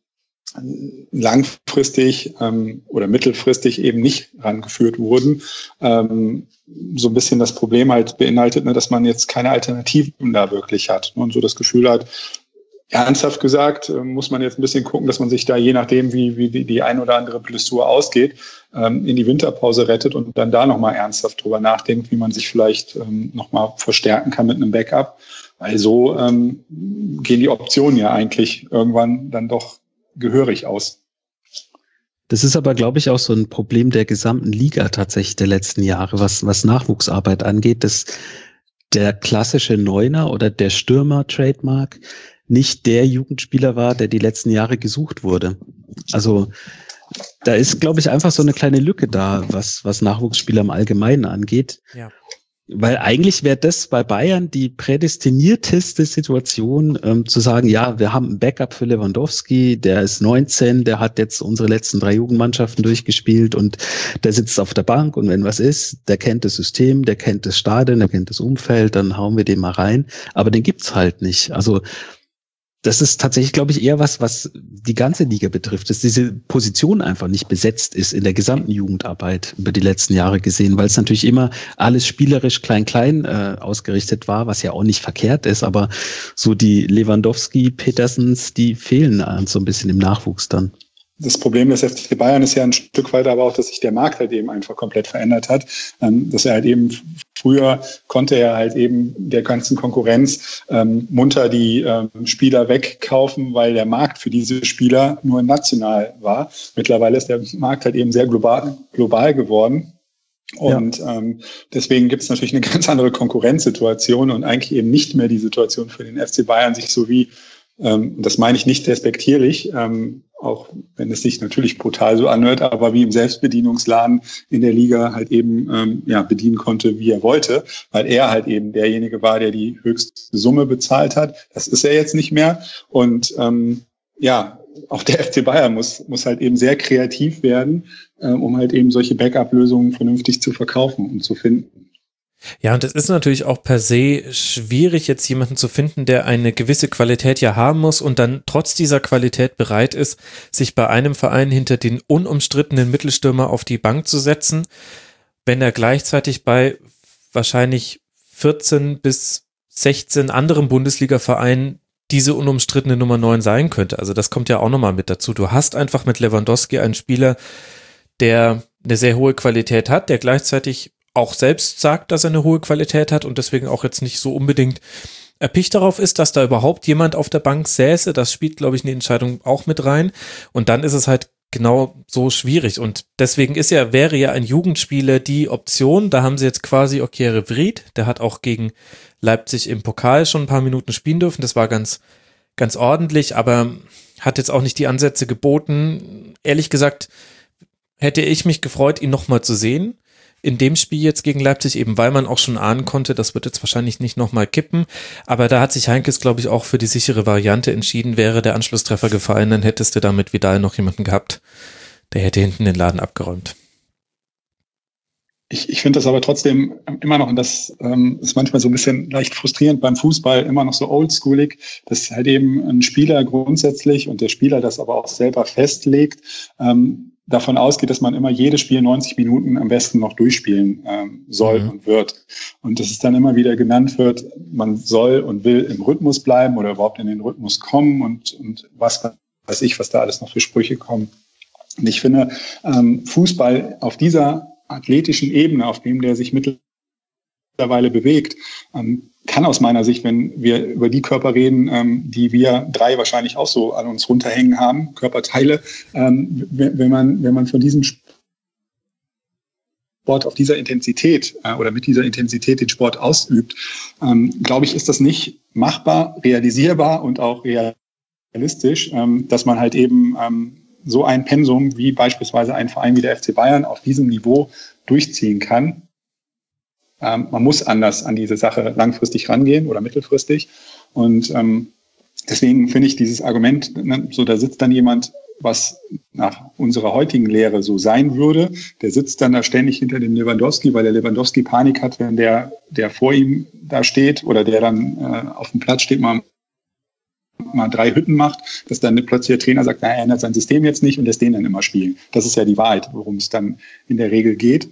langfristig ähm, oder mittelfristig eben nicht rangeführt wurden. Ähm, so ein bisschen das Problem halt beinhaltet, ne, dass man jetzt keine Alternativen da wirklich hat, ne, und so das Gefühl hat, ernsthaft gesagt, äh, muss man jetzt ein bisschen gucken, dass man sich da je nachdem, wie, wie die, die ein oder andere Blessur ausgeht, ähm, in die Winterpause rettet und dann da nochmal ernsthaft drüber nachdenkt, wie man sich vielleicht ähm, nochmal verstärken kann mit einem Backup. Weil so ähm, gehen die Optionen ja eigentlich irgendwann dann doch gehörig aus. Das ist aber, glaube ich, auch so ein Problem der gesamten Liga tatsächlich der letzten Jahre, was, was Nachwuchsarbeit angeht, dass der klassische Neuner oder der Stürmer-Trademark nicht der Jugendspieler war, der die letzten Jahre gesucht wurde. Also da ist, glaube ich, einfach so eine kleine Lücke da, was, was Nachwuchsspieler im Allgemeinen angeht. Ja. Weil eigentlich wäre das bei Bayern die prädestinierteste Situation, ähm, zu sagen, ja, wir haben ein Backup für Lewandowski, der ist neunzehn, der hat jetzt unsere letzten drei Jugendmannschaften durchgespielt und der sitzt auf der Bank und wenn was ist, der kennt das System, der kennt das Stadion, der kennt das Umfeld, dann hauen wir den mal rein. Aber den gibt's halt nicht. Also das ist tatsächlich, glaube ich, eher was, was die ganze Liga betrifft, dass diese Position einfach nicht besetzt ist in der gesamten Jugendarbeit über die letzten Jahre gesehen, weil es natürlich immer alles spielerisch klein-klein äh, ausgerichtet war, was ja auch nicht verkehrt ist, aber so die Lewandowski, Petersens, die fehlen so ein bisschen im Nachwuchs dann. das Problem des F C Bayern ist ja ein Stück weit aber auch, dass sich der Markt halt eben einfach komplett verändert hat. Ähm, dass er halt eben früher konnte er halt eben der ganzen Konkurrenz ähm, munter die ähm, Spieler wegkaufen, weil der Markt für diese Spieler nur national war. Mittlerweile ist der Markt halt eben sehr global, global geworden. Und ja. ähm, deswegen gibt es natürlich eine ganz andere Konkurrenzsituation und eigentlich eben nicht mehr die Situation für den F C Bayern, sich so wie, ähm, das meine ich nicht despektierlich, ähm, auch wenn es sich natürlich brutal so anhört, aber wie im Selbstbedienungsladen in der Liga halt eben ähm, ja bedienen konnte, wie er wollte, weil er halt eben derjenige war, der die höchste Summe bezahlt hat. Das ist er jetzt nicht mehr. Und ähm, ja, auch der F C Bayern muss muss halt eben sehr kreativ werden, äh, um halt eben solche Backup-Lösungen vernünftig zu verkaufen und zu finden. Ja, und es ist natürlich auch per se schwierig, jetzt jemanden zu finden, der eine gewisse Qualität ja haben muss und dann trotz dieser Qualität bereit ist, sich bei einem Verein hinter den unumstrittenen Mittelstürmer auf die Bank zu setzen, wenn er gleichzeitig bei wahrscheinlich vierzehn bis sechzehn anderen Bundesliga-Vereinen diese unumstrittene Nummer neun sein könnte. Also das kommt ja auch nochmal mit dazu. Du hast einfach mit Lewandowski einen Spieler, der eine sehr hohe Qualität hat, der gleichzeitig auch selbst sagt, dass er eine hohe Qualität hat und deswegen auch jetzt nicht so unbedingt erpicht darauf ist, dass da überhaupt jemand auf der Bank säße. Das spielt, glaube ich, in die Entscheidung auch mit rein. Und dann ist es halt genau so schwierig. Und deswegen ist ja, wäre ja ein Jugendspieler die Option. Da haben sie jetzt quasi Okere Vried, der hat auch gegen Leipzig im Pokal schon ein paar Minuten spielen dürfen. Das war ganz, ganz ordentlich, aber hat jetzt auch nicht die Ansätze geboten. Ehrlich gesagt, hätte ich mich gefreut, ihn nochmal zu sehen. In dem Spiel jetzt gegen Leipzig, eben weil man auch schon ahnen konnte, das wird jetzt wahrscheinlich nicht nochmal kippen, aber da hat sich Heinkes, glaube ich, auch für die sichere Variante entschieden. Wäre der Anschlusstreffer gefallen, dann hättest du da mit Vidal noch jemanden gehabt, der hätte hinten den Laden abgeräumt. Ich, ich finde das aber trotzdem immer noch, und das ähm, ist manchmal so ein bisschen leicht frustrierend beim Fußball, immer noch so oldschoolig, dass halt eben ein Spieler grundsätzlich und der Spieler das aber auch selber festlegt, ähm, davon ausgeht, dass man immer jedes Spiel neunzig Minuten am besten noch durchspielen ähm, soll mhm. und wird. Und dass es dann immer wieder genannt wird, man soll und will im Rhythmus bleiben oder überhaupt in den Rhythmus kommen und, und was weiß ich, was da alles noch für Sprüche kommen. Und ich finde, ähm, Fußball auf dieser athletischen Ebene, auf dem der sich mittlerweile bewegt, ähm, kann aus meiner Sicht, wenn wir über die Körper reden, ähm, die wir drei wahrscheinlich auch so an uns runterhängen haben, Körperteile, ähm, wenn, wenn man wenn man von diesem Sport auf dieser Intensität äh, oder mit dieser Intensität den Sport ausübt, ähm, glaube ich, ist das nicht machbar, realisierbar und auch realistisch, ähm, dass man halt eben ähm, so ein Pensum wie beispielsweise ein Verein wie der F C Bayern auf diesem Niveau durchziehen kann. Ähm, man muss anders an diese Sache langfristig rangehen oder mittelfristig. Und ähm, deswegen finde ich dieses Argument, ne, so da sitzt dann jemand, was nach unserer heutigen Lehre so sein würde, der sitzt dann da ständig hinter dem Lewandowski, weil der Lewandowski Panik hat, wenn der, der vor ihm da steht oder der dann äh, auf dem Platz steht, mal mal drei Hütten macht, dass dann plötzlich der Trainer sagt, na, er ändert sein System jetzt nicht und lässt den dann immer spielen. Das ist ja die Wahrheit, worum es dann in der Regel geht.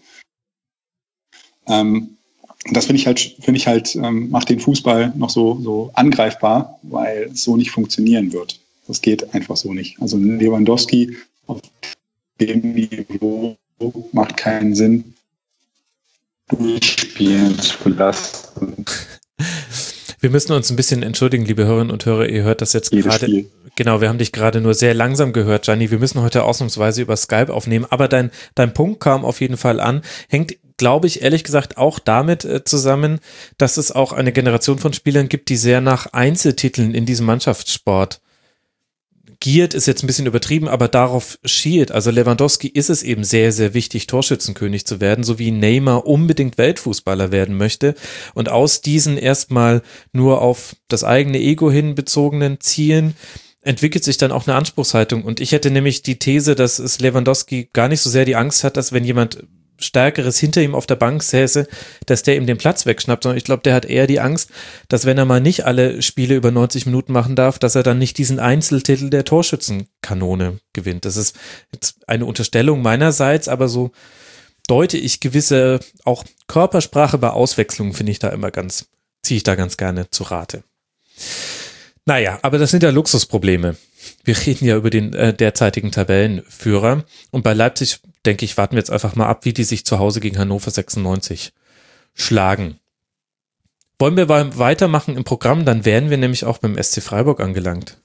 Ähm, das finde ich halt, finde ich halt, ähm, macht den Fußball noch so, so angreifbar, weil es so nicht funktionieren wird. Das geht einfach so nicht. Also Lewandowski auf dem Niveau macht keinen Sinn, durchspielen zu lassen. Wir müssen uns ein bisschen entschuldigen, liebe Hörerinnen und Hörer, ihr hört das jetzt gerade. Genau, wir haben dich gerade nur sehr langsam gehört, Gianni. Wir müssen heute ausnahmsweise über Skype aufnehmen, aber dein, dein Punkt kam auf jeden Fall an. Hängt, glaube ich, ehrlich gesagt auch damit äh, zusammen, dass es auch eine Generation von Spielern gibt, die sehr nach Einzeltiteln in diesem Mannschaftssport giert, ist jetzt ein bisschen übertrieben, aber darauf schielt. Also Lewandowski ist es eben sehr, sehr wichtig, Torschützenkönig zu werden, so wie Neymar unbedingt Weltfußballer werden möchte. Und aus diesen erstmal nur auf das eigene Ego hin bezogenen Zielen entwickelt sich dann auch eine Anspruchshaltung. Und ich hätte nämlich die These, dass es Lewandowski gar nicht so sehr die Angst hat, dass wenn jemand Stärkeres hinter ihm auf der Bank säße, dass der ihm den Platz wegschnappt, sondern ich glaube, der hat eher die Angst, dass wenn er mal nicht alle Spiele über neunzig Minuten machen darf, dass er dann nicht diesen Einzeltitel der Torschützenkanone gewinnt. Das ist jetzt eine Unterstellung meinerseits, aber so deute ich gewisse auch Körpersprache bei Auswechslungen, finde ich da immer ganz, ziehe ich da ganz gerne zu Rate. Naja, aber das sind ja Luxusprobleme. Wir reden ja über den äh, derzeitigen Tabellenführer. Und bei Leipzig, denke ich, warten wir jetzt einfach mal ab, wie die sich zu Hause gegen Hannover sechsundneunzig schlagen. Wollen wir weitermachen im Programm, dann wären wir nämlich auch beim S C Freiburg angelangt.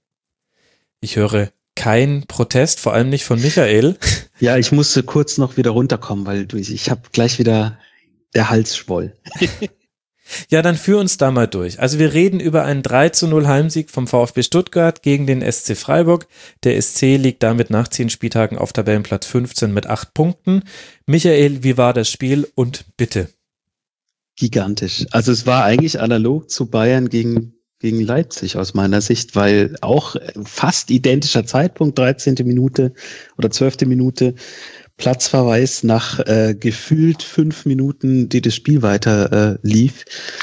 Ich höre kein Protest, vor allem nicht von Michael. Ja, ich musste kurz noch wieder runterkommen, weil du, ich habe gleich wieder der Hals schwoll. Ja, dann führ uns da mal durch. Also wir reden über einen drei zu null Heimsieg vom VfB Stuttgart gegen den S C Freiburg. Der S C liegt damit nach zehn Spieltagen auf Tabellenplatz fünfzehn mit acht Punkten. Michael, wie war das Spiel und bitte? Gigantisch. Also es war eigentlich analog zu Bayern gegen gegen Leipzig aus meiner Sicht, weil auch fast identischer Zeitpunkt, dreizehnte Minute oder zwölfte Minute, Platzverweis nach äh, gefühlt fünf Minuten, die das Spiel weiter äh, lief,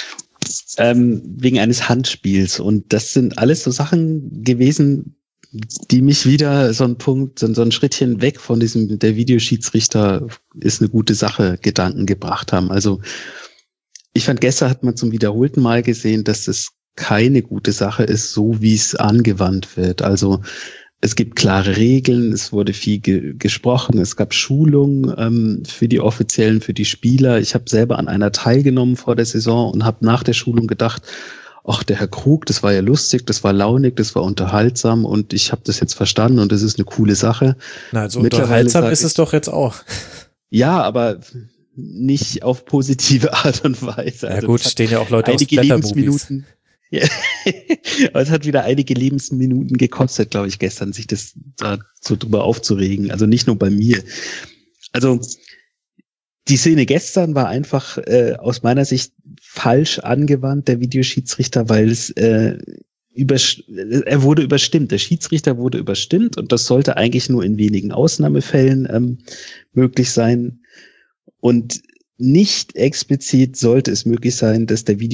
ähm, wegen eines Handspiels. Und das sind alles so Sachen gewesen, die mich wieder so ein Punkt, so, so ein Schrittchen weg von diesem, der Videoschiedsrichter ist eine gute Sache, Gedanken gebracht haben. Also ich fand, gestern hat man zum wiederholten Mal gesehen, dass es keine gute Sache ist, so wie es angewandt wird. Also es gibt klare Regeln, es wurde viel ge- gesprochen, es gab Schulungen ähm, für die Offiziellen, für die Spieler. Ich habe selber an einer teilgenommen vor der Saison und habe nach der Schulung gedacht, ach, der Herr Krug, das war ja lustig, das war launig, das war unterhaltsam und ich habe das jetzt verstanden und das ist eine coole Sache. Na, also unterhaltsam ist es doch jetzt auch. Ja, aber nicht auf positive Art und Weise. Ja also gut, stehen ja auch Leute aus einige Blättermovies. Lebensminuten. Ja. Aber es hat wieder einige Lebensminuten gekostet, glaube ich, gestern, sich das da so drüber aufzuregen. Also nicht nur bei mir. Also die Szene gestern war einfach äh, aus meiner Sicht falsch angewandt, der Videoschiedsrichter, weil es äh, über, er wurde überstimmt. Der Schiedsrichter wurde überstimmt und das sollte eigentlich nur in wenigen Ausnahmefällen ähm, möglich sein. Und nicht explizit sollte es möglich sein, dass der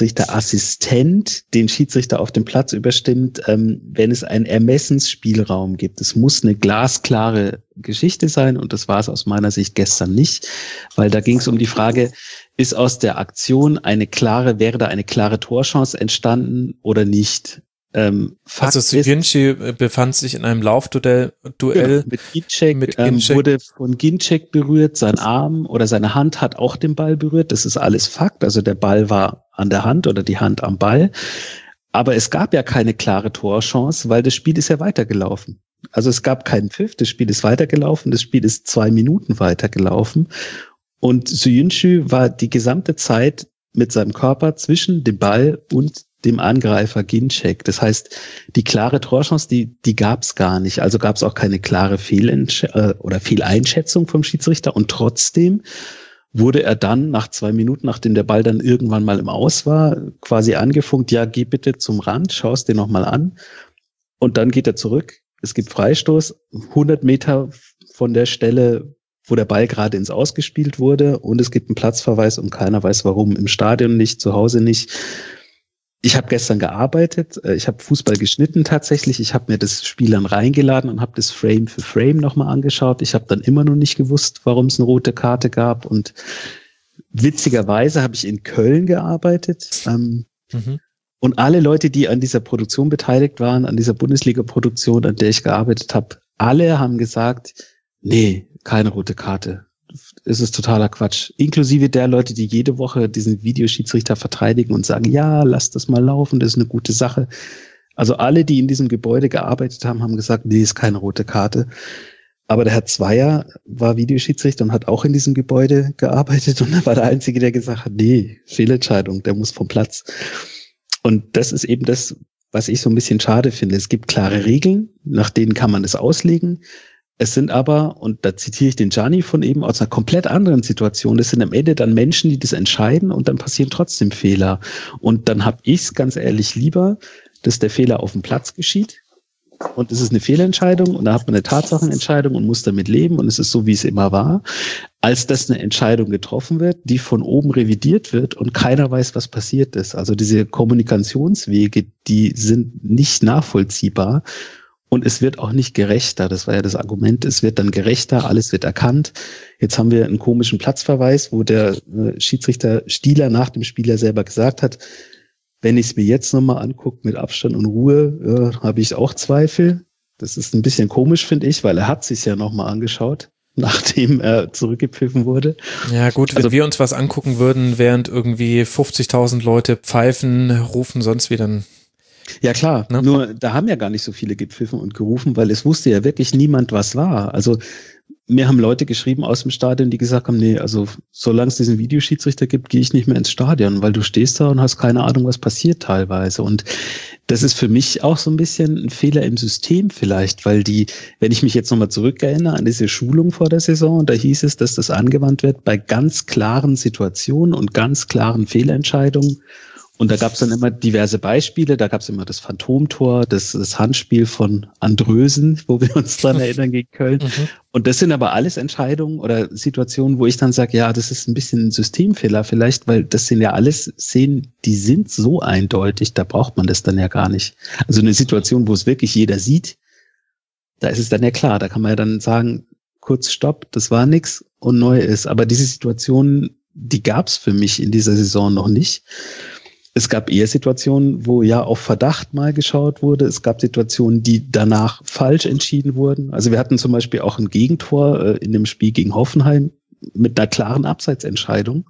Videoschiedsrichter-Assistent den Schiedsrichter auf dem Platz überstimmt, ähm, wenn es einen Ermessensspielraum gibt. Es muss eine glasklare Geschichte sein und das war es aus meiner Sicht gestern nicht, weil da ging es um die Frage, ist aus der Aktion eine klare, wäre da eine klare Torchance entstanden oder nicht? Ähm, also Syrinci befand sich in einem Laufduell Duell genau, mit Ginczek, mit ähm, Ginczek. wurde von Ginczek berührt, sein Arm oder seine Hand hat auch den Ball berührt, das ist alles Fakt, also der Ball war an der Hand oder die Hand am Ball, aber es gab ja keine klare Torchance, weil das Spiel ist ja weitergelaufen. Also es gab keinen Pfiff, das Spiel ist weitergelaufen, das Spiel ist zwei Minuten weitergelaufen und Syrinci war die gesamte Zeit mit seinem Körper zwischen dem Ball und dem Angreifer Ginczek. Das heißt, die klare Torchance, die, die gab es gar nicht. Also gab es auch keine klare Fehlentsch- äh, oder Fehleinschätzung vom Schiedsrichter. Und trotzdem wurde er dann nach zwei Minuten, nachdem der Ball dann irgendwann mal im Aus war, quasi angefunkt, ja, geh bitte zum Rand, schau es dir nochmal an. Und dann geht er zurück. Es gibt Freistoß, hundert Meter von der Stelle, wo der Ball gerade ins Aus gespielt wurde. Und es gibt einen Platzverweis und keiner weiß warum. Im Stadion nicht, zu Hause nicht. Ich habe gestern gearbeitet, ich habe Fußball geschnitten tatsächlich, ich habe mir das Spiel dann reingeladen und habe das Frame für Frame nochmal angeschaut. Ich habe dann immer noch nicht gewusst, warum es eine rote Karte gab und witzigerweise habe ich in Köln gearbeitet ähm, mhm. und alle Leute, die an dieser Produktion beteiligt waren, an dieser Bundesliga-Produktion, an der ich gearbeitet habe, alle haben gesagt, nee, keine rote Karte. Es ist totaler Quatsch. Inklusive der Leute, die jede Woche diesen Videoschiedsrichter verteidigen und sagen, ja, lass das mal laufen, das ist eine gute Sache. Also alle, die in diesem Gebäude gearbeitet haben, haben gesagt, nee, ist keine rote Karte. Aber der Herr Zweier war Videoschiedsrichter und hat auch in diesem Gebäude gearbeitet und er war der Einzige, der gesagt hat, nee, Fehlentscheidung, der muss vom Platz. Und das ist eben das, was ich so ein bisschen schade finde. Es gibt klare Regeln, nach denen kann man es auslegen. Es sind aber, und da zitiere ich den Gianni von eben, aus einer komplett anderen Situation, es sind am Ende dann Menschen, die das entscheiden und dann passieren trotzdem Fehler. Und dann habe ich es ganz ehrlich lieber, dass der Fehler auf dem Platz geschieht und es ist eine Fehlentscheidung und da hat man eine Tatsachenentscheidung und muss damit leben und es ist so, wie es immer war, als dass eine Entscheidung getroffen wird, die von oben revidiert wird und keiner weiß, was passiert ist. Also diese Kommunikationswege, die sind nicht nachvollziehbar. Und es wird auch nicht gerechter. Das war ja das Argument. Es wird dann gerechter, alles wird erkannt. Jetzt haben wir einen komischen Platzverweis, wo der äh, Schiedsrichter Stieler nach dem Spiel ja selber gesagt hat, Wenn ich es mir jetzt nochmal angucke mit Abstand und Ruhe, äh, habe ich auch Zweifel. Das ist ein bisschen komisch, finde ich, weil er hat sich ja nochmal angeschaut, nachdem er zurückgepfiffen wurde. Ja gut, wenn also, wir uns was angucken würden, während irgendwie fünfzigtausend Leute pfeifen, rufen, sonst wie dann... Ja klar, ne? Nur da haben ja gar nicht so viele gepfiffen und gerufen, weil es wusste ja wirklich niemand, was war. Also mir haben Leute geschrieben aus dem Stadion, die gesagt haben, nee, also solange es diesen Videoschiedsrichter gibt, gehe ich nicht mehr ins Stadion, weil du stehst da und hast keine Ahnung, was passiert teilweise. Und das ist für mich auch so ein bisschen ein Fehler im System vielleicht, weil die, wenn ich mich jetzt nochmal zurückerinnere an diese Schulung vor der Saison, da hieß es, dass das angewandt wird bei ganz klaren Situationen und ganz klaren Fehlentscheidungen. Und da gab es dann immer diverse Beispiele. Da gab es immer das Phantomtor, das, das Handspiel von Andrösen, wo wir uns dran erinnern gegen Köln. Mhm. Und das sind aber alles Entscheidungen oder Situationen, wo ich dann sage, ja, das ist ein bisschen ein Systemfehler vielleicht, weil das sind ja alles Szenen, die sind so eindeutig, da braucht man das dann ja gar nicht. Also eine Situation, wo es wirklich jeder sieht, da ist es dann ja klar, da kann man ja dann sagen, kurz Stopp, das war nix und neu ist. Aber diese Situationen, die gab es für mich in dieser Saison noch nicht. Es gab eher Situationen, wo ja auf Verdacht mal geschaut wurde. Es gab Situationen, die danach falsch entschieden wurden. Also wir hatten zum Beispiel auch ein Gegentor äh, in dem Spiel gegen Hoffenheim mit einer klaren Abseitsentscheidung.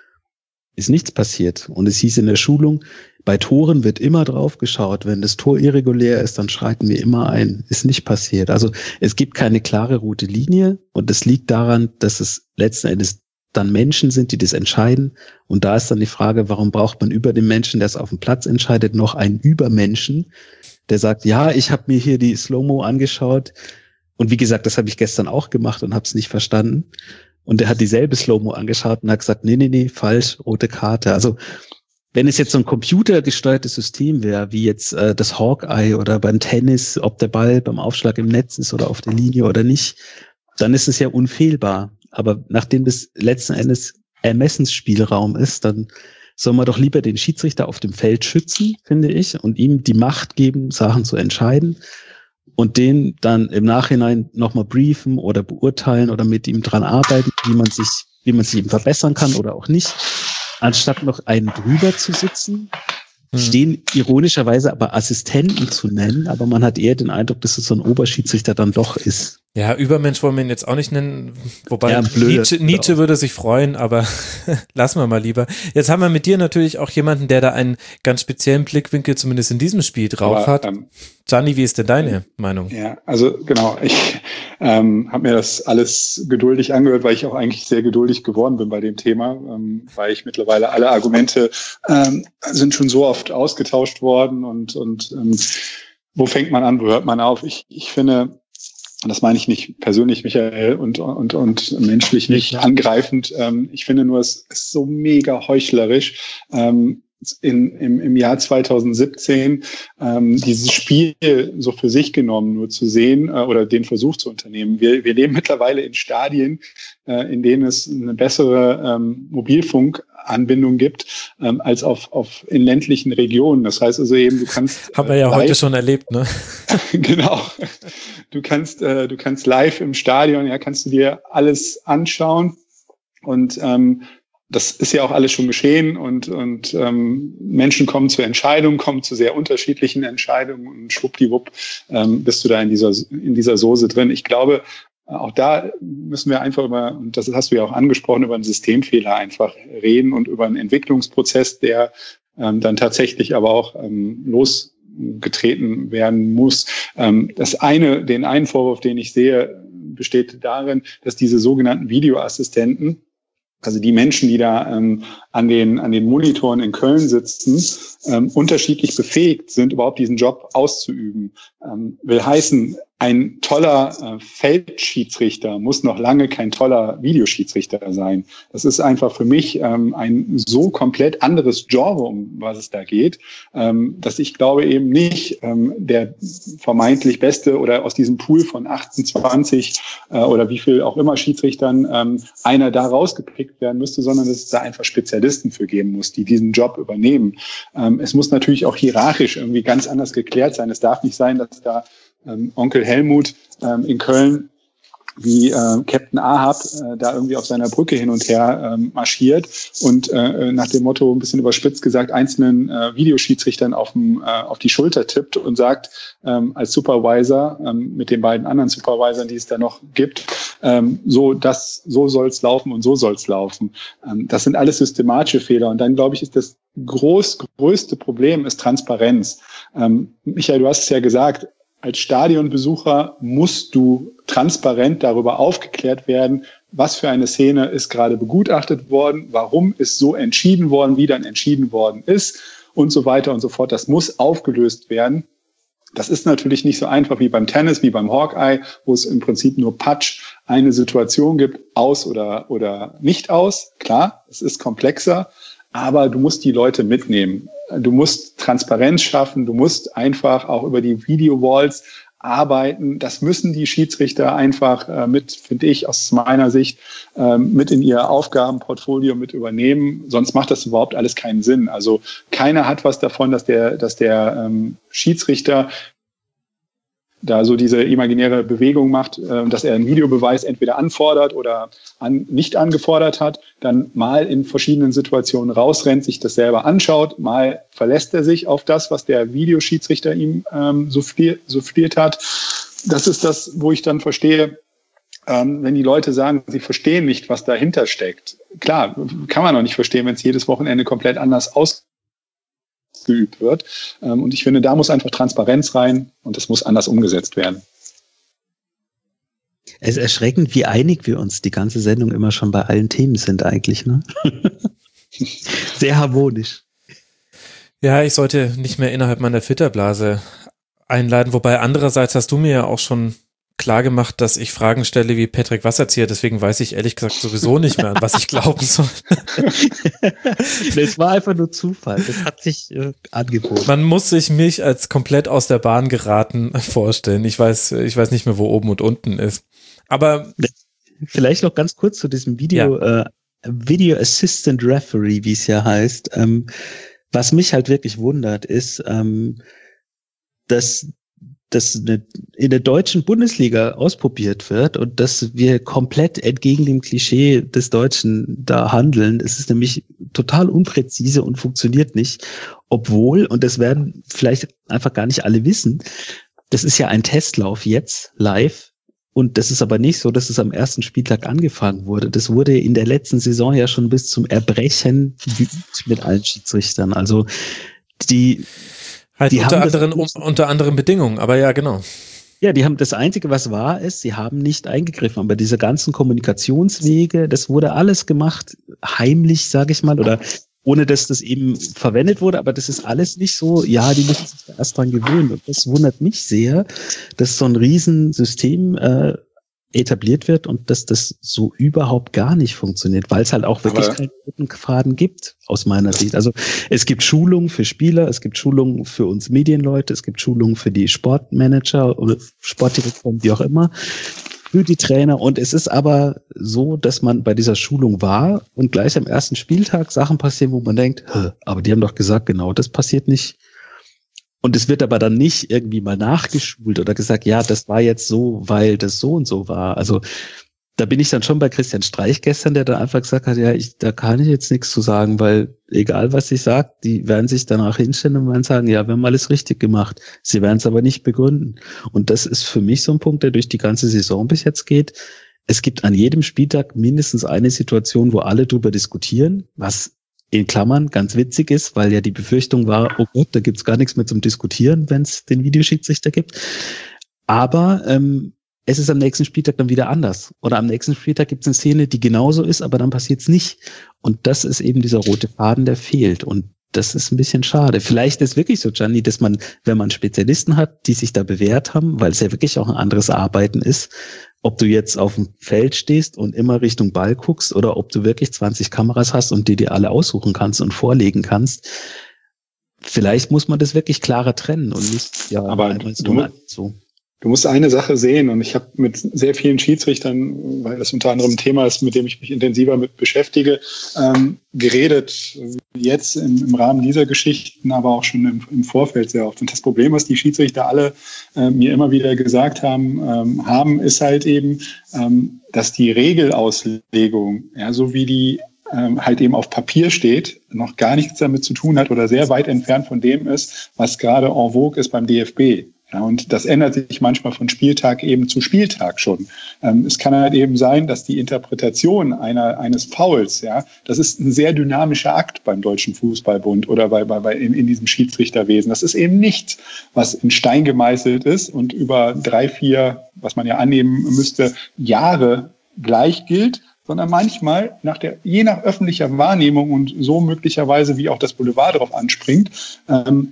Ist nichts passiert. Und es hieß in der Schulung, bei Toren wird immer drauf geschaut. Wenn das Tor irregulär ist, dann schreiten wir immer ein. Ist nicht passiert. Also es gibt keine klare rote Linie. Und das liegt daran, dass es letzten Endes dann Menschen sind, die das entscheiden. Und da ist dann die Frage, warum braucht man über den Menschen, der es auf dem Platz entscheidet, noch einen Übermenschen, der sagt, ja, ich habe mir hier die Slow-Mo angeschaut. Und wie gesagt, das habe ich gestern auch gemacht und habe es nicht verstanden. Und der hat dieselbe Slow-Mo angeschaut und hat gesagt, nee, nee, nee, falsch, rote Karte. Also wenn es jetzt so ein computergesteuertes System wäre, wie jetzt äh, das Hawkeye oder beim Tennis, ob der Ball beim Aufschlag im Netz ist oder auf der Linie oder nicht, dann ist es ja unfehlbar. Aber nachdem das letzten Endes Ermessensspielraum ist, dann soll man doch lieber den Schiedsrichter auf dem Feld schützen, finde ich, und ihm die Macht geben, Sachen zu entscheiden und den dann im Nachhinein nochmal briefen oder beurteilen oder mit ihm dran arbeiten, wie man sich, wie man sich eben verbessern kann oder auch nicht, anstatt noch einen drüber zu sitzen. Stehen ironischerweise aber Assistenten zu nennen, aber man hat eher den Eindruck, dass es so ein Oberschiedsrichter dann doch ist. Ja, Übermensch wollen wir ihn jetzt auch nicht nennen, wobei ja, Nietzsche, Nietzsche würde sich freuen, aber lassen wir mal lieber. Jetzt haben wir mit dir natürlich auch jemanden, der da einen ganz speziellen Blickwinkel zumindest in diesem Spiel drauf aber, hat. Ähm, Gianni, wie ist denn deine Meinung? Ja, also genau, ich ähm, habe mir das alles geduldig angehört, weil ich auch eigentlich sehr geduldig geworden bin bei dem Thema, ähm, weil ich mittlerweile alle Argumente ähm, sind schon so oft ausgetauscht worden und, und ähm, wo fängt man an, wo hört man auf? Ich, ich finde, und das meine ich nicht persönlich, Michael, und, und, und menschlich nicht angreifend. Ähm, ich finde nur, es ist so mega heuchlerisch, ähm, in, im, im Jahr zweitausendsiebzehn ähm, dieses Spiel so für sich genommen nur zu sehen äh, oder den Versuch zu unternehmen. Wir, wir leben mittlerweile in Stadien, äh, in denen es eine bessere ähm, Mobilfunkanbindung gibt ähm, als auf, auf in ländlichen Regionen. Das heißt also eben, du kannst haben wir ja live, heute schon erlebt, ne? Genau. Du kannst äh, du kannst live im Stadion, ja, kannst du dir alles anschauen und ähm, das ist ja auch alles schon geschehen und, und ähm, Menschen kommen zu Entscheidungen, kommen zu sehr unterschiedlichen Entscheidungen und schwuppdiwupp ähm, bist du da in dieser, in dieser Soße drin. Ich glaube, auch da müssen wir einfach über, und das hast du ja auch angesprochen, über einen Systemfehler einfach reden und über einen Entwicklungsprozess, der ähm, dann tatsächlich aber auch ähm, losgetreten werden muss. Ähm, das eine, den einen Vorwurf, den ich sehe, besteht darin, dass diese sogenannten Videoassistenten, also die Menschen, die da ähm, an den an den Monitoren in Köln sitzen, ähm, unterschiedlich befähigt sind, überhaupt diesen Job auszuüben. Ähm, will heißen, ein toller äh, Feldschiedsrichter muss noch lange kein toller Videoschiedsrichter sein. Das ist einfach für mich ähm, ein so komplett anderes Genre, um was es da geht, ähm, dass ich glaube eben nicht ähm, der vermeintlich beste oder aus diesem Pool von achtundzwanzig äh, oder wie viel auch immer Schiedsrichtern ähm, einer da rausgepickt werden müsste, sondern dass es da einfach Spezialisten für geben muss, die diesen Job übernehmen. Ähm, es muss natürlich auch hierarchisch irgendwie ganz anders geklärt sein. Es darf nicht sein, dass da ähm, Onkel Helmut ähm, in Köln wie äh, Captain Ahab äh, da irgendwie auf seiner Brücke hin und her ähm, marschiert und äh, nach dem Motto, ein bisschen überspitzt gesagt, einzelnen äh, Videoschiedsrichtern auf, dem, äh, auf die Schulter tippt und sagt, ähm, als Supervisor ähm, mit den beiden anderen Supervisoren, die es da noch gibt, ähm, so das, so soll's laufen und so soll's laufen. Ähm, das sind alles systematische Fehler. Und dann, glaube ich, ist das groß, größte Problem ist Transparenz. Ähm, Michael, du hast es ja gesagt, als Stadionbesucher musst du transparent darüber aufgeklärt werden, was für eine Szene ist gerade begutachtet worden, warum ist so entschieden worden, wie dann entschieden worden ist und so weiter und so fort. Das muss aufgelöst werden. Das ist natürlich nicht so einfach wie beim Tennis, wie beim Hawkeye, wo es im Prinzip nur Patsch eine Situation gibt, aus oder, oder nicht aus. Klar, es ist komplexer, aber du musst die Leute mitnehmen. Du musst Transparenz schaffen, du musst einfach auch über die Video-Walls arbeiten. Das müssen die Schiedsrichter einfach äh, mit, finde ich, aus meiner Sicht, äh, mit in ihr Aufgabenportfolio mit übernehmen. Sonst macht das überhaupt alles keinen Sinn. Also keiner hat was davon, dass der, dass der ähm, Schiedsrichter da so diese imaginäre Bewegung macht, äh, dass er einen Videobeweis entweder anfordert oder an, nicht angefordert hat, dann mal in verschiedenen Situationen rausrennt, sich das selber anschaut, mal verlässt er sich auf das, was der Videoschiedsrichter ihm ähm, souffliert, souffliert hat. Das ist das, wo ich dann verstehe, ähm, wenn die Leute sagen, sie verstehen nicht, was dahinter steckt. Klar, kann man auch nicht verstehen, wenn es jedes Wochenende komplett anders ausgeht. geübt wird. Und ich finde, da muss einfach Transparenz rein und das muss anders umgesetzt werden. Es ist erschreckend, wie einig wir uns die ganze Sendung immer schon bei allen Themen sind eigentlich, ne? Sehr harmonisch. Ja, ich sollte nicht mehr innerhalb meiner Filterblase einladen, wobei andererseits hast du mir ja auch schon klar gemacht, dass ich Fragen stelle wie Patrick Wasserzieher, deswegen weiß ich ehrlich gesagt sowieso nicht mehr, an was ich glauben soll. Das war einfach nur Zufall, das hat sich äh, angeboten. Man muss sich mich als komplett aus der Bahn geraten vorstellen. Ich weiß, ich weiß nicht mehr, wo oben und unten ist. Aber vielleicht noch ganz kurz zu diesem Video, ja. äh, Video Assistant Referee, wie es ja heißt. Ähm, was mich halt wirklich wundert, ist, ähm, dass das in der deutschen Bundesliga ausprobiert wird und dass wir komplett entgegen dem Klischee des Deutschen da handeln. Es ist nämlich total unpräzise und funktioniert nicht, obwohl, und das werden vielleicht einfach gar nicht alle wissen, das ist ja ein Testlauf jetzt live und das ist aber nicht so, dass es am ersten Spieltag angefangen wurde. Das wurde in der letzten Saison ja schon bis zum Erbrechen geübt mit allen Schiedsrichtern. Also die Halt die unter haben anderen, um, unter anderen Bedingungen, aber ja, genau. Ja, die haben das Einzige, was wahr ist, sie haben nicht eingegriffen. Aber diese ganzen Kommunikationswege, das wurde alles gemacht, heimlich, sage ich mal, oder ohne dass das eben verwendet wurde. Aber das ist alles nicht so, ja, die müssen sich da erst dran gewöhnen. Und das wundert mich sehr, dass so ein Riesensystem äh, etabliert wird und dass das so überhaupt gar nicht funktioniert, weil es halt auch wirklich aber keinen roten Faden gibt, aus meiner Sicht. Also es gibt Schulungen für Spieler, es gibt Schulungen für uns Medienleute, es gibt Schulungen für die Sportmanager oder Sportdirektoren, wie auch immer, für die Trainer. Und es ist aber so, dass man bei dieser Schulung war und gleich am ersten Spieltag Sachen passieren, wo man denkt, aber die haben doch gesagt, genau das passiert nicht. Und es wird aber dann nicht irgendwie mal nachgeschult oder gesagt, ja, das war jetzt so, weil das so und so war. Also da bin ich dann schon bei Christian Streich gestern, der dann einfach gesagt hat, ja, ich, da kann ich jetzt nichts zu sagen, weil egal, was ich sage, die werden sich danach hinstellen und werden sagen, ja, wir haben alles richtig gemacht. Sie werden es aber nicht begründen. Und das ist für mich so ein Punkt, der durch die ganze Saison bis jetzt geht. Es gibt an jedem Spieltag mindestens eine Situation, wo alle drüber diskutieren, was in Klammern ganz witzig ist, weil ja die Befürchtung war, oh Gott, da gibt's gar nichts mehr zum Diskutieren, wenn es den Videoschiedsrichter gibt. Aber ähm, es ist am nächsten Spieltag dann wieder anders. Oder am nächsten Spieltag gibt's eine Szene, die genauso ist, aber dann passiert's nicht. Und das ist eben dieser rote Faden, der fehlt. Und das ist ein bisschen schade. Vielleicht ist wirklich so, Gianni, dass man, wenn man Spezialisten hat, die sich da bewährt haben, weil es ja wirklich auch ein anderes Arbeiten ist, ob du jetzt auf dem Feld stehst und immer Richtung Ball guckst oder ob du wirklich zwanzig Kameras hast und die dir alle aussuchen kannst und vorlegen kannst. Vielleicht muss man das wirklich klarer trennen und nicht, ja, aber einmal so, du, so. Du musst eine Sache sehen, und ich habe mit sehr vielen Schiedsrichtern, weil das unter anderem ein Thema ist, mit dem ich mich intensiver mit beschäftige, ähm, geredet, jetzt im, im Rahmen dieser Geschichten, aber auch schon im, im Vorfeld sehr oft. Und das Problem, was die Schiedsrichter alle äh, mir immer wieder gesagt haben, ähm, haben, ist halt eben, ähm, dass die Regelauslegung, ja, so wie die ähm, halt eben auf Papier steht, noch gar nichts damit zu tun hat oder sehr weit entfernt von dem ist, was gerade en vogue ist beim D F B. Ja, und das ändert sich manchmal von Spieltag eben zu Spieltag schon. Ähm, es kann halt eben sein, dass die Interpretation einer, eines Fouls, ja, das ist ein sehr dynamischer Akt beim Deutschen Fußballbund oder bei, bei, bei in, in diesem Schiedsrichterwesen. Das ist eben nichts, was in Stein gemeißelt ist und über drei, vier, was man ja annehmen müsste, Jahre gleich gilt, sondern manchmal nach der, je nach öffentlicher Wahrnehmung und so möglicherweise, wie auch das Boulevard darauf anspringt, ähm,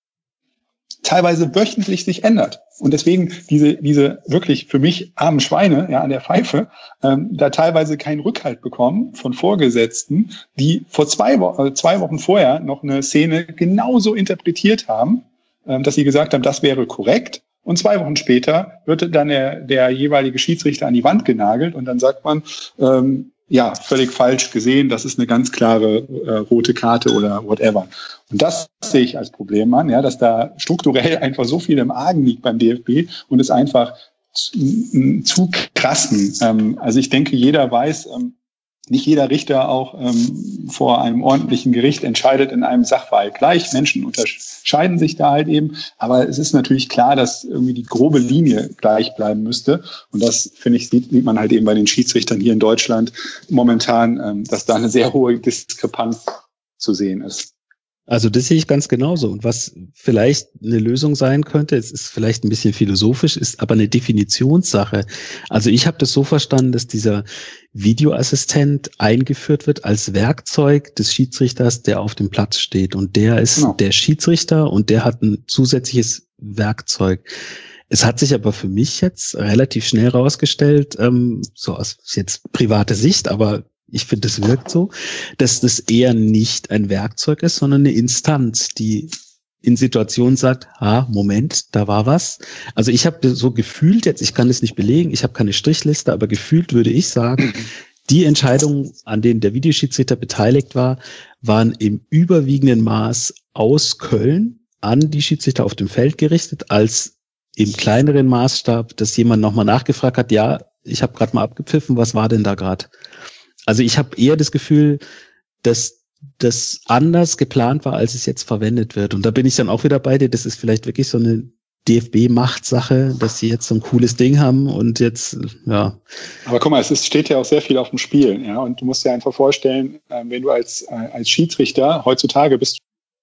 teilweise wöchentlich sich ändert. Und deswegen diese, diese wirklich für mich armen Schweine, ja, an der Pfeife, ähm, da teilweise keinen Rückhalt bekommen von Vorgesetzten, die vor zwei Wochen, also zwei Wochen vorher noch eine Szene genauso interpretiert haben, ähm, dass sie gesagt haben, das wäre korrekt. Und zwei Wochen später wird dann der, der jeweilige Schiedsrichter an die Wand genagelt und dann sagt man, ähm, ja, völlig falsch gesehen, das ist eine ganz klare äh, rote Karte oder whatever. Und das sehe ich als Problem an, ja, dass da strukturell einfach so viel im Argen liegt beim D F B und es einfach zu, zu krassen. Ähm, also ich denke, jeder weiß, ähm, nicht jeder Richter auch ähm, vor einem ordentlichen Gericht entscheidet in einem Sachverhalt gleich. Menschen unterscheiden sich da halt eben. Aber es ist natürlich klar, dass irgendwie die grobe Linie gleich bleiben müsste. Und das, finde ich, sieht, sieht man halt eben bei den Schiedsrichtern hier in Deutschland momentan, ähm, dass da eine sehr hohe Diskrepanz zu sehen ist. Also das sehe ich ganz genauso. Und was vielleicht eine Lösung sein könnte, es ist vielleicht ein bisschen philosophisch, ist aber eine Definitionssache. Also ich habe das so verstanden, dass dieser Videoassistent eingeführt wird als Werkzeug des Schiedsrichters, der auf dem Platz steht. Und der ist genau der Schiedsrichter und der hat ein zusätzliches Werkzeug. Es hat sich aber für mich jetzt relativ schnell rausgestellt, ähm, so aus jetzt private Sicht, aber ich finde, es wirkt so, dass das eher nicht ein Werkzeug ist, sondern eine Instanz, die in Situationen sagt, ah, Moment, da war was. Also ich habe so gefühlt jetzt, ich kann es nicht belegen, ich habe keine Strichliste, aber gefühlt würde ich sagen, die Entscheidungen, an denen der Videoschiedsrichter beteiligt war, waren im überwiegenden Maß aus Köln an die Schiedsrichter auf dem Feld gerichtet, als im kleineren Maßstab, dass jemand nochmal nachgefragt hat, ja, ich habe gerade mal abgepfiffen, was war denn da gerade? Also ich habe eher das Gefühl, dass das anders geplant war, als es jetzt verwendet wird. Und da bin ich dann auch wieder bei dir. Das ist vielleicht wirklich so eine D F B-Machtsache, dass sie jetzt so ein cooles Ding haben und jetzt, ja. Aber guck mal, es ist, steht ja auch sehr viel auf dem Spiel, ja. Und du musst dir einfach vorstellen, wenn du als, als Schiedsrichter heutzutage bist,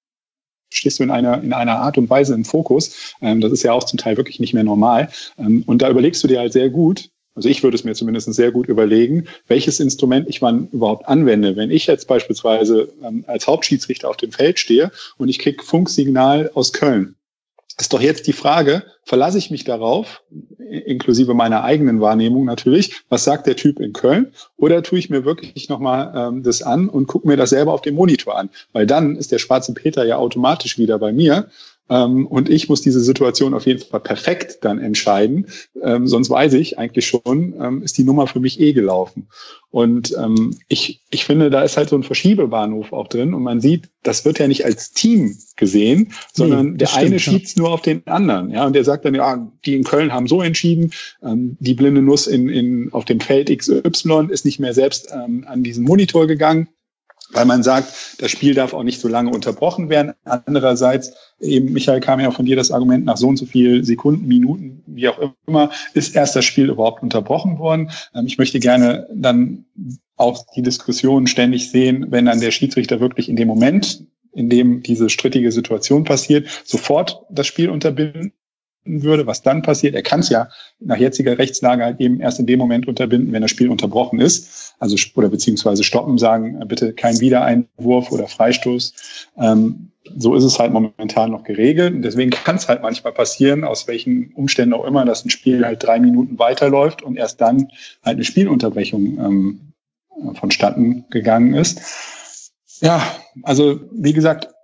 stehst du in einer, in einer Art und Weise im Fokus. Das ist ja auch zum Teil wirklich nicht mehr normal. Und da überlegst du dir halt sehr gut, also ich würde es mir zumindest sehr gut überlegen, welches Instrument ich wann überhaupt anwende. Wenn ich jetzt beispielsweise ähm, als Hauptschiedsrichter auf dem Feld stehe und ich kriege Funksignal aus Köln, ist doch jetzt die Frage, verlasse ich mich darauf, inklusive meiner eigenen Wahrnehmung natürlich, was sagt der Typ in Köln, oder tue ich mir wirklich nochmal ähm, das an und gucke mir das selber auf dem Monitor an? Weil dann ist der schwarze Peter ja automatisch wieder bei mir. Ähm, und ich muss diese Situation auf jeden Fall perfekt dann entscheiden. Ähm, sonst weiß ich eigentlich schon, ähm, ist die Nummer für mich eh gelaufen. Und ähm, ich, ich finde, da ist halt so ein Verschiebebahnhof auch drin. Und man sieht, das wird ja nicht als Team gesehen, sondern nee, der stimmt, eine schiebt nur auf den anderen. Ja, und der sagt dann, ja, die in Köln haben so entschieden. Ähm, die blinde Nuss in, in, auf dem Feld X Y ist nicht mehr selbst ähm, an diesen Monitor gegangen, weil man sagt, das Spiel darf auch nicht so lange unterbrochen werden. Andererseits, eben, Michael, kam ja von dir das Argument, nach so und so viel Sekunden, Minuten, wie auch immer, ist erst das Spiel überhaupt unterbrochen worden. Ich möchte gerne dann auch die Diskussion ständig sehen, wenn dann der Schiedsrichter wirklich in dem Moment, in dem diese strittige Situation passiert, sofort das Spiel unterbinden würde, was dann passiert. Er kann es ja nach jetziger Rechtslage halt eben erst in dem Moment unterbinden, wenn das Spiel unterbrochen ist, also oder beziehungsweise stoppen, sagen, bitte kein Wiedereinwurf oder Freistoß. Ähm, so ist es halt momentan noch geregelt. Und deswegen kann es halt manchmal passieren, aus welchen Umständen auch immer, dass ein Spiel halt drei Minuten weiterläuft und erst dann halt eine Spielunterbrechung ähm, vonstatten gegangen ist. Ja, also wie gesagt,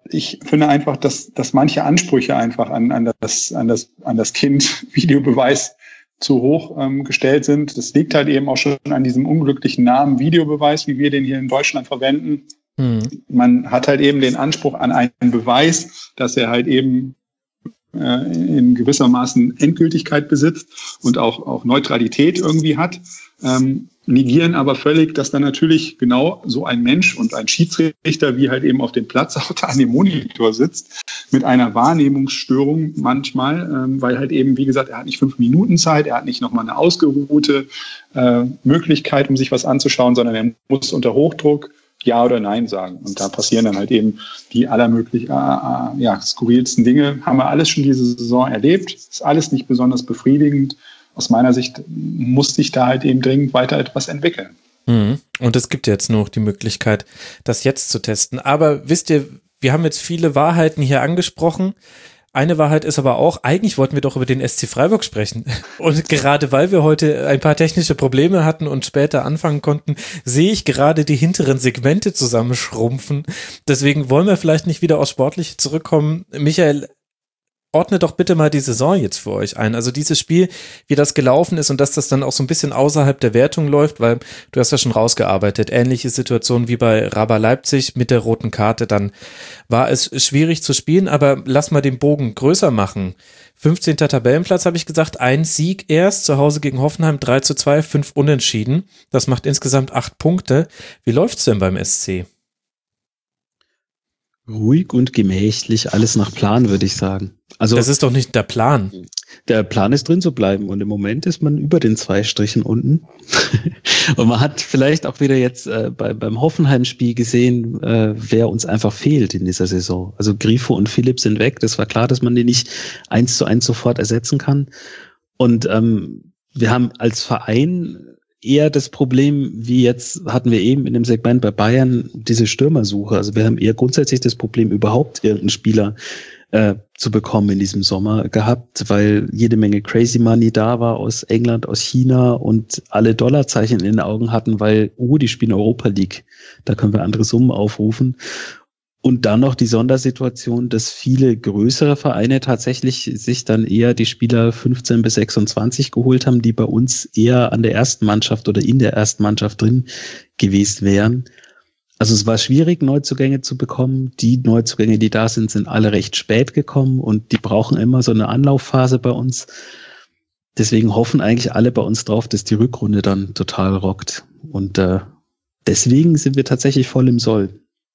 ich finde einfach, dass, dass manche Ansprüche einfach an, an, das, an, das, an das Kind Videobeweis zu hoch ähm, gestellt sind. Das liegt halt eben auch schon an diesem unglücklichen Namen Videobeweis, wie wir den hier in Deutschland verwenden. Mhm. Man hat halt eben den Anspruch an einen Beweis, dass er halt eben äh, in gewissermaßen Endgültigkeit besitzt und auch, auch Neutralität irgendwie hat. Ähm, negieren aber völlig, dass dann natürlich genau so ein Mensch und ein Schiedsrichter, wie halt eben auf dem Platz auch da an dem Monitor sitzt, mit einer Wahrnehmungsstörung manchmal, ähm, weil halt eben, wie gesagt, er hat nicht fünf Minuten Zeit, er hat nicht nochmal eine ausgeruhte äh, Möglichkeit, um sich was anzuschauen, sondern er muss unter Hochdruck Ja oder Nein sagen. Und da passieren dann halt eben die allermöglich äh, äh, ja, skurrilsten Dinge. Haben wir alles schon diese Saison erlebt. Ist alles nicht besonders befriedigend. Aus meiner Sicht muss sich da halt eben dringend weiter etwas entwickeln. Und es gibt jetzt noch die Möglichkeit, das jetzt zu testen. Aber wisst ihr, wir haben jetzt viele Wahrheiten hier angesprochen. Eine Wahrheit ist aber auch, eigentlich wollten wir doch über den S C Freiburg sprechen. Und gerade weil wir heute ein paar technische Probleme hatten und später anfangen konnten, sehe ich gerade die hinteren Segmente zusammenschrumpfen. Deswegen wollen wir vielleicht nicht wieder aufs Sportliche zurückkommen. Michael, ordne doch bitte mal die Saison jetzt für euch ein. Also dieses Spiel, wie das gelaufen ist und dass das dann auch so ein bisschen außerhalb der Wertung läuft, weil du hast ja schon rausgearbeitet. Ähnliche Situation wie bei Raba Leipzig mit der roten Karte. Dann war es schwierig zu spielen, aber lass mal den Bogen größer machen. fünfzehnter Tabellenplatz, habe ich gesagt, ein Sieg erst, zu Hause gegen Hoffenheim, drei zu zwei, fünf Unentschieden. Das macht insgesamt acht Punkte. Wie läuft's denn beim S C? Ruhig und gemächlich, alles nach Plan, würde ich sagen. Also das ist doch nicht der Plan. Der Plan ist drin zu bleiben und im Moment ist man über den zwei Strichen unten. Und man hat vielleicht auch wieder jetzt äh, bei, beim Hoffenheim-Spiel gesehen, äh, wer uns einfach fehlt in dieser Saison. Also Grifo und Philipp sind weg. Das war klar, dass man die nicht eins zu eins sofort ersetzen kann. Und ähm, wir haben als Verein eher das Problem, wie jetzt hatten wir eben in dem Segment bei Bayern, diese Stürmersuche. Also wir haben eher grundsätzlich das Problem, überhaupt irgendeinen Spieler äh, zu bekommen in diesem Sommer gehabt, weil jede Menge Crazy Money da war aus England, aus China und alle Dollarzeichen in den Augen hatten, weil, oh, die spielen Europa League. Da können wir andere Summen aufrufen. Und dann noch die Sondersituation, dass viele größere Vereine tatsächlich sich dann eher die Spieler fünfzehn bis sechsundzwanzig geholt haben, die bei uns eher an der ersten Mannschaft oder in der ersten Mannschaft drin gewesen wären. Also es war schwierig, Neuzugänge zu bekommen. Die Neuzugänge, die da sind, sind alle recht spät gekommen und die brauchen immer so eine Anlaufphase bei uns. Deswegen hoffen eigentlich alle bei uns drauf, dass die Rückrunde dann total rockt. Und äh, deswegen sind wir tatsächlich voll im Soll.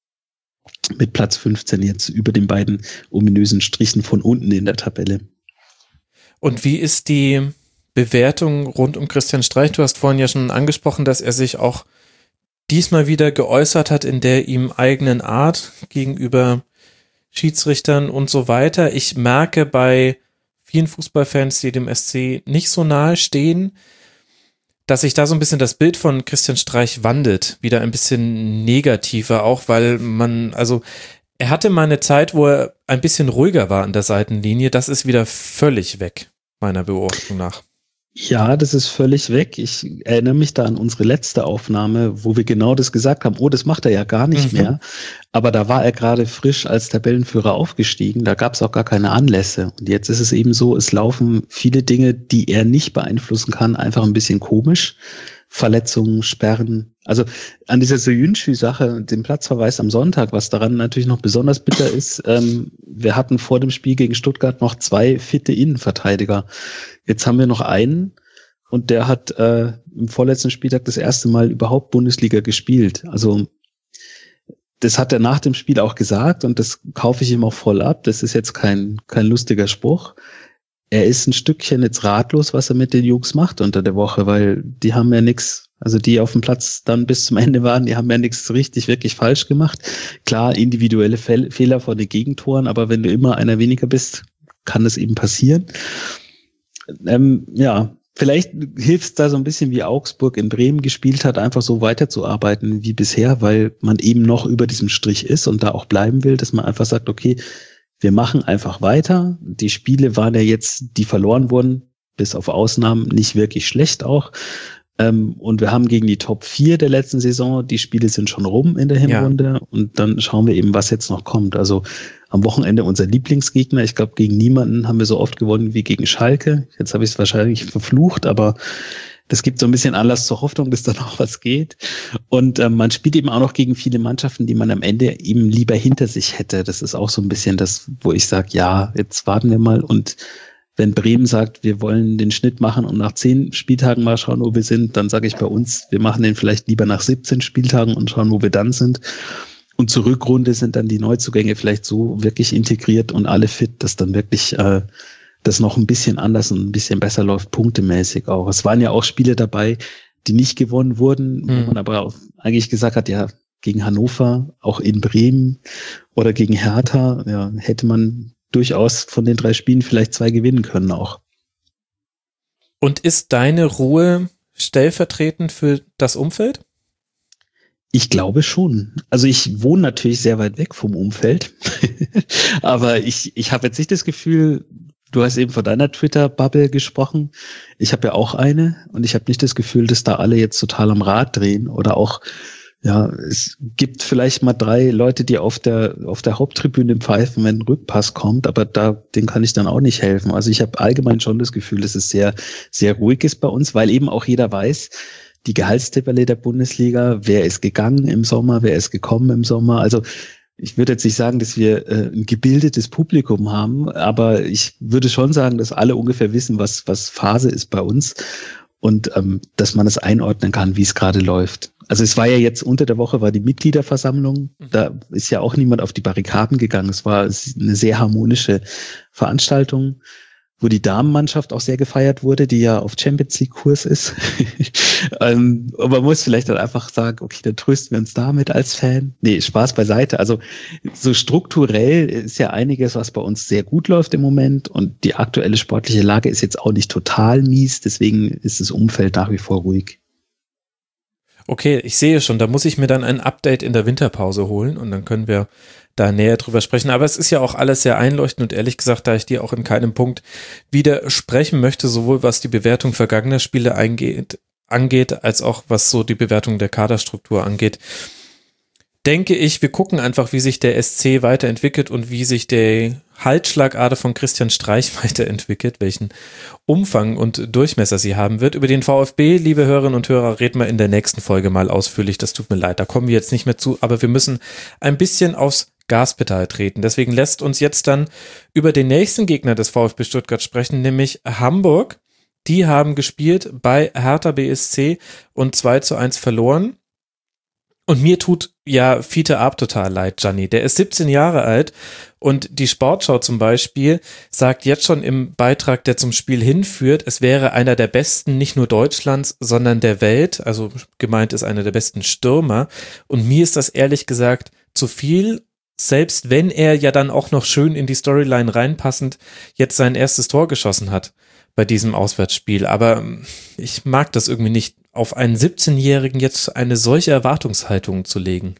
Mit Platz fünfzehn jetzt über den beiden ominösen Strichen von unten in der Tabelle. Und wie ist die Bewertung rund um Christian Streich? Du hast vorhin ja schon angesprochen, dass er sich auch diesmal wieder geäußert hat in der ihm eigenen Art gegenüber Schiedsrichtern und so weiter. Ich merke bei vielen Fußballfans, die dem S C nicht so nahe stehen, dass sich da so ein bisschen das Bild von Christian Streich wandelt, wieder ein bisschen negativer, auch weil man, also er hatte mal eine Zeit, wo er ein bisschen ruhiger war an der Seitenlinie, das ist wieder völlig weg, meiner Beobachtung nach. Ja, das ist völlig weg. Ich erinnere mich da an unsere letzte Aufnahme, wo wir genau das gesagt haben, oh, das macht er ja gar nicht mhm. mehr. Aber da war er gerade frisch als Tabellenführer aufgestiegen, da gab es auch gar keine Anlässe. Und jetzt ist es eben so, es laufen viele Dinge, die er nicht beeinflussen kann, einfach ein bisschen komisch. Verletzungen, Sperren. Also an dieser Soyuncu-Sache, dem Platzverweis am Sonntag, was daran natürlich noch besonders bitter ist, ähm, wir hatten vor dem Spiel gegen Stuttgart noch zwei fitte Innenverteidiger. Jetzt haben wir noch einen und der hat äh, im vorletzten Spieltag das erste Mal überhaupt Bundesliga gespielt. Also das hat er nach dem Spiel auch gesagt und das kaufe ich ihm auch voll ab. Das ist jetzt kein kein lustiger Spruch. Er ist ein Stückchen jetzt ratlos, was er mit den Jungs macht unter der Woche, weil die haben ja nichts, also die auf dem Platz dann bis zum Ende waren, die haben ja nichts richtig, wirklich falsch gemacht. Klar, individuelle Fe- Fehler vor den Gegentoren, aber wenn du immer einer weniger bist, kann das eben passieren. Ähm, ja, vielleicht hilft es da so ein bisschen, wie Augsburg in Bremen gespielt hat, einfach so weiterzuarbeiten wie bisher, weil man eben noch über diesem Strich ist und da auch bleiben will, dass man einfach sagt, okay, wir machen einfach weiter. Die Spiele waren ja jetzt, die verloren wurden, bis auf Ausnahmen, nicht wirklich schlecht auch. Ähm, und wir haben gegen die Top vier der letzten Saison, die Spiele sind schon rum in der Hinrunde ja. Und dann schauen wir eben, was jetzt noch kommt. Also am Wochenende unser Lieblingsgegner. Ich glaube, gegen niemanden haben wir so oft gewonnen wie gegen Schalke. Jetzt habe ich es wahrscheinlich verflucht, aber das gibt so ein bisschen Anlass zur Hoffnung, dass da noch was geht. Und ähm, man spielt eben auch noch gegen viele Mannschaften, die man am Ende eben lieber hinter sich hätte. Das ist auch so ein bisschen das, wo ich sage, ja, jetzt warten wir mal. Und wenn Bremen sagt, wir wollen den Schnitt machen und nach zehn Spieltagen mal schauen, wo wir sind, dann sage ich bei uns, wir machen den vielleicht lieber nach siebzehn Spieltagen und schauen, wo wir dann sind. Und zur Rückrunde sind dann die Neuzugänge vielleicht so wirklich integriert und alle fit, dass dann wirklich äh, das noch ein bisschen anders und ein bisschen besser läuft, punktemäßig auch. Es waren ja auch Spiele dabei, die nicht gewonnen wurden, mhm. wo man aber auch eigentlich gesagt hat, ja, gegen Hannover, auch in Bremen oder gegen Hertha, ja, hätte man durchaus von den drei Spielen vielleicht zwei gewinnen können auch. Und ist deine Ruhe stellvertretend für das Umfeld? Ich glaube schon. Also ich wohne natürlich sehr weit weg vom Umfeld, aber ich, ich habe jetzt nicht das Gefühl, du hast eben von deiner Twitter-Bubble gesprochen. Ich habe ja auch eine und ich habe nicht das Gefühl, dass da alle jetzt total am Rad drehen oder auch, ja, es gibt vielleicht mal drei Leute, die auf der auf der Haupttribüne pfeifen, wenn ein Rückpass kommt, aber da den kann ich dann auch nicht helfen. Also ich habe allgemein schon das Gefühl, dass es sehr, sehr ruhig ist bei uns, weil eben auch jeder weiß, die Gehaltstabelle der Bundesliga, wer ist gegangen im Sommer, wer ist gekommen im Sommer. Also ich würde jetzt nicht sagen, dass wir äh, ein gebildetes Publikum haben, aber ich würde schon sagen, dass alle ungefähr wissen, was was Phase ist bei uns und ähm, dass man es einordnen kann, wie es gerade läuft. Also es war ja jetzt unter der Woche war die Mitgliederversammlung, da ist ja auch niemand auf die Barrikaden gegangen. Es war eine sehr harmonische Veranstaltung, wo die Damenmannschaft auch sehr gefeiert wurde, die ja auf Champions League Kurs ist. ähm, und man muss vielleicht dann einfach sagen, okay, dann trösten wir uns damit als Fan. Nee, Spaß beiseite. Also so strukturell ist ja einiges, was bei uns sehr gut läuft im Moment und die aktuelle sportliche Lage ist jetzt auch nicht total mies, deswegen ist das Umfeld nach wie vor ruhig. Okay, ich sehe schon, da muss ich mir dann ein Update in der Winterpause holen und dann können wir da näher drüber sprechen. Aber es ist ja auch alles sehr einleuchtend und ehrlich gesagt, da ich dir auch in keinem Punkt widersprechen möchte, sowohl was die Bewertung vergangener Spiele eingeht, angeht, als auch was so die Bewertung der Kaderstruktur angeht, denke ich, wir gucken einfach, wie sich der S C weiterentwickelt und wie sich der Halsschlagader von Christian Streich weiterentwickelt, welchen Umfang und Durchmesser sie haben wird. Über den VfB, liebe Hörerinnen und Hörer, reden wir in der nächsten Folge mal ausführlich. Das tut mir leid, da kommen wir jetzt nicht mehr zu, aber wir müssen ein bisschen aufs Gaspedal treten. Deswegen lässt uns jetzt dann über den nächsten Gegner des VfB Stuttgart sprechen, nämlich Hamburg. Die haben gespielt bei Hertha B S C und zwei zu eins verloren. Und mir tut ja Fiete Arp total leid, Gianni. Der ist siebzehn Jahre alt und die Sportschau zum Beispiel sagt jetzt schon im Beitrag, der zum Spiel hinführt, es wäre einer der besten, nicht nur Deutschlands, sondern der Welt. Also gemeint ist einer der besten Stürmer. Und mir ist das ehrlich gesagt zu viel, selbst wenn er ja dann auch noch schön in die Storyline reinpassend jetzt sein erstes Tor geschossen hat bei diesem Auswärtsspiel. Aber ich mag das irgendwie nicht, auf einen siebzehnjährigen jetzt eine solche Erwartungshaltung zu legen.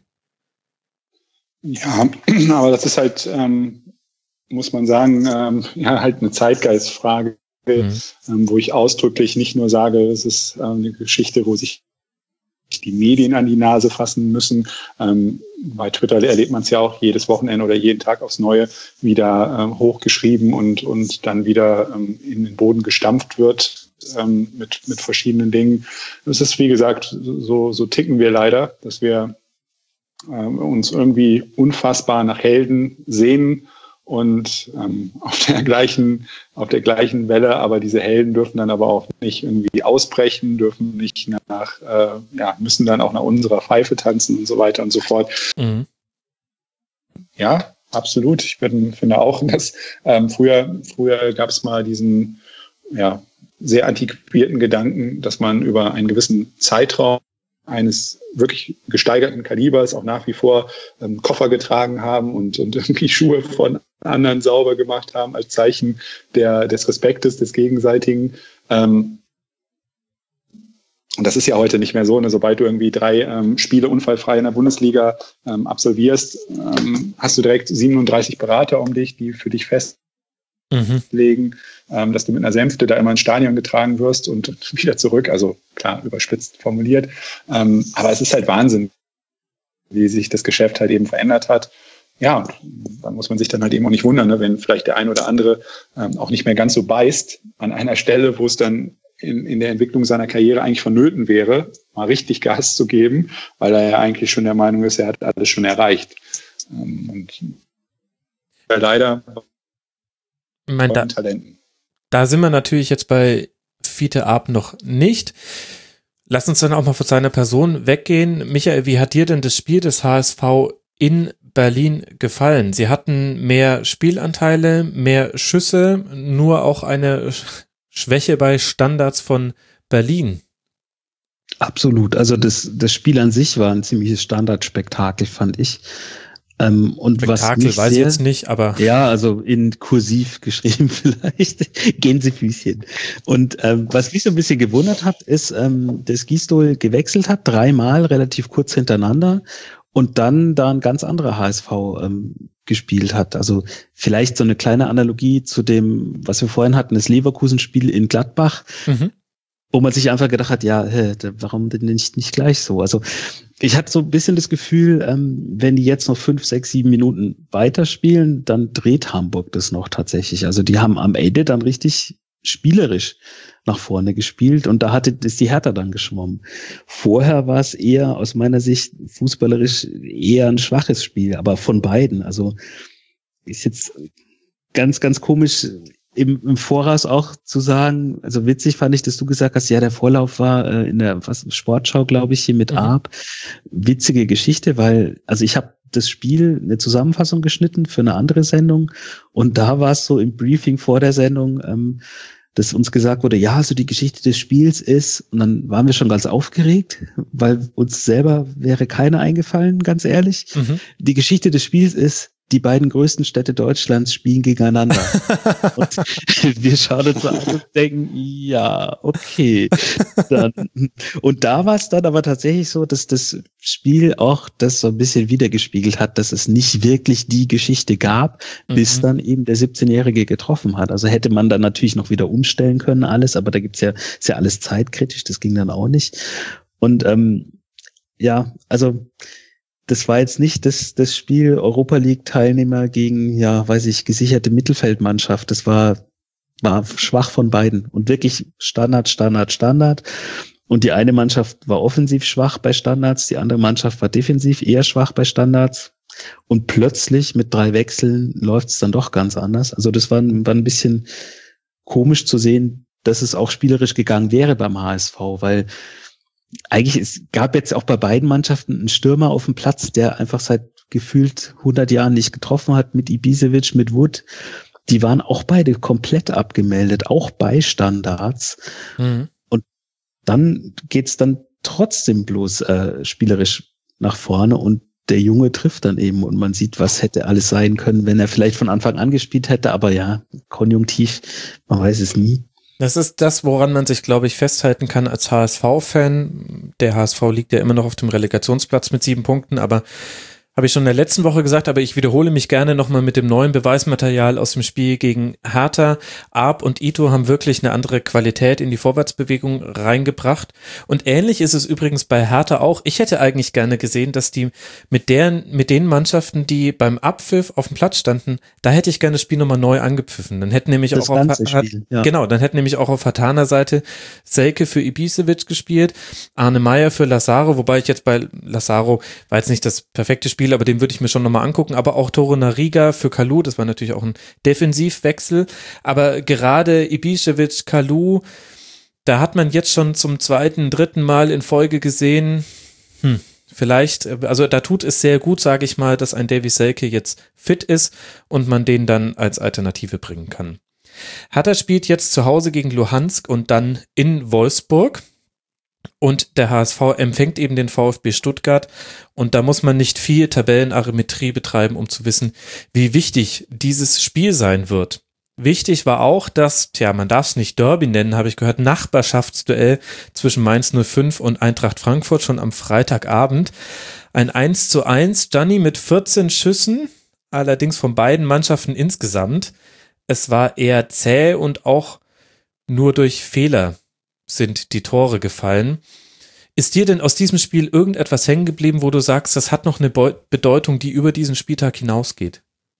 Ja, aber das ist halt, ähm, muss man sagen, ähm, ja, halt eine Zeitgeistfrage, mhm. ähm, wo ich ausdrücklich nicht nur sage, es ist ähm, eine Geschichte, wo sich die Medien an die Nase fassen müssen. Ähm, bei Twitter erlebt man es ja auch jedes Wochenende oder jeden Tag aufs Neue wieder ähm, hochgeschrieben und, und dann wieder ähm, in den Boden gestampft wird ähm, mit, mit verschiedenen Dingen. Es ist, wie gesagt, so, so ticken wir leider, dass wir ähm, uns irgendwie unfassbar nach Helden sehnen und ähm, auf der gleichen auf der gleichen Welle, aber diese Helden dürfen dann aber auch nicht irgendwie ausbrechen, dürfen nicht nach äh, ja müssen dann auch nach unserer Pfeife tanzen und so weiter und so fort. Mhm. Ja, absolut. Ich bin, finde auch, dass ähm, früher früher gab es mal diesen ja sehr antiquierten Gedanken, dass man über einen gewissen Zeitraum eines wirklich gesteigerten Kalibers auch nach wie vor ähm, Koffer getragen haben und, und irgendwie Schuhe von anderen sauber gemacht haben als Zeichen der, des Respektes, des Gegenseitigen. Ähm, und das ist ja heute nicht mehr so, ne? Sobald du irgendwie drei ähm, Spiele unfallfrei in der Bundesliga ähm, absolvierst, ähm, hast du direkt siebenunddreißig Berater um dich, die für dich fest mhm. legen, ähm, dass du mit einer Sänfte da immer ins Stadion getragen wirst und wieder zurück. Also klar, überspitzt formuliert. Ähm, aber es ist halt Wahnsinn, wie sich das Geschäft halt eben verändert hat. Ja, dann muss man sich dann halt eben auch nicht wundern, ne, wenn vielleicht der ein oder andere ähm, auch nicht mehr ganz so beißt an einer Stelle, wo es dann in, in der Entwicklung seiner Karriere eigentlich vonnöten wäre, mal richtig Gas zu geben, weil er ja eigentlich schon der Meinung ist, er hat alles schon erreicht. Ähm, und ja, leider ich meine, da, Talenten. Da sind wir natürlich jetzt bei Fiete Arp noch nicht. Lass uns dann auch mal von seiner Person weggehen. Michael, wie hat dir denn das Spiel des H S V in Berlin gefallen? Sie hatten mehr Spielanteile, mehr Schüsse, nur auch eine Schwäche bei Standards von Berlin. Absolut. Also das, das Spiel an sich war ein ziemliches Standardspektakel, fand ich. Ähm, und Spektakel was weiß ich sehr, jetzt nicht, aber... Ja, also in kursiv geschrieben vielleicht. Gänsefüßchen. Und ähm, was mich so ein bisschen gewundert hat, ist, ähm, dass Gisdol gewechselt hat, dreimal relativ kurz hintereinander und dann da ein ganz anderer H S V ähm, gespielt hat. Also vielleicht so eine kleine Analogie zu dem, was wir vorhin hatten, das Leverkusen-Spiel in Gladbach, mhm. wo man sich einfach gedacht hat, ja, hä, warum denn nicht, nicht gleich so? Also ich hatte so ein bisschen das Gefühl, ähm, wenn die jetzt noch fünf, sechs, sieben Minuten weiterspielen, dann dreht Hamburg das noch tatsächlich. Also die haben am Ende dann richtig spielerisch nach vorne gespielt und da hatte ist die Hertha dann geschwommen. Vorher war es eher aus meiner Sicht fußballerisch eher ein schwaches Spiel, aber von beiden. Also ist jetzt ganz, ganz komisch im, im Voraus auch zu sagen, also witzig fand ich, dass du gesagt hast, ja, der Vorlauf war äh, in der was, Sportschau, glaube ich, hier mit mhm. Arp. Witzige Geschichte, weil, also ich habe das Spiel eine Zusammenfassung geschnitten für eine andere Sendung und da war es so im Briefing vor der Sendung, ähm, dass uns gesagt wurde, ja, so die Geschichte des Spiels ist, und dann waren wir schon ganz aufgeregt, weil uns selber wäre keine eingefallen, ganz ehrlich. Mhm. Die Geschichte des Spiels ist, die beiden größten Städte Deutschlands spielen gegeneinander. Und wir schauen uns an und denken, ja, okay. Dann, und da war es dann aber tatsächlich so, dass das Spiel auch das so ein bisschen wiedergespiegelt hat, dass es nicht wirklich die Geschichte gab, mhm. bis dann eben der siebzehnjährige getroffen hat. Also hätte man dann natürlich noch wieder umstellen können alles, aber da gibt's ja, ist ja alles zeitkritisch, das ging dann auch nicht. Und ähm, ja, also das war jetzt nicht das, das Spiel Europa League Teilnehmer gegen, ja, weiß ich, gesicherte Mittelfeldmannschaft. Das war, war schwach von beiden und wirklich Standard, Standard, Standard. Und die eine Mannschaft war offensiv schwach bei Standards, die andere Mannschaft war defensiv eher schwach bei Standards. Und plötzlich mit drei Wechseln läuft es dann doch ganz anders. Also das war, war ein bisschen komisch zu sehen, dass es auch spielerisch gegangen wäre beim H S V, weil eigentlich, es gab jetzt auch bei beiden Mannschaften einen Stürmer auf dem Platz, der einfach seit gefühlt hundert Jahren nicht getroffen hat, mit Ibisevic, mit Wood. Die waren auch beide komplett abgemeldet, auch bei Standards. Mhm. Und dann geht's dann trotzdem bloß äh, spielerisch nach vorne und der Junge trifft dann eben und man sieht, was hätte alles sein können, wenn er vielleicht von Anfang an gespielt hätte. Aber ja, konjunktiv, man weiß es nie. Das ist das, woran man sich, glaube ich, festhalten kann als H S V-Fan. Der H S V liegt ja immer noch auf dem Relegationsplatz mit sieben Punkten, aber habe ich schon in der letzten Woche gesagt, aber ich wiederhole mich gerne nochmal mit dem neuen Beweismaterial aus dem Spiel gegen Hertha. Arp und Ito haben wirklich eine andere Qualität in die Vorwärtsbewegung reingebracht. Und ähnlich ist es übrigens bei Hertha auch. Ich hätte eigentlich gerne gesehen, dass die mit deren, mit den Mannschaften, die beim Abpfiff auf dem Platz standen, da hätte ich gerne das Spiel nochmal neu angepfiffen. Dann hätten nämlich das auch auf, Spiel, ja. genau, dann hätten nämlich auch auf Hatana Seite Selke für Ibisevic gespielt, Arne Meyer für Lazaro, wobei ich jetzt bei Lazaro war jetzt nicht das perfekte Spiel, aber den würde ich mir schon nochmal angucken, aber auch Toro Nariga für Kalou, das war natürlich auch ein Defensivwechsel, aber gerade Ibišević, Kalou, da hat man jetzt schon zum zweiten, dritten Mal in Folge gesehen, hm, vielleicht, also da tut es sehr gut, sage ich mal, dass ein Davy Selke jetzt fit ist und man den dann als Alternative bringen kann. Hertha spielt jetzt zu Hause gegen Luhansk und dann in Wolfsburg. Und der H S V empfängt eben den VfB Stuttgart und da muss man nicht viel Tabellenarithmetie betreiben, um zu wissen, wie wichtig dieses Spiel sein wird. Wichtig war auch, dass, tja, man darf es nicht Derby nennen, habe ich gehört, Nachbarschaftsduell zwischen Mainz null fünf und Eintracht Frankfurt schon am Freitagabend. Ein eins zu eins, Gianni mit vierzehn Schüssen, allerdings von beiden Mannschaften insgesamt. es war eher zäh und auch nur durch Fehler sind die Tore gefallen. Ist dir denn aus diesem Spiel irgendetwas hängen geblieben, wo du sagst, das hat noch eine Be- Bedeutung, die über diesen Spieltag hinausgeht?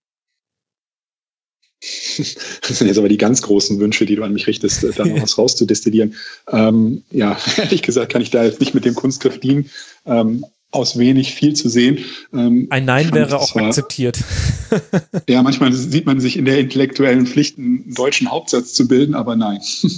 Das sind jetzt aber die ganz großen Wünsche, die du an mich richtest, da noch was rauszudestillieren. Ähm, ja, ehrlich gesagt kann ich da jetzt nicht mit dem Kunstgriff dienen, ähm, aus wenig viel zu sehen. Ähm, Ein Nein wäre auch war, akzeptiert. Ja, manchmal sieht man sich in der intellektuellen Pflicht, einen deutschen Hauptsatz zu bilden, aber nein.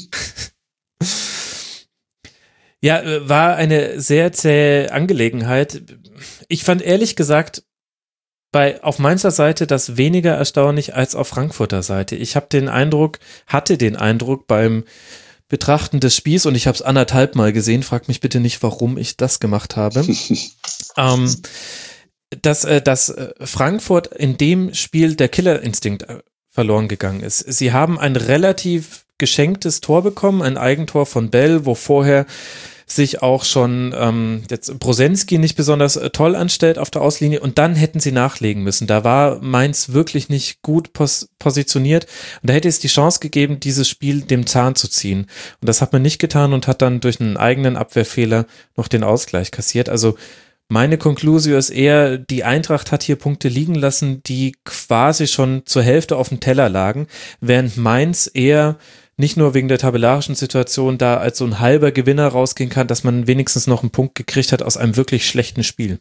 Ja, war eine sehr zähe Angelegenheit. Ich fand ehrlich gesagt bei auf Mainzer Seite das weniger erstaunlich als auf Frankfurter Seite. Ich habe den Eindruck, hatte den Eindruck beim Betrachten des Spiels, und ich habe es anderthalb Mal gesehen, frag mich bitte nicht, warum ich das gemacht habe, ähm, dass, äh, dass äh, Frankfurt in dem Spiel der Killerinstinkt äh, verloren gegangen ist. Sie haben ein relativ geschenktes Tor bekommen, ein Eigentor von Bell, wo vorher sich auch schon ähm, jetzt Brosenski nicht besonders äh, toll anstellt auf der Auslinie, und dann hätten sie nachlegen müssen. Da war Mainz wirklich nicht gut pos- positioniert und da hätte es die Chance gegeben, dieses Spiel dem Zahn zu ziehen. Und das hat man nicht getan und hat dann durch einen eigenen Abwehrfehler noch den Ausgleich kassiert. Also meine Konklusion ist eher, die Eintracht hat hier Punkte liegen lassen, die quasi schon zur Hälfte auf dem Teller lagen, während Mainz eher nicht nur wegen der tabellarischen Situation da als so ein halber Gewinner rausgehen kann, dass man wenigstens noch einen Punkt gekriegt hat aus einem wirklich schlechten Spiel.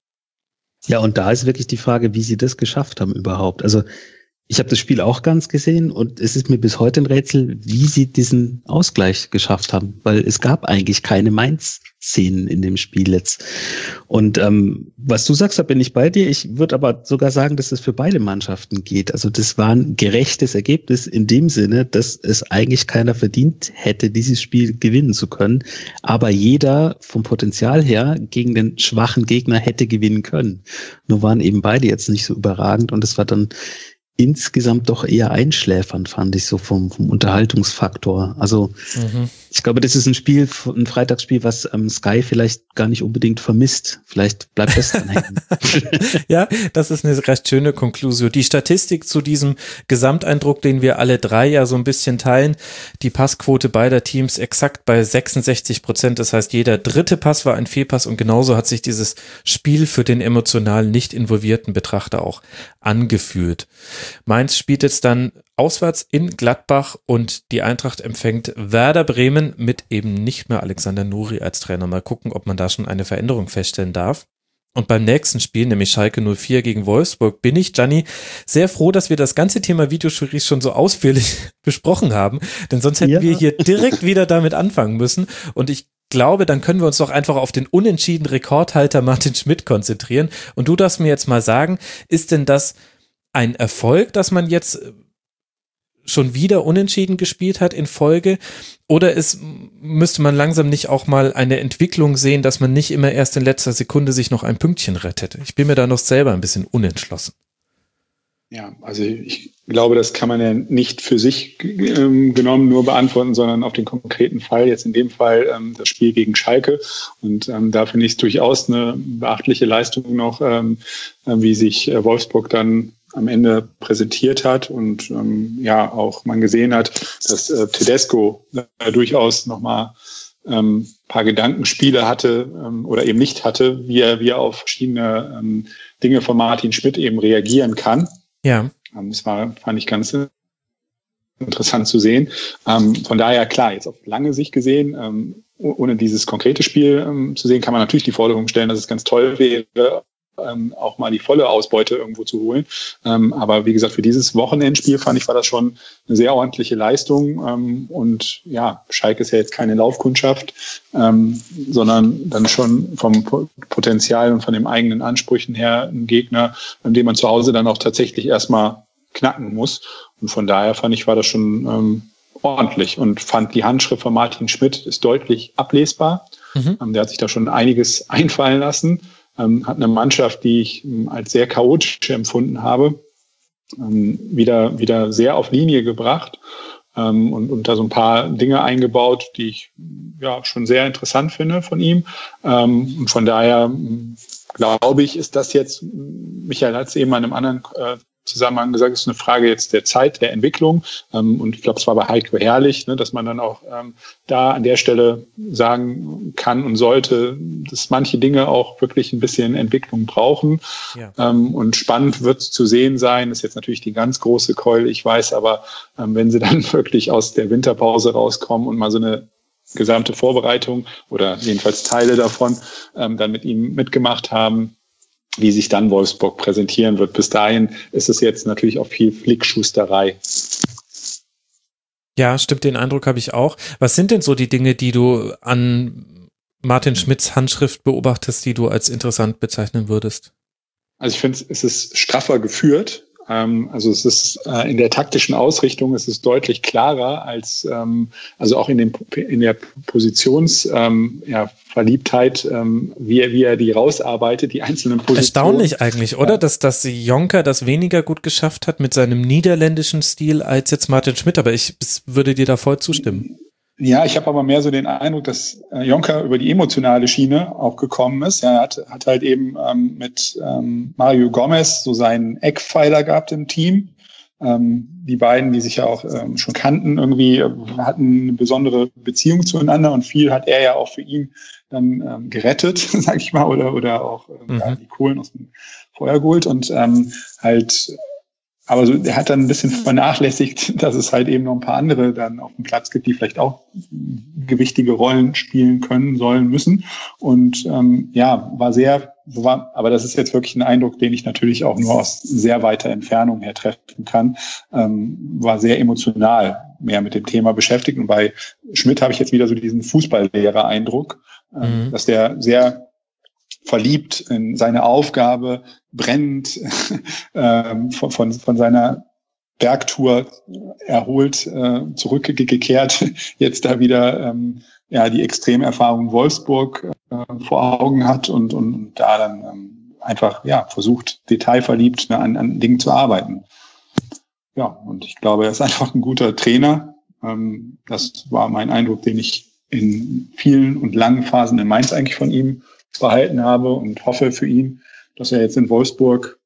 Ja, und da ist wirklich die Frage, wie sie das geschafft haben überhaupt. Also ich habe das Spiel auch ganz gesehen und es ist mir bis heute ein Rätsel, wie sie diesen Ausgleich geschafft haben, weil es gab eigentlich keine Mainz-Szenen in dem Spiel jetzt. Und ähm, was du sagst, da bin ich bei dir. Ich würde aber sogar sagen, dass es für beide Mannschaften geht. Also das war ein gerechtes Ergebnis in dem Sinne, dass es eigentlich keiner verdient hätte, dieses Spiel gewinnen zu können. Aber jeder vom Potenzial her gegen den schwachen Gegner hätte gewinnen können. Nur waren eben beide jetzt nicht so überragend und es war dann insgesamt doch eher einschläfernd, fand ich so vom, vom Unterhaltungsfaktor. Also mhm. ich glaube, das ist ein Spiel, ein Freitagsspiel, was ähm, Sky vielleicht gar nicht unbedingt vermisst. Vielleicht bleibt das dann hängen. Ja, das ist eine recht schöne Konklusion. Die Statistik zu diesem Gesamteindruck, den wir alle drei ja so ein bisschen teilen, die Passquote beider Teams exakt bei sechsundsechzig Prozent. Das heißt, jeder dritte Pass war ein Fehlpass und genauso hat sich dieses Spiel für den emotional nicht involvierten Betrachter auch angefühlt. Mainz spielt jetzt dann auswärts in Gladbach und die Eintracht empfängt Werder Bremen mit eben nicht mehr Alexander Nuri als Trainer. Mal gucken, ob man da schon eine Veränderung feststellen darf. Und beim nächsten Spiel, nämlich Schalke null vier gegen Wolfsburg, bin ich, Gianni, sehr froh, dass wir das ganze Thema Videojuries schon so ausführlich besprochen haben, denn sonst hätten ja. wir hier direkt wieder damit anfangen müssen. Und ich glaube, dann können wir uns doch einfach auf den unentschieden Rekordhalter Martin Schmidt konzentrieren. Und du darfst mir jetzt mal sagen, ist denn das ein Erfolg, dass man jetzt schon wieder unentschieden gespielt hat in Folge? Oder ist, müsste man langsam nicht auch mal eine Entwicklung sehen, dass man nicht immer erst in letzter Sekunde sich noch ein Pünktchen rettet? Ich bin mir da noch selber ein bisschen unentschlossen. Ja, also ich glaube, das kann man ja nicht für sich ähm, genommen nur beantworten, sondern auf den konkreten Fall, jetzt in dem Fall ähm, das Spiel gegen Schalke. Und ähm, da finde ich es durchaus eine beachtliche Leistung noch, ähm, wie sich äh, Wolfsburg dann am Ende präsentiert hat und ähm, ja auch man gesehen hat, dass äh, Tedesco äh, durchaus nochmal ähm, paar Gedankenspiele hatte ähm, oder eben nicht hatte, wie er, wie er auf verschiedene ähm, Dinge von Martin Schmidt eben reagieren kann. Ja. Ähm, das war, fand ich ganz interessant zu sehen. Ähm, von daher, klar, jetzt auf lange Sicht gesehen, ähm, ohne dieses konkrete Spiel ähm, zu sehen, kann man natürlich die Forderung stellen, dass es ganz toll wäre, Ähm, auch mal die volle Ausbeute irgendwo zu holen. Ähm, aber wie gesagt, für dieses Wochenendspiel fand ich, war das schon eine sehr ordentliche Leistung. Ähm, und ja, Schalke ist ja jetzt keine Laufkundschaft, ähm, sondern dann schon vom Potenzial und von den eigenen Ansprüchen her ein Gegner, den man zu Hause dann auch tatsächlich erstmal knacken muss. Und von daher fand ich, war das schon ähm, ordentlich und fand die Handschrift von Martin Schmidt ist deutlich ablesbar. Mhm. Ähm, der hat sich da schon einiges einfallen lassen. Ähm, hat eine Mannschaft, die ich ähm, als sehr chaotisch empfunden habe, ähm, wieder, wieder sehr auf Linie gebracht ähm, und, und da so ein paar Dinge eingebaut, die ich ja schon sehr interessant finde von ihm. Ähm, und von daher ähm, glaube ich, ist das jetzt, Michael hat es eben an einem anderen äh, Zusammenhang gesagt, es ist eine Frage jetzt der Zeit, der Entwicklung. Ähm, und ich glaube, es war bei Heiko Herrlich, ne, dass man dann auch ähm, da an der Stelle sagen kann und sollte, dass manche Dinge auch wirklich ein bisschen Entwicklung brauchen. Ja. Ähm, und spannend wird zu sehen sein, ist jetzt natürlich die ganz große Keule, ich weiß, aber ähm, wenn sie dann wirklich aus der Winterpause rauskommen und mal so eine gesamte Vorbereitung oder jedenfalls Teile davon ähm, dann mit ihm mitgemacht haben, wie sich dann Wolfsburg präsentieren wird. Bis dahin ist es jetzt natürlich auch viel Flickschusterei. Ja, stimmt, den Eindruck habe ich auch. Was sind denn so die Dinge, die du an Martin Schmidts Handschrift beobachtest, die du als interessant bezeichnen würdest? Also ich finde, es ist straffer geführt. Ähm, also es ist äh, in der taktischen Ausrichtung, es ist deutlich klarer als, ähm, also auch in, dem, in der Positions, ähm, ja, Verliebtheit, ähm, wie, er, wie er die rausarbeitet, die einzelnen Positionen. Erstaunlich eigentlich, oder? Ja. Dass, dass Jonker das weniger gut geschafft hat mit seinem niederländischen Stil als jetzt Martin Schmidt, aber ich würde dir da voll zustimmen. Ja, ich habe aber mehr so den Eindruck, dass äh, Jonker über die emotionale Schiene auch gekommen ist. Ja, er hat, hat halt eben ähm, mit ähm, Mario Gomez so seinen Eckpfeiler gehabt im Team. Ähm, die beiden, die sich ja auch ähm, schon kannten, irgendwie äh, hatten eine besondere Beziehung zueinander und viel hat er ja auch für ihn dann ähm, gerettet, sag ich mal, oder oder auch ähm, mhm. ja, die Kohlen aus dem Feuer geholt und ähm, halt. Aber so, er hat dann ein bisschen vernachlässigt, dass es halt eben noch ein paar andere dann auf dem Platz gibt, die vielleicht auch gewichtige Rollen spielen können, sollen, müssen. Und ähm, ja, war sehr, war, aber das ist jetzt wirklich ein Eindruck, den ich natürlich auch nur aus sehr weiter Entfernung her treffen kann, ähm, war sehr emotional mehr mit dem Thema beschäftigt. Und bei Schmidt habe ich jetzt wieder so diesen Fußballlehrer-Eindruck, ähm, mhm. dass der sehr verliebt in seine Aufgabe, brennend ähm, von, von, von seiner Bergtour erholt, äh, zurückgekehrt, jetzt da wieder ähm, ja die Extremerfahrung Wolfsburg äh, vor Augen hat und, und, und da dann ähm, einfach ja versucht, detailverliebt ne, an, an Dingen zu arbeiten. Ja, und ich glaube, er ist einfach ein guter Trainer. Ähm, das war mein Eindruck, den ich in vielen und langen Phasen in Mainz eigentlich von ihm behalten habe und hoffe für ihn, dass er jetzt in Wolfsburg,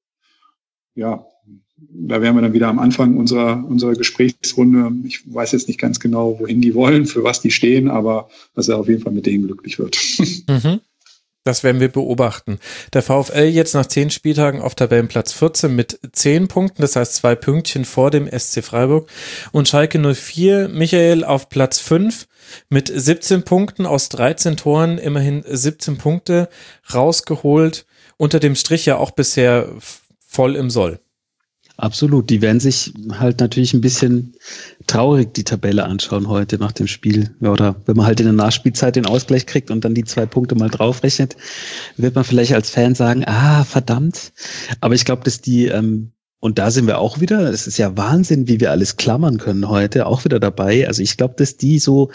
ja, da wären wir dann wieder am Anfang unserer, unserer Gesprächsrunde. Ich weiß jetzt nicht ganz genau, wohin die wollen, für was die stehen, aber dass er auf jeden Fall mit denen glücklich wird. Mhm. Das werden wir beobachten. Der VfL jetzt nach zehn Spieltagen auf Tabellenplatz vierzehn mit zehn Punkten, das heißt zwei Pünktchen vor dem S C Freiburg. Und Schalke null vier, Michael, auf Platz fünf mit siebzehn Punkten aus dreizehn Toren, immerhin siebzehn Punkte rausgeholt. Unter dem Strich ja auch bisher voll im Soll. Absolut, die werden sich halt natürlich ein bisschen traurig die Tabelle anschauen heute nach dem Spiel. Ja, oder wenn man halt in der Nachspielzeit den Ausgleich kriegt und dann die zwei Punkte mal draufrechnet, wird man vielleicht als Fan sagen, ah, verdammt. Aber ich glaube, dass die, ähm, und da sind wir auch wieder, es ist ja Wahnsinn, wie wir alles klammern können heute, auch wieder dabei. Also ich glaube, dass die so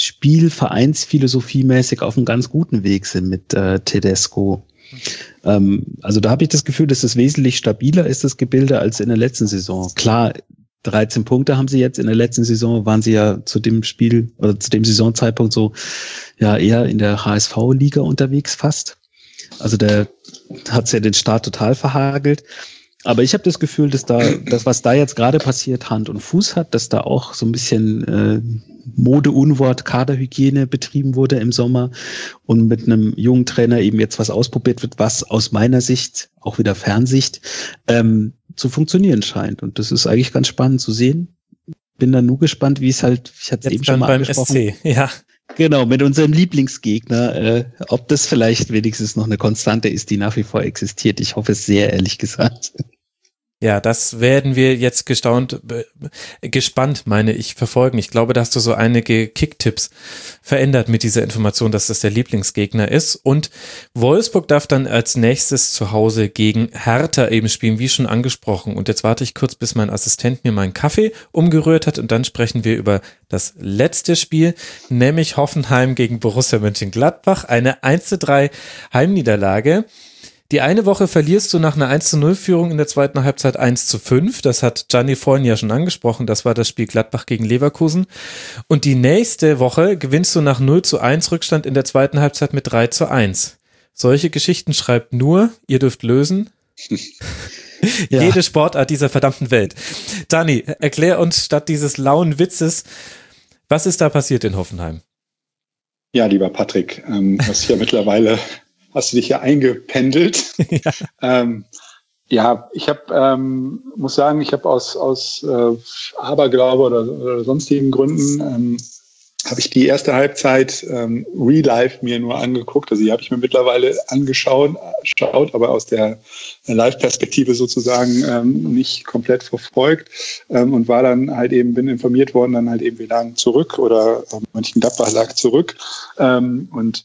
Spielvereinsphilosophiemäßig auf einem ganz guten Weg sind mit äh, Tedesco. Ähm, also da habe ich das Gefühl, dass es wesentlich stabiler ist, das Gebilde, als in der letzten Saison. Klar, dreizehn Punkte haben sie jetzt. In der letzten Saison waren sie ja zu dem Spiel oder zu dem Saisonzeitpunkt so ja eher in der H S V-Liga unterwegs fast. Also der hat's ja den Start total verhagelt. Aber ich habe das Gefühl, dass da das, was da jetzt gerade passiert, Hand und Fuß hat, dass da auch so ein bisschen äh, Modeunwort Kaderhygiene betrieben wurde im Sommer und mit einem jungen Trainer eben jetzt was ausprobiert wird, was aus meiner Sicht, auch wieder Fernsicht, ähm, zu funktionieren scheint. Und das ist eigentlich ganz spannend zu sehen. Bin dann nur gespannt, wie es halt, ich hatte es eben schon mal beim angesprochen. S C, ja. Genau, mit unserem Lieblingsgegner, äh, ob das vielleicht wenigstens noch eine Konstante ist, die nach wie vor existiert. Ich hoffe es sehr, ehrlich gesagt. Ja, das werden wir jetzt gestaunt, äh, gespannt, meine ich, verfolgen. Ich glaube, da hast du so einige Kicktipps verändert mit dieser Information, dass das der Lieblingsgegner ist. Und Wolfsburg darf dann als nächstes zu Hause gegen Hertha eben spielen, wie schon angesprochen. Und jetzt warte ich kurz, bis mein Assistent mir meinen Kaffee umgerührt hat und dann sprechen wir über das letzte Spiel, nämlich Hoffenheim gegen Borussia Mönchengladbach. Eine eins zu drei Heimniederlage. Die eine Woche verlierst du nach einer eins zu null Führung in der zweiten Halbzeit eins zu fünf. Das hat Gianni vorhin ja schon angesprochen. Das war das Spiel Gladbach gegen Leverkusen. Und die nächste Woche gewinnst du nach null zu eins Rückstand in der zweiten Halbzeit mit drei zu eins. Solche Geschichten schreibt nur, ihr dürft lösen, Ja. Jede Sportart dieser verdammten Welt. Dani, erklär uns statt dieses lauen Witzes, was ist da passiert in Hoffenheim? Ja, lieber Patrick, ähm, hast ja mittlerweile, hast du dich ja eingependelt. Ja, ähm, ja ich habe, ähm, muss sagen, ich habe aus, aus äh, Aberglaube oder, oder sonstigen Gründen ähm, habe ich die erste Halbzeit ähm, Real Life mir nur angeguckt. Also die habe ich mir mittlerweile angeschaut, schaut, aber aus der Live-Perspektive sozusagen ähm, nicht komplett verfolgt ähm, und war dann halt eben, bin informiert worden, dann halt eben, wir lagen zurück oder äh, Mönchengladbach lag zurück ähm, und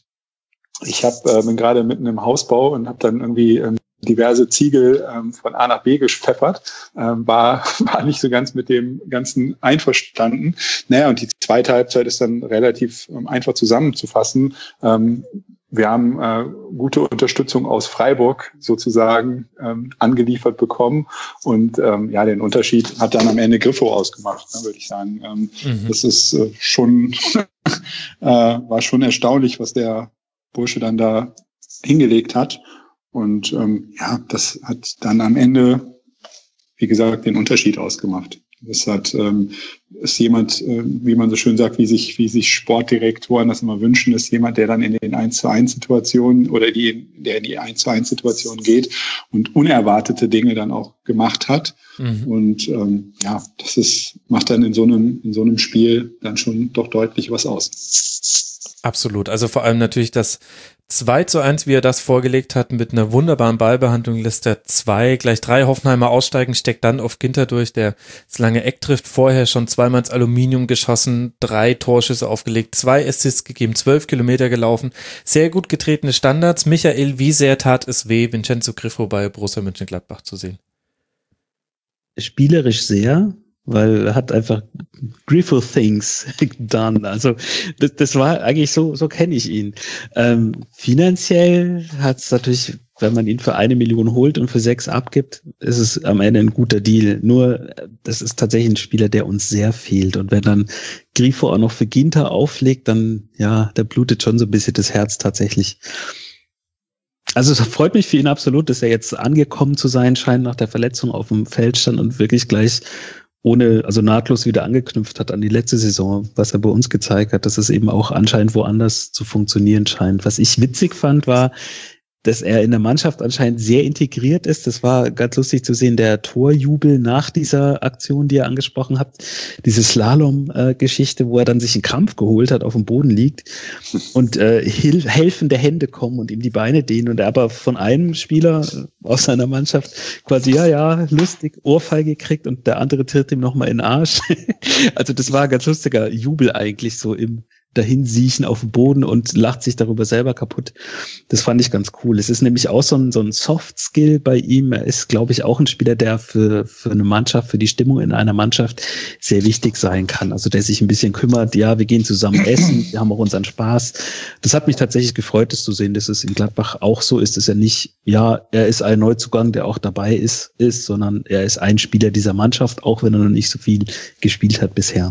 ich hab, äh, bin gerade mitten im Hausbau und habe dann irgendwie ähm, diverse Ziegel ähm, von A nach B gespfeffert, ähm, war, war nicht so ganz mit dem Ganzen einverstanden. Naja, und die zweite Halbzeit ist dann relativ ähm, einfach zusammenzufassen. Ähm, wir haben äh, gute Unterstützung aus Freiburg sozusagen ähm, angeliefert bekommen und ähm, ja, den Unterschied hat dann am Ende Griffo ausgemacht, ne, würde ich sagen. Ähm, mhm. Das ist äh, schon, äh, war schon erstaunlich, was der Bursche dann da hingelegt hat. Und ähm, ja, das hat dann am Ende, wie gesagt, den Unterschied ausgemacht. Das hat ähm, ist jemand, äh, wie man so schön sagt, wie sich wie sich Sportdirektoren das immer wünschen, ist jemand, der dann in den eins zu eins Situationen oder die der in die eins zu eins Situation geht und unerwartete Dinge dann auch gemacht hat. Mhm. Und ähm, ja, das ist macht dann in so einem in so einem Spiel dann schon doch deutlich was aus. Absolut. Also vor allem natürlich das zwei zu eins, wie er das vorgelegt hat, mit einer wunderbaren Ballbehandlung, lässt er zwei, gleich drei Hoffenheimer aussteigen, steckt dann auf Ginter durch, der das lange Eck trifft, vorher schon zweimal ins Aluminium geschossen, drei Torschüsse aufgelegt, zwei Assists gegeben, zwölf Kilometer gelaufen, sehr gut getretene Standards. Michael, wie sehr tat es weh, Vincenzo Griffo bei Borussia Mönchengladbach zu sehen? Spielerisch sehr, weil er hat einfach Griffo Things done. Also das, das war eigentlich so, so kenne ich ihn. Ähm, finanziell hat es natürlich, wenn man ihn für eine Million holt und für sechs abgibt, ist es am Ende ein guter Deal. Nur das ist tatsächlich ein Spieler, der uns sehr fehlt. Und wenn dann Griffo auch noch für Ginter auflegt, dann ja, da blutet schon so ein bisschen das Herz tatsächlich. Also es freut mich für ihn absolut, dass er jetzt angekommen zu sein scheint nach der Verletzung auf dem Feld stand und wirklich gleich ohne, also nahtlos wieder angeknüpft hat an die letzte Saison, was er bei uns gezeigt hat, dass es eben auch anscheinend woanders zu funktionieren scheint. Was ich witzig fand, war, dass er in der Mannschaft anscheinend sehr integriert ist. Das war ganz lustig zu sehen, der Torjubel nach dieser Aktion, die er angesprochen hat, diese Slalom-Geschichte, wo er dann sich einen Krampf geholt hat, auf dem Boden liegt und äh, hil- helfende Hände kommen und ihm die Beine dehnen und er aber von einem Spieler aus seiner Mannschaft quasi, ja, ja, lustig, Ohrfeige kriegt und der andere tritt ihm nochmal in den Arsch. Also das war ein ganz lustiger Jubel eigentlich so im dahin siechen auf dem Boden und lacht sich darüber selber kaputt. Das fand ich ganz cool. Es ist nämlich auch so ein, so ein Soft-Skill bei ihm. Er ist, glaube ich, auch ein Spieler, der für, für eine Mannschaft, für die Stimmung in einer Mannschaft sehr wichtig sein kann. Also der sich ein bisschen kümmert, ja, wir gehen zusammen essen, wir haben auch unseren Spaß. Das hat mich tatsächlich gefreut, das zu sehen, dass es in Gladbach auch so ist, dass er nicht, ja, er ist ein Neuzugang, der auch dabei ist, ist, sondern er ist ein Spieler dieser Mannschaft, auch wenn er noch nicht so viel gespielt hat bisher.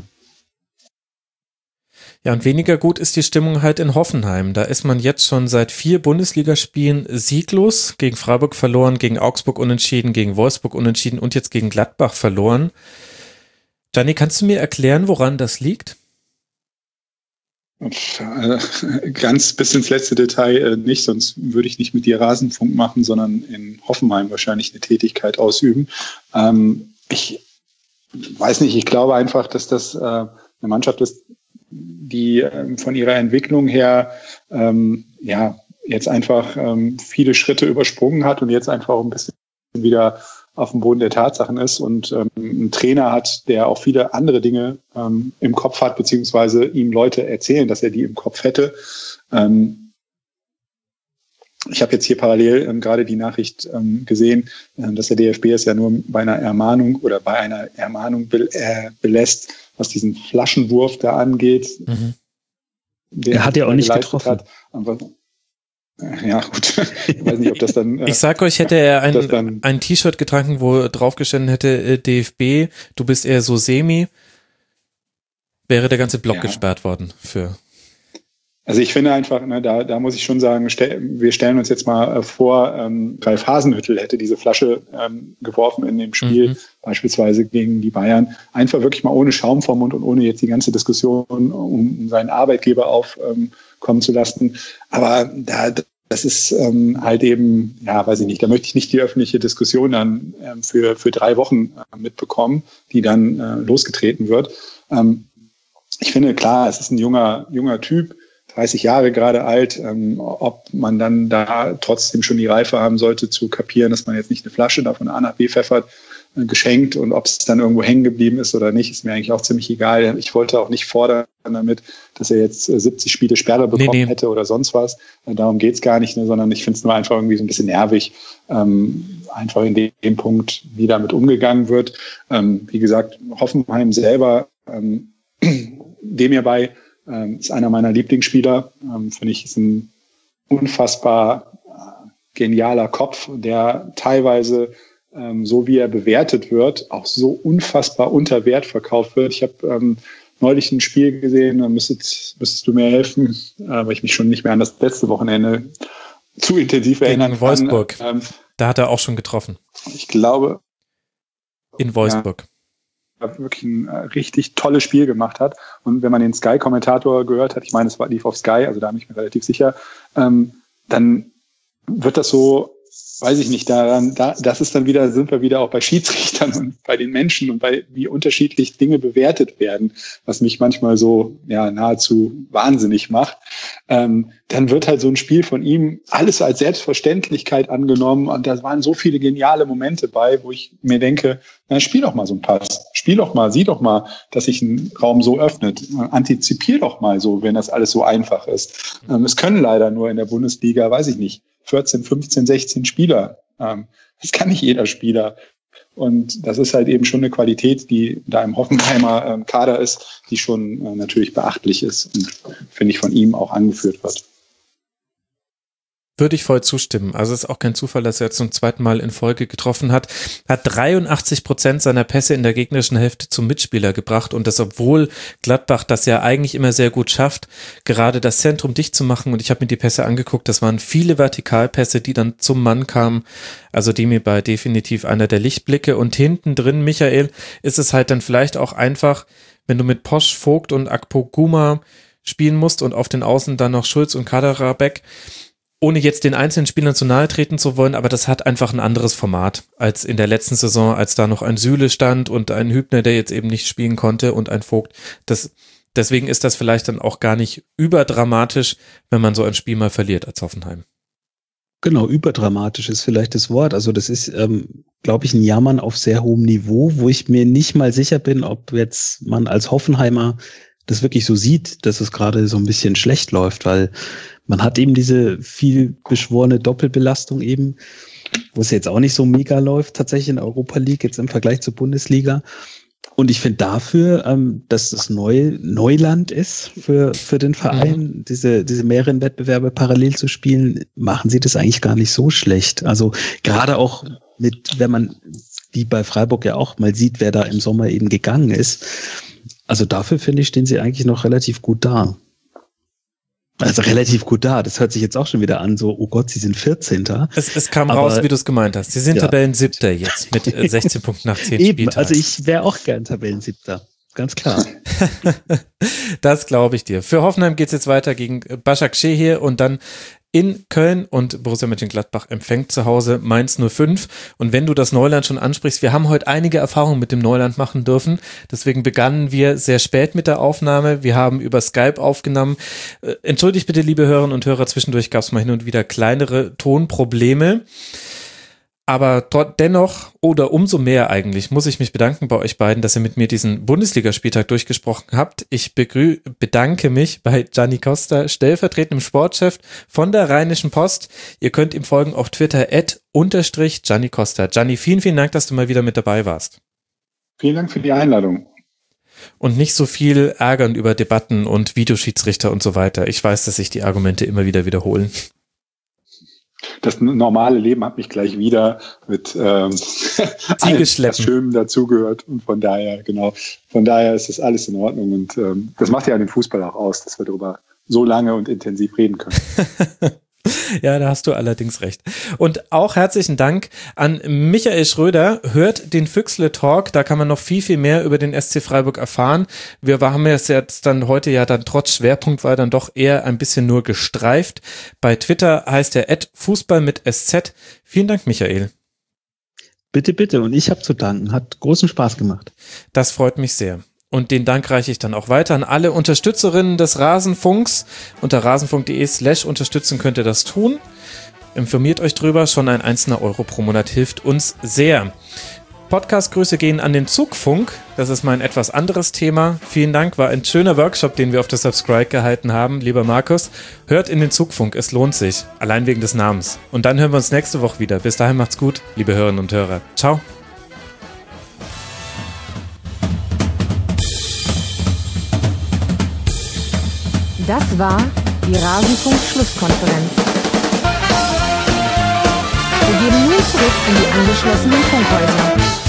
Ja, und weniger gut ist die Stimmung halt in Hoffenheim. Da ist man jetzt schon seit vier Bundesligaspielen sieglos, gegen Freiburg verloren, gegen Augsburg unentschieden, gegen Wolfsburg unentschieden und jetzt gegen Gladbach verloren. Gianni, kannst du mir erklären, woran das liegt? Ganz bis ins letzte Detail nicht, sonst würde ich nicht mit dir Rasenfunk machen, sondern in Hoffenheim wahrscheinlich eine Tätigkeit ausüben. Ähm, ich weiß nicht, ich glaube einfach, dass das äh, eine Mannschaft ist, die ähm, von ihrer Entwicklung her ähm, ja jetzt einfach ähm, viele Schritte übersprungen hat und jetzt einfach auch ein bisschen wieder auf dem Boden der Tatsachen ist und ähm, einen Trainer hat, der auch viele andere Dinge ähm, im Kopf hat, beziehungsweise ihm Leute erzählen, dass er die im Kopf hätte. Ähm, ich habe jetzt hier parallel ähm, gerade die Nachricht ähm, gesehen, äh, dass der D F B es ja nur bei einer Ermahnung oder bei einer Ermahnung be- äh, belässt, was diesen Flaschenwurf da angeht. Mhm. Er hat ja auch nicht getroffen. Hat. Aber, äh, ja, gut. Ich weiß nicht, ob das dann... Äh, ich sag euch, hätte er ein, dann, ein T-Shirt getragen, wo draufgestanden hätte, äh, D F B, du bist eher so semi, wäre der ganze Block ja. gesperrt worden für... Also ich finde einfach, ne, da, da muss ich schon sagen, stell, wir stellen uns jetzt mal äh, vor, ähm, Ralf Hasenhüttl hätte diese Flasche ähm, geworfen in dem Spiel, mhm. beispielsweise gegen die Bayern, einfach wirklich mal ohne Schaum vom Mund und ohne jetzt die ganze Diskussion um, um seinen Arbeitgeber aufkommen ähm, zu lassen. Aber da, das ist ähm, halt eben, ja, weiß ich nicht, da möchte ich nicht die öffentliche Diskussion dann ähm, für, für drei Wochen äh, mitbekommen, die dann äh, losgetreten wird. Ähm, ich finde, klar, es ist ein junger, junger Typ, dreißig Jahre gerade alt, ähm, ob man dann da trotzdem schon die Reife haben sollte, zu kapieren, dass man jetzt nicht eine Flasche da von A nach B pfeffert, äh, geschenkt, und ob es dann irgendwo hängen geblieben ist oder nicht, ist mir eigentlich auch ziemlich egal. Ich wollte auch nicht fordern damit, dass er jetzt äh, siebzig Spiele Sperre bekommen nee, nee. hätte oder sonst was. Äh, darum geht's gar nicht, ne, sondern ich finde es nur einfach irgendwie so ein bisschen nervig, ähm, einfach in dem, dem Punkt, wie damit umgegangen wird. Ähm, wie gesagt, Hoffenheim selber, ähm, dem hierbei, Ähm, ist einer meiner Lieblingsspieler, ähm, finde ich, ist ein unfassbar äh, genialer Kopf, der teilweise, ähm, so wie er bewertet wird, auch so unfassbar unter Wert verkauft wird. Ich habe ähm, neulich ein Spiel gesehen, da müsstet, müsstest du mir helfen, äh, weil ich mich schon nicht mehr an das letzte Wochenende zu intensiv erinnern kann. In Wolfsburg, ähm, da hat er auch schon getroffen. Ich glaube. In Wolfsburg. Ja, wirklich ein äh, richtig tolles Spiel gemacht hat. Und wenn man den Sky-Kommentator gehört hat, ich meine, es war, lief auf Sky, also da bin ich mir relativ sicher, ähm, dann wird das so, weiß ich nicht, daran, da, das ist dann wieder, sind wir wieder auch bei Schiedsrichtern und bei den Menschen und bei wie unterschiedlich Dinge bewertet werden, was mich manchmal so ja nahezu wahnsinnig macht. Ähm, dann wird halt so ein Spiel von ihm alles als Selbstverständlichkeit angenommen, und da waren so viele geniale Momente bei, wo ich mir denke, na, spiel doch mal so einen Pass, spiel doch mal, sieh doch mal, dass sich ein Raum so öffnet, antizipier doch mal so, wenn das alles so einfach ist. Ähm, es können leider nur in der Bundesliga, weiß ich nicht, vierzehn, fünfzehn, sechzehn Spieler. Ähm, das kann nicht jeder Spieler. Und das ist halt eben schon eine Qualität, die da im Hoffenheimer ähm, Kader ist, die schon äh, natürlich beachtlich ist und, finde ich, von ihm auch angeführt wird. Würde ich voll zustimmen. Also es ist auch kein Zufall, dass er zum zweiten Mal in Folge getroffen hat. Hat dreiundachtzig Prozent seiner Pässe in der gegnerischen Hälfte zum Mitspieler gebracht, und das, obwohl Gladbach das ja eigentlich immer sehr gut schafft, gerade das Zentrum dicht zu machen. Und ich habe mir die Pässe angeguckt, das waren viele Vertikalpässe, die dann zum Mann kamen. Also Demi bei definitiv einer der Lichtblicke. Und hinten drin, Michael, ist es halt dann vielleicht auch einfach, wenn du mit Posch, Vogt und Akpoguma spielen musst und auf den Außen dann noch Schulz und Kaderabek, ohne jetzt den einzelnen Spielern zu nahe treten zu wollen, aber das hat einfach ein anderes Format als in der letzten Saison, als da noch ein Süle stand und ein Hübner, der jetzt eben nicht spielen konnte, und ein Vogt. Das, deswegen ist das vielleicht dann auch gar nicht überdramatisch, wenn man so ein Spiel mal verliert als Hoffenheim. Genau, überdramatisch ist vielleicht das Wort. Also das ist, ähm, glaube ich, ein Jammern auf sehr hohem Niveau, wo ich mir nicht mal sicher bin, ob jetzt man als Hoffenheimer das wirklich so sieht, dass es gerade so ein bisschen schlecht läuft, weil man hat eben diese viel beschworene Doppelbelastung eben, wo es jetzt auch nicht so mega läuft tatsächlich in der Europa League, jetzt im Vergleich zur Bundesliga. Und ich finde dafür, ähm, dass das neu, Neuland ist für, für den Verein, mhm. diese, diese mehreren Wettbewerbe parallel zu spielen, machen sie das eigentlich gar nicht so schlecht. Also gerade auch mit, wenn man, wie bei Freiburg ja auch mal sieht, wer da im Sommer eben gegangen ist. Also dafür, finde ich, stehen sie eigentlich noch relativ gut da. Also relativ gut da. Das hört sich jetzt auch schon wieder an, so, oh Gott, sie sind vierzehnter. Es, es kam aber, raus, wie du es gemeint hast. Sie sind ja. Tabellensiebter jetzt mit sechzehn Punkten nach zehn Eben, Spieltagen. also ich wäre auch gern Tabellensiebter. Ganz klar. Das glaube ich dir. Für Hoffenheim geht es jetzt weiter gegen Başakşehir und dann in Köln, und Borussia Mönchengladbach empfängt zu Hause Mainz null fünf. Und wenn du das Neuland schon ansprichst, wir haben heute einige Erfahrungen mit dem Neuland machen dürfen. Deswegen begannen wir sehr spät mit der Aufnahme. Wir haben über Skype aufgenommen. Entschuldigt bitte, liebe Hörerinnen und Hörer, zwischendurch gab es mal hin und wieder kleinere Tonprobleme. Aber dort dennoch, oder umso mehr eigentlich, muss ich mich bedanken bei euch beiden, dass ihr mit mir diesen Bundesligaspieltag durchgesprochen habt. Ich begrü- bedanke mich bei Gianni Costa, stellvertretendem Sportchef von der Rheinischen Post. Ihr könnt ihm folgen auf Twitter at unterstrich Gianni Costa. Gianni, vielen, vielen Dank, dass du mal wieder mit dabei warst. Vielen Dank für die Einladung. Und nicht so viel ärgern über Debatten und Videoschiedsrichter und so weiter. Ich weiß, dass sich die Argumente immer wieder wiederholen. Das normale Leben hat mich gleich wieder mit ähm, alles, was Schönem dazugehört, und von daher, genau, von daher ist das alles in Ordnung, und ähm, das macht ja den Fußball auch aus, dass wir darüber so lange und intensiv reden können. Ja, da hast du allerdings recht. Und auch herzlichen Dank an Michael Schröder. Hört den Füchsle Talk, da kann man noch viel, viel mehr über den S C Freiburg erfahren. Wir haben es jetzt dann heute ja dann trotz Schwerpunkt war dann doch eher ein bisschen nur gestreift. Bei Twitter heißt er at Fußball mit S Z. Vielen Dank, Michael. Bitte, bitte. Und ich habe zu danken. Hat großen Spaß gemacht. Das freut mich sehr. Und den Dank reiche ich dann auch weiter an alle Unterstützerinnen des Rasenfunks. Unter rasenfunk.de slash unterstützen könnt ihr das tun. Informiert euch drüber, schon ein einzelner Euro pro Monat hilft uns sehr. Podcast-Grüße gehen an den Zugfunk. Das ist mal ein etwas anderes Thema. Vielen Dank, war ein schöner Workshop, den wir auf der Subscribe gehalten haben. Lieber Markus, hört in den Zugfunk, es lohnt sich. Allein wegen des Namens. Und dann hören wir uns nächste Woche wieder. Bis dahin macht's gut, liebe Hörerinnen und Hörer. Ciao. Das war die Rasenfunk-Schlusskonferenz. Wir gehen nun zurück in die angeschlossenen Funkhäuser.